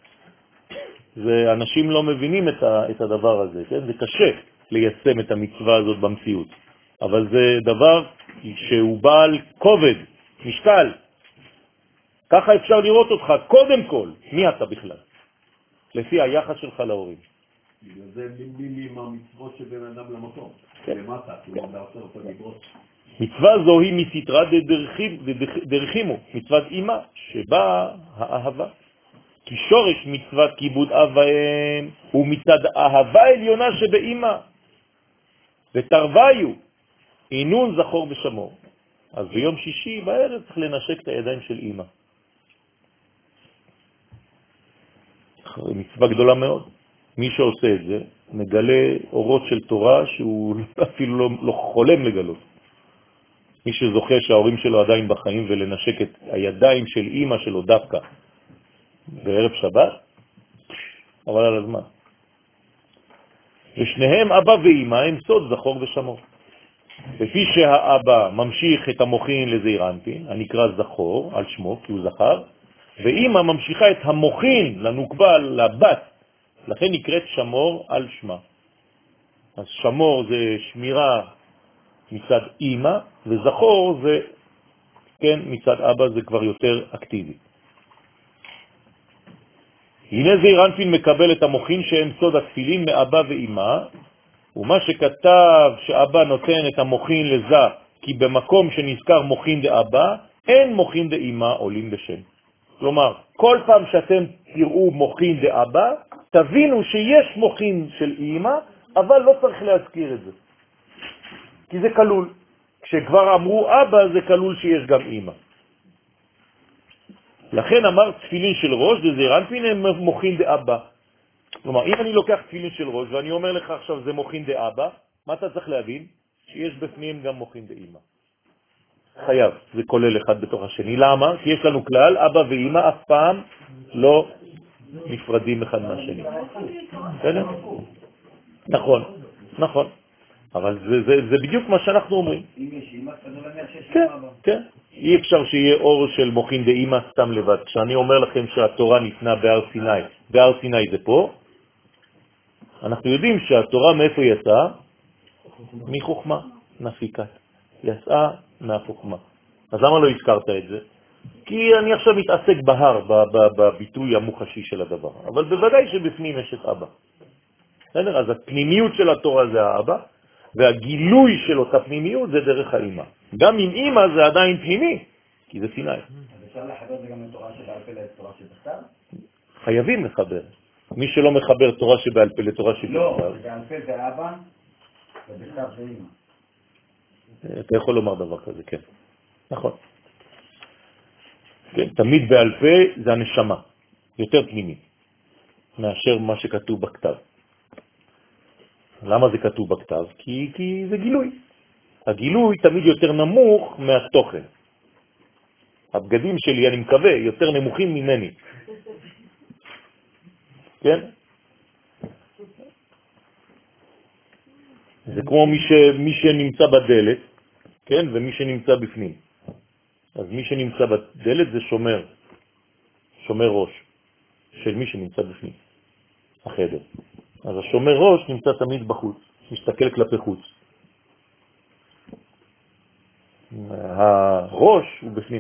ואנשים לא מבינים את, ה, את הדבר הזה, כן? זה קשה ליישם את המצווה הזאת במציאות. אבל זה דבר שהוא בעל כובד, משקל. ככה אפשר לראות אותך קודם כל. מי אתה בכלל? לפי היחס שלך להורים. בגלל זה לימים המצוות שבין אדם למקום. למטה, כאילו בעשר אותו לברות. מצווה זו היא מסתרה דרחימו, מצוות אמא, שבה האהבה. כי שורש מצוות כיבוד אב ואם הוא מצד אהבה עליונה שבאמא. ותרוויו, עינון זכור ושמור. אז ביום שישי בערב צריך לנשק את הידיים של אמא. מצווה גדולה מאוד. מי שעושה את זה מגלה אורות של תורה שהוא אפילו לא, לא חולם לגלות. מי שזוכה שההורים שלו עדיין בחיים ולנשק את הידיים של אמא שלו דווקא בערב שבת, אבל על הזמן. ושניהם אבא ואמא הם סוד זכור ושמור. לפי שהאבא ממשיך את המוחין לזעיר אנפין, הנקרא זכור על שמו כי הוא זכר, ואמא ממשיכה את המוחין לנוקבה לבת, לכן נקראת שמור על שמה. אז שמור זה שמירה מצד אמא, וזכור זה, כן, מצד אבא זה כבר יותר אקטיבי. הנה זעיר אנפין מקבל את המוחין שהם סוד התפילין מאבא ואמא, ומה שכתב שאבא נותן את המוחין לזה, כי במקום שנזכר מוחין דאבא, אין מוחין דאמא עולים בשם. כלומר, כל פעם שאתם תראו מוחין דאבא, תבינו שיש מוחין של אמא, אבל לא צריך להזכיר את זה, כי זה כלול. כשכבר אמרו אבא זה כלול שיש גם אמא. לכן אמר תפילין של ראש דזעיר אנפין הם מוחין דאבא. כלומר, אם אני לוקח תפילין של ראש ואני אומר לך עכשיו זה מוחין דאבא, מה אתה צריך להבין? שיש בפנים גם מוחין דאמא. חייב, זה כולל אחד בתוך השני. למה? כי יש לנו כלל, אבא ואמא אף פעם לא נפרדים אחד מהשני. בסדר? נכון, נכון. אבל זה, זה, זה בדיוק מה שאנחנו אומרים. אם יש אמא, אז לא נניח שיש כן, אבא. כן. אי אפשר שיהיה אור של מוחין דאמא סתם לבד. כשאני אומר לכם שהתורה ניתנה בהר סיני, בהר סיני זה פה, אנחנו יודעים שהתורה מאיפה יצאה? מחוכמה, נפיקה. יצאה מהחוכמה. אז למה לא הזכרת את זה? כי אני עכשיו מתעסק בהר, בביטוי המוחשי של הדבר. אבל בוודאי שבפנים יש את אבא. בסדר? אז הפנימיות של התורה זה האבא, והגילוי של אותה פנימיות זה דרך האמא. גם עם אמא זה עדיין פנימי, כי זה סיני. אז אפשר לחבר זה גם לתורה שבעל פה לתורה שבכתב? חייבים לחבר. מי שלא מחבר תורה שבעל פה לתורה שבכתב. לא, בעל פה זה אבא, ובכתב זה אמא. אתה יכול לומר דבר כזה, כן. נכון. כן, תמיד בעל פה זה הנשמה, יותר פנימי, מאשר מה שכתוב בכתב. למה זה כתוב בכתב? כי, כי זה גילוי. הגילוי תמיד יותר נמוך מהתוכן. הבגדים שלי, אני מקווה, יותר נמוכים ממני. כן? זה כמו מי, ש, מי שנמצא בדלת, כן? ומי שנמצא בפנים. אז מי שנמצא בדלת זה שומר, שומר ראש של מי שנמצא בפנים, החדר. אז השומר ראש נמצא תמיד בחוץ, מסתכל כלפי חוץ. הראש הוא בפנים.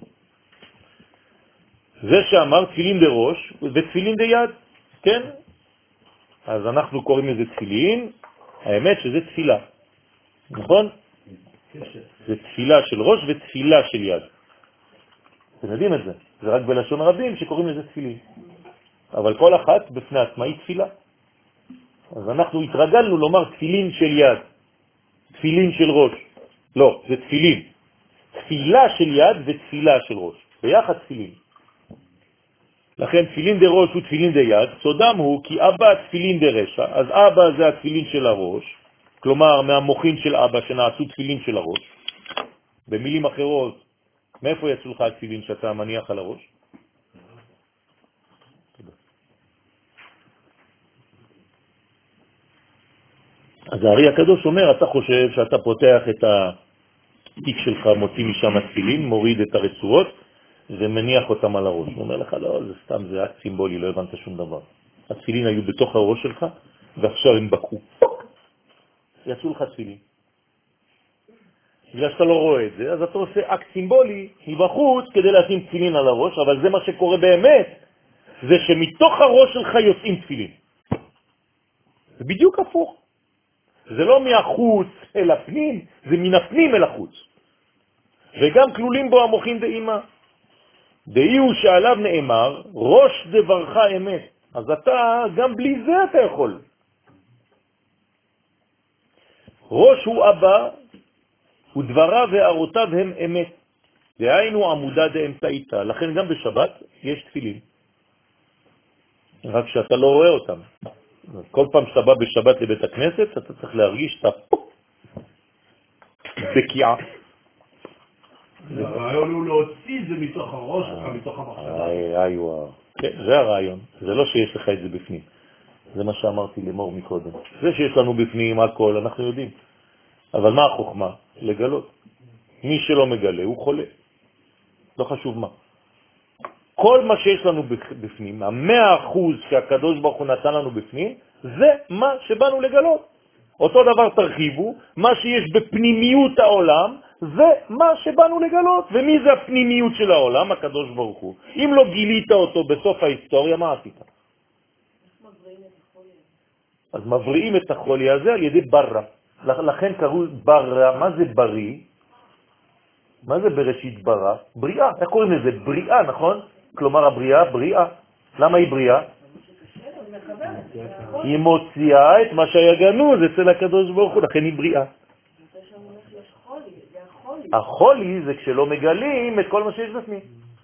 זה שאמר תפילין דראש ותפילין דיד, כן? אז אנחנו קוראים לזה תפילין, האמת שזה תפילה, נכון? זה תפילה של ראש ותפילה של יד. אתם יודעים את זה, זה רק בלשון רבים שקוראים לזה תפילין. אבל כל אחת בפני עצמה היא תפילה. אז אנחנו התרגלנו לומר תפילין של יד, תפילין של ראש. לא, זה תפילין. תפילה של יד ותפילה של ראש. ביחד תפילין. לכן תפילין דה ראש ותפילין דה יד, סודם הוא כי אבא תפילין דה רשע. אז אבא זה התפילין של הראש, כלומר מהמוחין של אבא שנעשו תפילין של הראש. במילים אחרות, מאיפה יצאו לך התפילין שאתה מניח על הראש? אז הארי הקדוש אומר, אתה חושב שאתה פותח את התיק שלך, מוציא משם התפילין, מוריד את הרצועות ומניח אותם על הראש. הוא אומר לך, לא, זה סתם, זה אקט סימבולי, לא הבנת שום דבר. התפילין היו בתוך הראש שלך ועכשיו הם בקעו. יצאו לך תפילין. בגלל שאתה לא רואה את זה, אז אתה עושה אקט סימבולי מבחוץ כדי לשים תפילין על הראש, אבל זה מה שקורה באמת, זה שמתוך הראש שלך יוצאים תפילין. זה בדיוק הפוך. זה לא מהחוץ אל הפנים, זה מן הפנים אל החוץ. וגם כלולים בו המוחין דאמא. דאי הוא שעליו נאמר, ראש דברך אמת. אז אתה, גם בלי זה אתה יכול. ראש הוא אבא, ודבריו והערותיו הם אמת. דהיינו עמודה דאמצעיתא. לכן גם בשבת יש תפילין. רק שאתה לא רואה אותם. כל פעם שאתה בא בשבת לבית הכנסת, אתה צריך להרגיש שאתה בקיעה. הרעיון הוא להוציא את זה מתוך הראש שלך, מתוך המחשבה. איי וואו. כן, זה הרעיון. זה לא שיש לך את זה בפנים. זה מה שאמרתי למור מקודם. זה שיש לנו בפנים הכל, אנחנו יודעים. אבל מה החוכמה? לגלות. מי שלא מגלה הוא חולה. לא חשוב מה. כל מה שיש לנו בפנים, המאה אחוז שהקדוש ברוך הוא נתן לנו בפנים, זה מה שבאנו לגלות. אותו דבר תרחיבו, מה שיש בפנימיות העולם, זה מה שבאנו לגלות. ומי זה הפנימיות של העולם? הקדוש ברוך הוא. אם לא גילית אותו בסוף ההיסטוריה, מה עשית? אז מבריאים את החולי הזה על ידי ברא. לכן קראו ברא. מה זה בריא? מה זה בראשית ברא? בריאה. איך קוראים לזה? בריאה, נכון? כלומר הבריאה, בריאה. למה היא בריאה? היא מוציאה את מה שהיה גנוז אצל הקדוש ברוך הוא, לכן היא בריאה. החולי זה כשלא מגלים את כל מה שיש בפנים.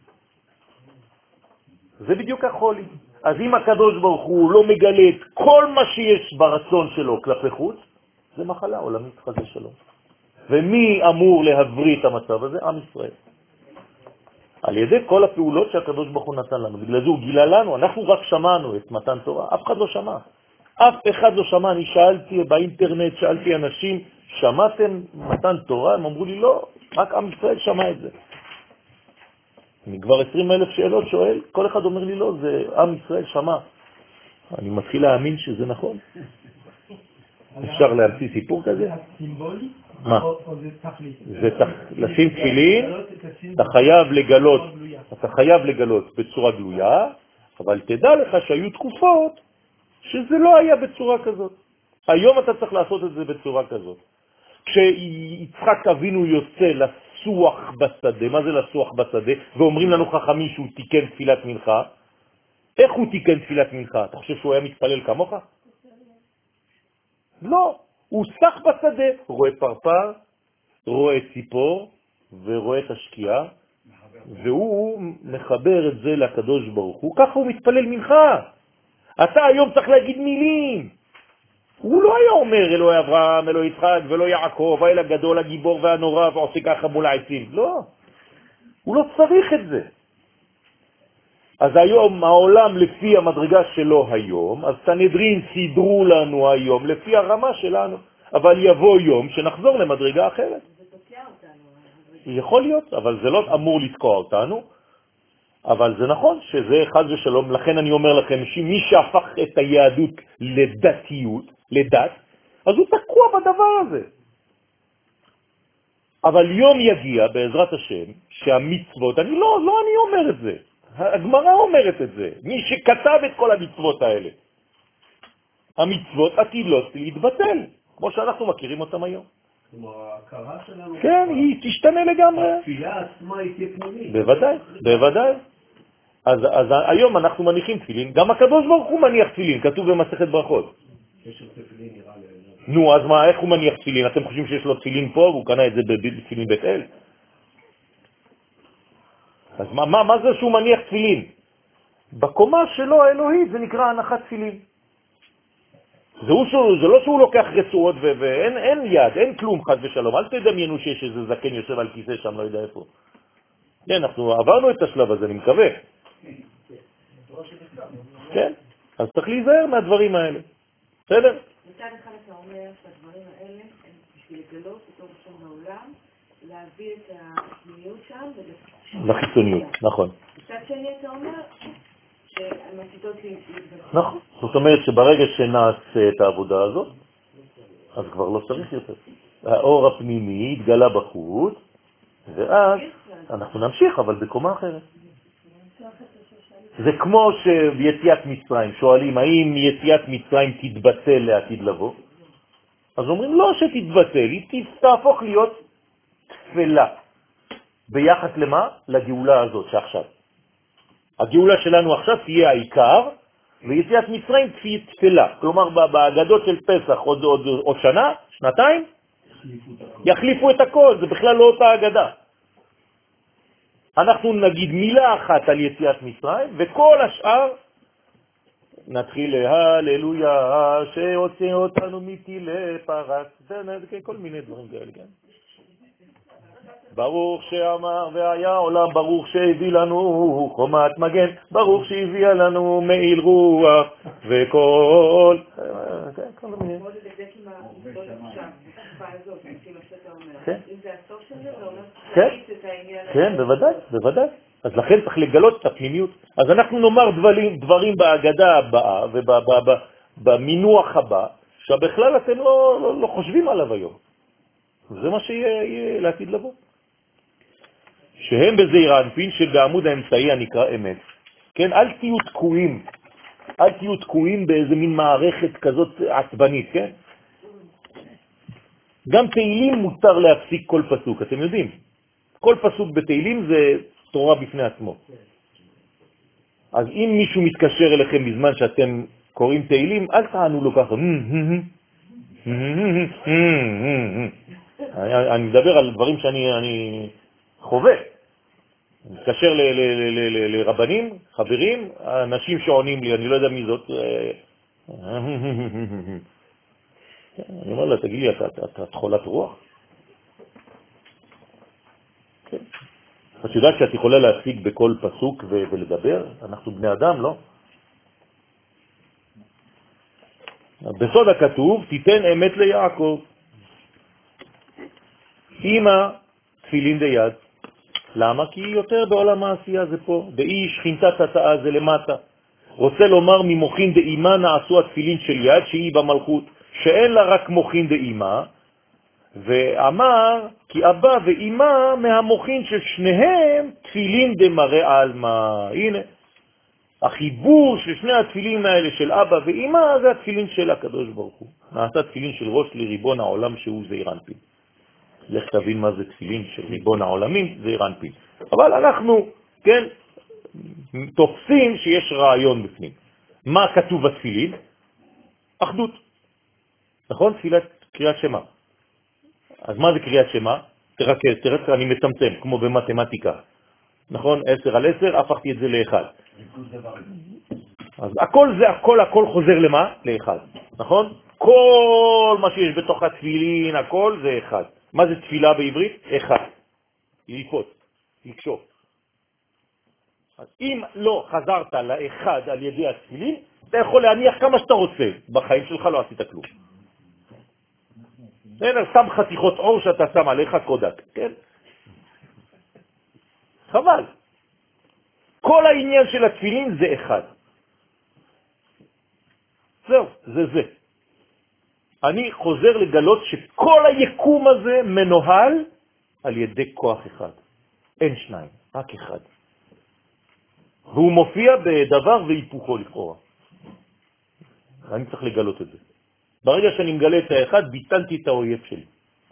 זה בדיוק החולי. אז אם הקדוש ברוך הוא לא מגלה את כל מה שיש ברצון שלו כלפי חוץ, זה מחלה עולמית חס ושלום. ומי אמור להבריא את המצב הזה? עם ישראל. על ידי כל הפעולות שהקדוש ברוך הוא נתן לנו. בגלל זה הוא גילה לנו, אנחנו רק שמענו את מתן תורה, אף אחד לא שמע. אף אחד לא שמע, אני שאלתי באינטרנט, שאלתי אנשים, שמעתם מתן תורה? הם אמרו לי לא, רק עם ישראל שמע את זה. אני כבר עשרים אלף שאלות שואל, כל אחד אומר לי לא, זה עם ישראל שמע. אני מתחיל להאמין שזה נכון. אפשר להמציא סיפור כזה? סימבולי? מה? או זה תכלית? זה לשים תפילין, אתה חייב לגלות, אתה חייב לגלות בצורה גלויה, אבל תדע לך שהיו תקופות שזה לא היה בצורה כזאת. היום אתה צריך לעשות את זה בצורה כזאת. כשיצחק אבינו יוצא לסוח בשדה, מה זה לסוח בשדה? ואומרים לנו חכמים שהוא תיקן תפילת מנחה. איך הוא תיקן תפילת מנחה? אתה חושב שהוא היה מתפלל כמוך? לא, הוא סח בשדה, רואה פרפר, רואה ציפור ורואה את השקיעה, והוא מחבר את זה לקדוש ברוך הוא, ככה הוא מתפלל מנחה. אתה היום צריך להגיד מילים. הוא לא היה אומר אלוהי אברהם, אלוהי יצחק ולא יעקב, האל הגדול, הגיבור והנורא, ועושה ככה מול העצים. לא, הוא לא צריך את זה. אז היום העולם לפי המדרגה שלו היום, אז סנהדרין סידרו לנו היום לפי הרמה שלנו, אבל יבוא יום שנחזור למדרגה אחרת. זה תוקע אותנו. יכול להיות, אבל זה לא אמור לתקוע אותנו, אבל זה נכון שזה חס ושלום, לכן אני אומר לכם שמי שהפך את היהדות לדתיות, לדת, אז הוא תקוע בדבר הזה. אבל יום יגיע בעזרת השם שהמצוות, אני לא, לא אני אומר את זה, הגמרא אומרת את זה, מי שכתב את כל המצוות האלה, המצוות עתידות להתבטל, כמו שאנחנו מכירים אותם היום. כלומר, ההכרה שלנו... כן, היא תשתנה לגמרי. התפילה עצמה היא תהיה פנימית. בוודאי, בוודאי. אז, אז היום אנחנו מניחים תפילין, גם הקדוש ברוך הוא מניח תפילין, כתוב במסכת ברכות. קשר תפילין נראה לי... נו, אז מה, איך הוא מניח תפילין? אתם חושבים שיש לו תפילין פה, והוא קנה את זה בתפילין בית אל? אז מה, מה, מה זה שהוא מניח תפילין? בקומה שלו האלוהית זה נקרא הנחת תפילין. זה, שהוא, זה לא שהוא לוקח רצועות ו- ואין אין יד, אין כלום חד ושלום. אל תדמיינו שיש איזה זקן יושב על כיסא שם, לא יודע איפה. כן, אנחנו עברנו את השלב הזה, אני מקווה. כן, אז צריך להיזהר מהדברים האלה. בסדר? מצד אחד אתה אומר שהדברים האלה הם בשביל לגלות אותו בשם העולם, להביא את הפנימיות שם לחיצוניות, נכון. מצד שני אתה אומר שהן עתידות להתבצע. נכון, זאת אומרת שברגע שנעשה את העבודה הזאת, אז כבר לא צריך יותר. האור הפנימי התגלה בחוץ, ואז אנחנו נמשיך, אבל בקומה אחרת. זה כמו שיציאת מצרים, שואלים האם יציאת מצרים תתבטל לעתיד לבוא? אז אומרים לא שתתבטל, היא תהפוך להיות תפלה. ביחס למה? לגאולה הזאת שעכשיו. הגאולה שלנו עכשיו תהיה העיקר, ויציאת מצרים תהיה תפלה. כלומר, בהגדות של פסח עוד, עוד, עוד שנה, שנתיים, יחליפו את הכל, זה בכלל לא אותה הגדה. אנחנו נגיד מילה אחת על יציאת מצרים, וכל השאר נתחיל להללויה, שהוציא אותנו מטילי פרס, כל מיני דברים כאלה, כן? ברוך שאמר והיה עולם, ברוך שהביא לנו חומת מגן, ברוך שהביא לנו מעיל רוח וכל... כל מיני. מאוד לדק עם המצוות עכשיו, בתקופה הזאת, לפי מה שאתה אומר. אם זה הסוף של זה, זה אומר שתראית את העניין הזה. כן, בוודאי, בוודאי. אז לכן צריך לגלות את הפנימיות. אז אנחנו נאמר דברים, דברים בהגדה הבאה ובמינוח הבא, שבכלל אתם לא, לא, לא חושבים עליו היום. זה מה שיהיה לעתיד לבוא. שהם בזעיר האנפין שבעמוד האמצעי הנקרא אמת. כן, אל תהיו תקועים, אל תהיו תקועים באיזה מין מערכת כזאת עצבנית, כן? גם תהילים מותר להפסיק כל פסוק, אתם יודעים. כל פסוק בתהילים זה תורה בפני עצמו. אז אם מישהו מתקשר אליכם בזמן שאתם קוראים תהילים, אל תענו לו ככה. אני מדבר על דברים שאני חווה. אני מתקשר לרבנים, חברים, אנשים שעונים לי, אני לא יודע מי זאת. אני אומר לה, תגיד לי, את חולת רוח? את יודעת שאת יכולה להציג בכל פסוק ולדבר? אנחנו בני אדם, לא? בסוד הכתוב, תיתן אמת ליעקב. אמא תפילין דיד. למה? כי יותר בעולם העשייה זה פה. דאי שכינתת התאה זה למטה. רוצה לומר ממוחין דאימה נעשו התפילין של יד שהיא במלכות, שאין לה רק מוחין דאימה, ואמר כי אבא ואימא מהמוחין של שניהם תפילין דמראה עלמא. הנה, החיבור של שני התפילין האלה של אבא ואימא זה התפילין של הקדוש ברוך הוא. נעשה תפילין של ראש לריבון העולם שהוא זעיר אנפין. לך תבין מה זה תפילין של ריבון העולמים, זעיר אנפין. אבל אנחנו, כן, תופסים שיש רעיון בפנים. מה כתוב בתפילין? אחדות. נכון? תפילת קריאת שמה. אז מה זה קריאת שמה? תרכז, תרכז, אני מצמצם, כמו במתמטיקה. נכון? עשר על עשר, הפכתי את זה לאחד. אז הכל זה, הכל, הכל חוזר למה? לאחד. נכון? כל מה שיש בתוך התפילין, הכל זה אחד. מה זה תפילה בעברית? אחד. ללפות, לקשוף. אז אם לא חזרת לאחד על ידי התפילין, אתה יכול להניח כמה שאתה רוצה. בחיים שלך לא עשית כלום. אין, שם חתיכות אור שאתה שם עליך קודק, כן? חבל. כל העניין של התפילין זה אחד. זהו, זה זה. אני חוזר לגלות שכל היקום הזה מנוהל על ידי כוח אחד. אין שניים, רק אחד. והוא מופיע בדבר והיפוכו לכאורה. אני צריך לגלות את זה. ברגע שאני מגלה את האחד, ביטלתי את האויב שלי.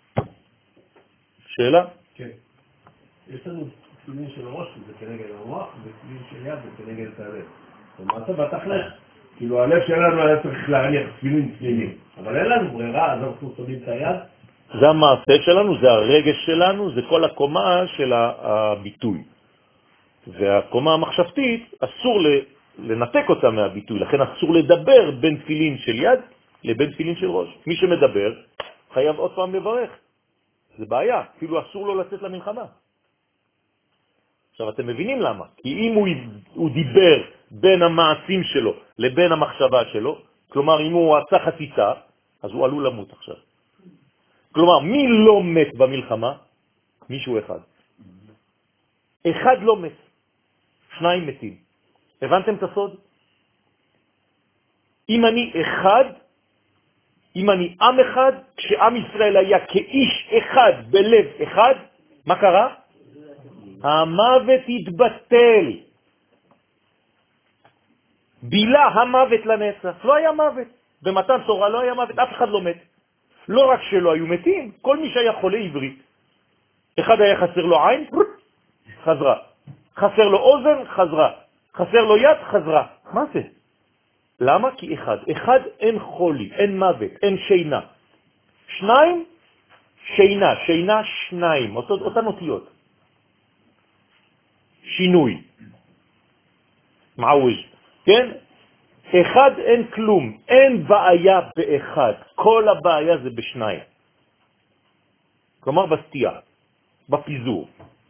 שאלה? כן. יש לנו תפילין של הראש, זה כנגד המוח, ותפילין של יד, זה כנגד את הלב. למעשה בתכל'ס, כאילו הלב שלנו היה צריך להניח תפילין תפילין. אבל אין לנו ברירה, אז אנחנו שמים את היד. זה המעשה שלנו, זה הרגש שלנו, זה כל הקומה של הביטוי. והקומה המחשבתית, אסור לנתק אותה מהביטוי, לכן אסור לדבר בין תפילין של יד לבין תפילין של ראש. מי שמדבר חייב עוד פעם לברך. זה בעיה, אפילו אסור לו לצאת למלחמה. עכשיו אתם מבינים למה? כי אם הוא, הוא דיבר בין המעשים שלו לבין המחשבה שלו, כלומר אם הוא עשה חציצה, אז הוא עלול למות עכשיו. כלומר, מי לא מת במלחמה? מישהו אחד. אחד לא מת, שניים מתים. הבנתם את הסוד? אם אני אחד, אם אני עם אחד, כשעם ישראל היה כאיש אחד בלב אחד, מה קרה? המוות התבטל. בילה המוות לנצח. לא היה מוות. במתן תורה לא היה מוות, אף אחד לא מת. לא רק שלא היו מתים, כל מי שהיה חולה עברית. אחד היה חסר לו עין, חזרה. חסר לו אוזן, חזרה. חסר לו יד, חזרה. מה זה? למה? כי אחד. אחד אין חולי, אין מוות, אין שינה. שניים, שינה. שינה שניים. אותו, אותן אותיות. שינוי. מעוויז. כן? אחד אין כלום. אין בעיה באחד. כל הבעיה זה בשניים. כלומר בסתייה. בפיזור.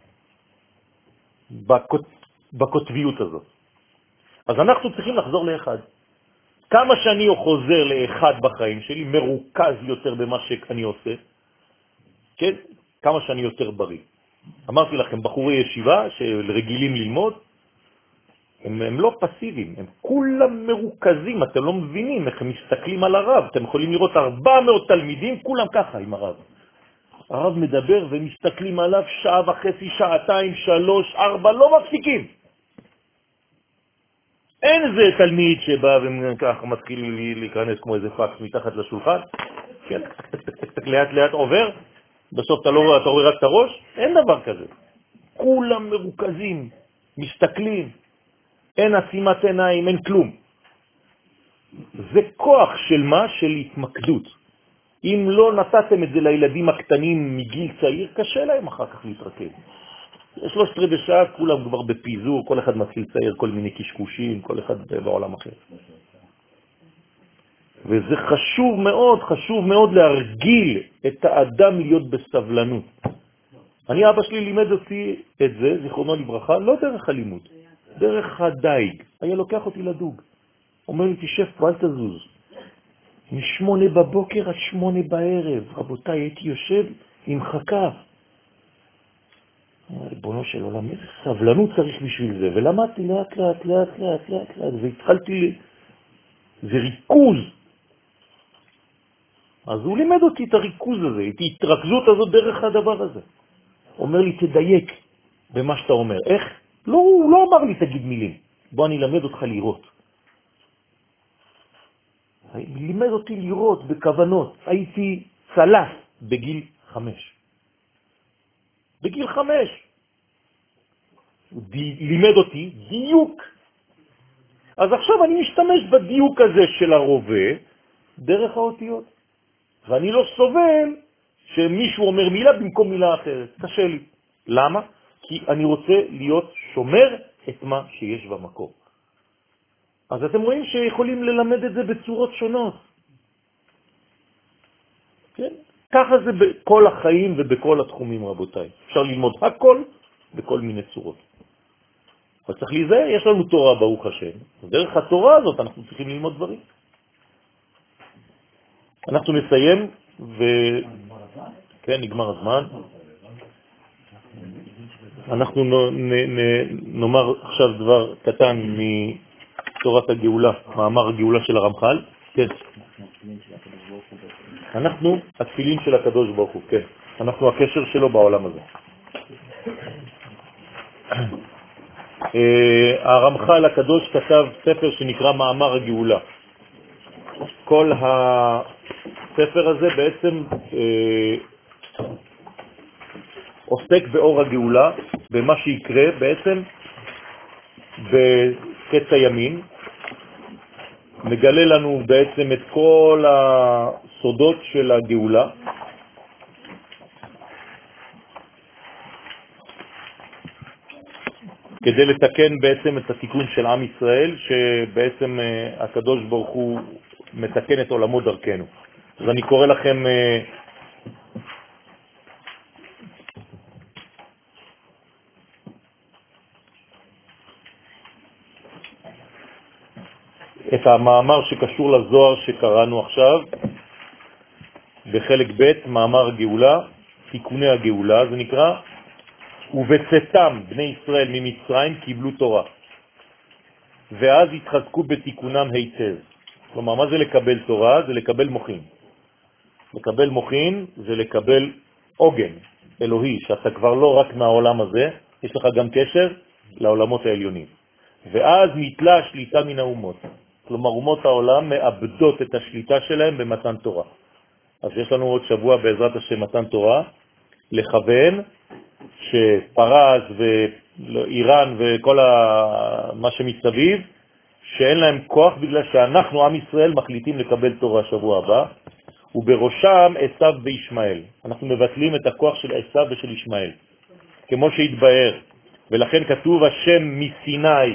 בכות, בכותביות הזאת. אז אנחנו צריכים לחזור לאחד. כמה שאני חוזר לאחד בחיים שלי, מרוכז יותר במה שאני עושה, כן? כמה שאני יותר בריא. אמרתי לכם, בחורי ישיבה שרגילים ללמוד, הם, הם לא פסיביים, הם כולם מרוכזים, אתם לא מבינים איך הם מסתכלים על הרב. אתם יכולים לראות ארבע מאות תלמידים, כולם ככה עם הרב. הרב מדבר ומסתכלים עליו שעה וחצי, שעתיים, שלוש, ארבע, לא מפסיקים. אין איזה תלמיד שבא וככה מתחיל להיכנס כמו איזה פקס מתחת לשולחן, כן, לאט לאט עובר, בסוף אתה לא רואה, אתה רואה רק את הראש, אין דבר כזה. כולם מרוכזים, מסתכלים, אין עצימת עיניים, אין כלום. זה כוח של מה? של התמקדות. אם לא נתתם את זה לילדים הקטנים מגיל צעיר, קשה להם אחר כך להתרכז. שלושת רבעי שעה, כולם כבר בפיזור, כל אחד מתחיל לצייר כל מיני קשקושים, כל אחד בעולם אחר. וזה חשוב מאוד, חשוב מאוד להרגיל את האדם להיות בסבלנות. אני, אבא שלי לימד אותי את זה, זיכרונו לברכה, לא דרך הלימוד, דרך הדייג. היה לוקח אותי לדוג. אומר לי, תשב פה, אל תזוז. משמונה בבוקר עד שמונה בערב, רבותיי, הייתי יושב עם חכה. ריבונו של עולם, איזה סבלנות צריך בשביל זה, ולמדתי לאט לאט לאט לאט לאט לאט, והתחלתי, זה ריכוז. אז הוא לימד אותי את הריכוז הזה, את ההתרכזות הזאת דרך הדבר הזה. אומר לי, תדייק במה שאתה אומר. איך? לא, הוא לא אמר לי, תגיד מילים. בוא אני אלמד אותך לראות. לימד אותי לראות בכוונות. הייתי צלף בגיל חמש. בגיל חמש. הוא לימד אותי דיוק. אז עכשיו אני משתמש בדיוק הזה של הרובה דרך האותיות. ואני לא סובל שמישהו אומר מילה במקום מילה אחרת. קשה לי. למה? כי אני רוצה להיות שומר את מה שיש במקור. אז אתם רואים שיכולים ללמד את זה בצורות שונות. כן? ככה זה בכל החיים ובכל התחומים, רבותיי. אפשר ללמוד הכל בכל מיני צורות. אבל צריך להיזהר, יש לנו תורה ברוך השם. דרך התורה הזאת אנחנו צריכים ללמוד דברים. אנחנו נסיים ו... כן, נגמר הזמן. אנחנו נ... נ... נאמר עכשיו דבר קטן מתורת הגאולה, מאמר הגאולה של הרמח"ל. כן. אנחנו התפילין של הקדוש ברוך הוא, כן. אנחנו הקשר שלו בעולם הזה. הרמח"ל הקדוש כתב ספר שנקרא מאמר הגאולה. כל הספר הזה בעצם אה, עוסק באור הגאולה, במה שיקרה בעצם בקץ הימים, מגלה לנו בעצם את כל הסודות של הגאולה. כדי לתקן בעצם את התיקון של עם ישראל, שבעצם הקדוש ברוך הוא מתקן את עולמו דרכנו. אז אני קורא לכם את המאמר שקשור לזוהר שקראנו עכשיו, בחלק ב', מאמר הגאולה, תיקוני הגאולה, זה נקרא, ובצאתם בני ישראל ממצרים קיבלו תורה, ואז התחזקו בתיקונם היטב. כלומר, מה זה לקבל תורה? זה לקבל מוחין. לקבל מוחין זה לקבל עוגן אלוהי, שאתה כבר לא רק מהעולם הזה, יש לך גם קשר לעולמות העליונים. ואז נתלה השליטה מן האומות. כלומר, אומות העולם מאבדות את השליטה שלהם במתן תורה. אז יש לנו עוד שבוע בעזרת השם מתן תורה, לכוון שפרס ואיראן וכל מה שמסביב, שאין להם כוח בגלל שאנחנו, עם ישראל, מחליטים לקבל תורה שבוע הבא, ובראשם עשיו וישמעאל. אנחנו מבטלים את הכוח של עשיו ושל ישמעאל, כמו שהתבהר. ולכן כתוב השם מסיני,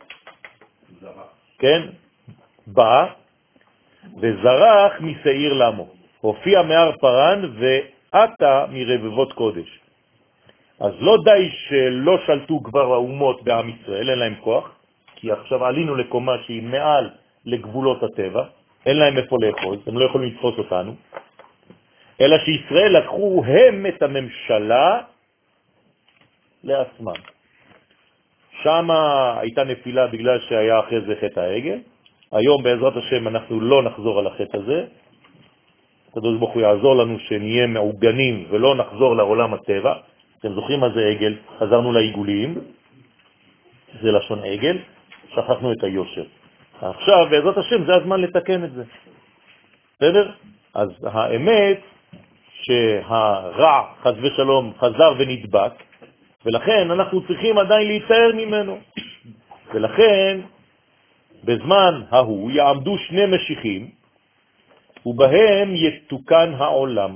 כן? בא, וזרח משעיר למו. הופיע מהר פרן ועתה מרבבות קודש. אז לא די שלא שלטו כבר האומות בעם ישראל, אין להם כוח, כי עכשיו עלינו לקומה שהיא מעל לגבולות הטבע, אין להם איפה לאחוז, הם לא יכולים לתפוס אותנו, אלא שישראל לקחו הם את הממשלה לעצמם. שם הייתה נפילה בגלל שהיה אחרי זה חטא העגל. היום בעזרת השם אנחנו לא נחזור על החטא הזה. הקדוש ברוך הוא יעזור לנו שנהיה מעוגנים ולא נחזור לעולם הטבע. אתם זוכרים מה זה עגל? חזרנו לעיגולים, זה לשון עגל, שכחנו את היושר. עכשיו בעזרת השם זה הזמן לתקן את זה. בסדר? אז האמת שהרע חס ושלום חזר ונדבק, ולכן אנחנו צריכים עדיין להישאר ממנו. ולכן בזמן ההוא יעמדו שני משיחים, ובהם יתוקן העולם.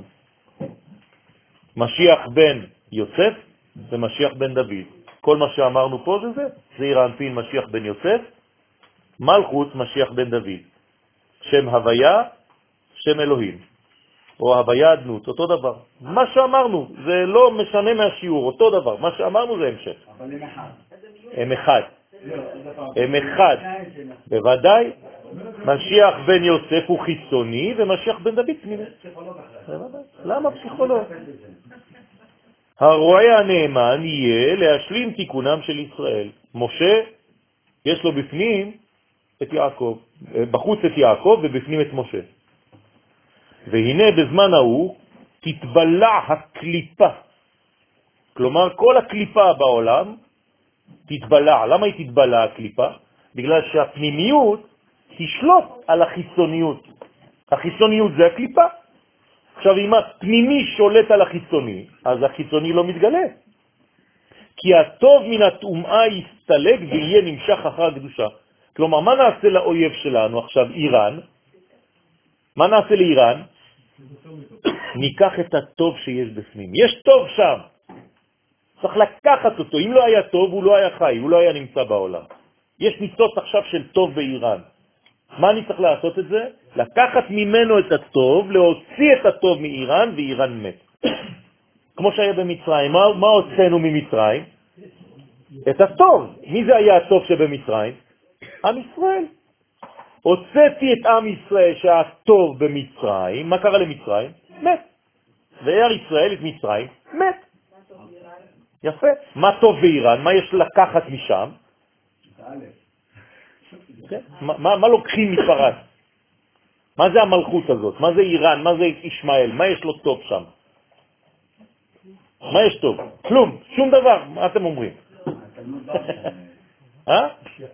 משיח בן יוסף ומשיח בן דוד. כל מה שאמרנו פה זה זה. זעיר אנפין משיח בן יוסף, מלכות משיח בן דוד. שם הוויה, שם אלוהים. או הוויה אדנות, אותו דבר. מה שאמרנו, זה לא משנה מהשיעור, אותו דבר. מה שאמרנו זה המשך. אבל הם אחד. הם אחד. הם אחד. בוודאי, משיח בן יוסף הוא חיצוני ומשיח בן דוד פנימי. למה פסיכולוג? הרועה הנאמן יהיה להשלים תיקונם של ישראל. משה יש לו בפנים את יעקב, בחוץ את יעקב ובפנים את משה. והנה בזמן ההוא תתבלע הקליפה. כלומר כל הקליפה בעולם תתבלע. למה היא תתבלע הקליפה? בגלל שהפנימיות תשלוט על החיצוניות. החיצוניות זה הקליפה. עכשיו אם הפנימי שולט על החיצוני, אז החיצוני לא מתגלה. כי הטוב מן הטומאה יסתלק ויהיה נמשך אחר הקדושה. כלומר, מה נעשה לאויב שלנו עכשיו, איראן? מה נעשה לאיראן? ניקח את הטוב שיש בפנים. יש טוב שם. צריך לקחת אותו. אם לא היה טוב, הוא לא היה חי, הוא לא היה נמצא בעולם. יש ניצוץ עכשיו של טוב באיראן. מה אני צריך לעשות את זה? לקחת ממנו את הטוב, להוציא את הטוב מאיראן, ואיראן מת. כמו שהיה במצרים. מה, מה הוצאנו ממצרים? את הטוב. מי זה היה הטוב שבמצרים? עם ישראל. הוצאתי את עם ישראל שהטוב במצרים. מה קרה למצרים? מת. ואר ישראל את מצרים? מת. יפה. מה טוב באיראן? מה יש לקחת משם? כן? מה, מה, מה לוקחים מפרס? מה זה המלכות הזאת? מה זה איראן? מה זה ישמעאל? מה יש לו טוב שם? מה יש טוב? כלום, שום דבר. מה אתם אומרים? אה?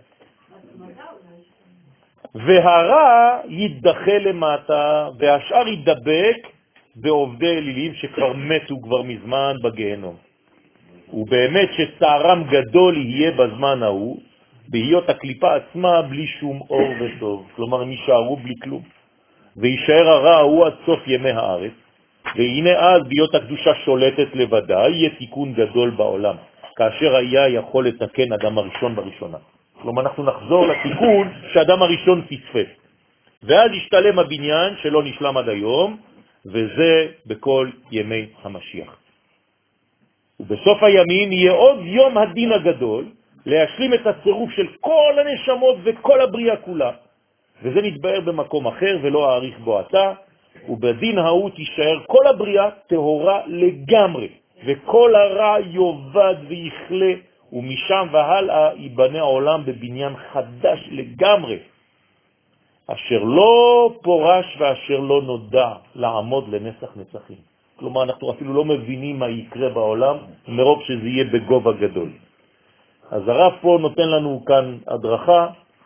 והרע ידחה למטה, והשאר ידבק בעובדי אלילים שכבר מתו כבר מזמן בגיהנום. ובאמת שצערם גדול יהיה בזמן ההוא, בהיות הקליפה עצמה בלי שום אור וטוב. כלומר, הם יישארו בלי כלום. וישאר הרע הוא עד סוף ימי הארץ. והנה אז בהיות הקדושה שולטת לבדה, יהיה תיקון גדול בעולם, כאשר היה יכול לתקן אדם הראשון בראשונה. כלומר, אנחנו נחזור לתיקון שאדם הראשון פספס. ואז ישתלם הבניין שלא נשלם עד היום, וזה בכל ימי המשיח. ובסוף הימים יהיה עוד יום הדין הגדול, להשלים את הצירוף של כל הנשמות וכל הבריאה כולה. וזה נתבהר במקום אחר ולא אאריך בו עתה, ובדין ההוא תישאר כל הבריאה טהורה לגמרי, וכל הרע יובד ויכלה, ומשם והלאה ייבנה העולם בבניין חדש לגמרי, אשר לא פורש ואשר לא נודע, לעמוד לנצח נצחים. כלומר, אנחנו אפילו לא מבינים מה יקרה בעולם, מרוב שזה יהיה בגובה גדול. אז הרב פה נותן לנו כאן הדרכה,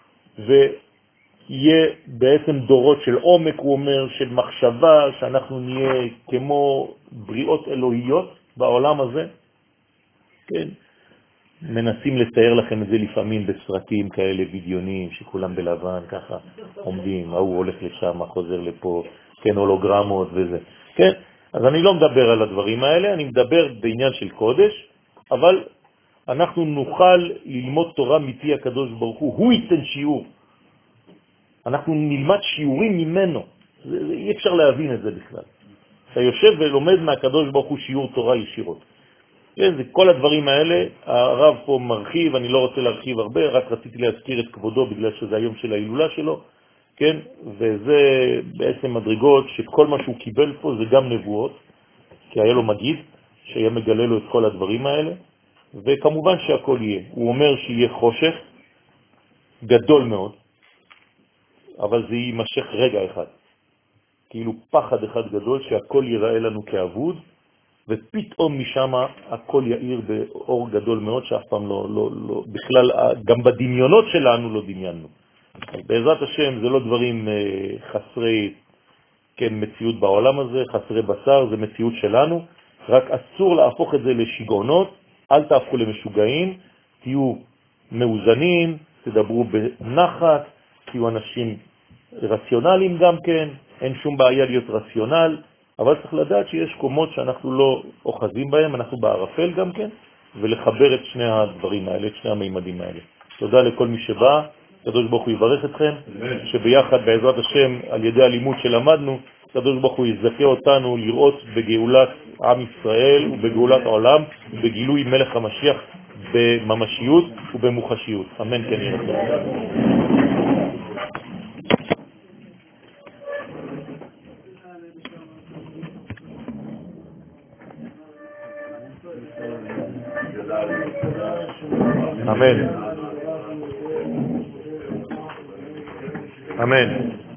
ויהיה בעצם דורות של עומק, הוא אומר, של מחשבה, שאנחנו נהיה כמו בריאות אלוהיות בעולם הזה. כן, מנסים לתאר לכם את זה לפעמים בסרטים כאלה בדיונים, שכולם בלבן ככה עומדים, ההוא הולך לשם, חוזר לפה, כן, הולוגרמות וזה. כן, אז אני לא מדבר על הדברים האלה, אני מדבר בעניין של קודש, אבל אנחנו נוכל ללמוד תורה מפי הקדוש ברוך הוא, הוא ייתן שיעור. אנחנו נלמד שיעורים ממנו, זה, זה, אי אפשר להבין את זה בכלל. אתה יושב ולומד מהקדוש ברוך הוא שיעור תורה ישירות. כן, זה כל הדברים האלה, הרב פה מרחיב, אני לא רוצה להרחיב הרבה, רק רציתי להזכיר את כבודו בגלל שזה היום של ההילולה שלו, כן, וזה בעצם מדרגות שכל מה שהוא קיבל פה זה גם נבואות, כי היה לו מגיד שהיה מגלה לו את כל הדברים האלה, וכמובן שהכל יהיה. הוא אומר שיהיה חושך גדול מאוד, אבל זה יימשך רגע אחד. כאילו פחד אחד גדול שהכל ייראה לנו כאבוד, ופתאום משם הכל יאיר באור גדול מאוד שאף פעם לא, לא, לא, בכלל גם בדמיונות שלנו לא דמיינו. בעזרת השם זה לא דברים חסרי, כן, מציאות בעולם הזה, חסרי בשר, זה מציאות שלנו, רק אסור להפוך את זה לשגעונות, אל תהפכו למשוגעים, תהיו מאוזנים, תדברו בנחת, תהיו אנשים רציונליים גם כן, אין שום בעיה להיות רציונל, אבל צריך לדעת שיש קומות שאנחנו לא אוחזים בהם, אנחנו בערפל גם כן, ולחבר את שני הדברים האלה, את שני המימדים האלה. תודה לכל מי שבא, קדוש ברוך הוא יברך אתכם, שביחד בעזרת השם על ידי הלימוד שלמדנו, קדוש ברוך הוא יזכה אותנו לראות בגאולת עם ישראל ובגאולת העולם, בגילוי מלך המשיח בממשיות ובמוחשיות. אמן כן יהיה רצון. אמן. אמן.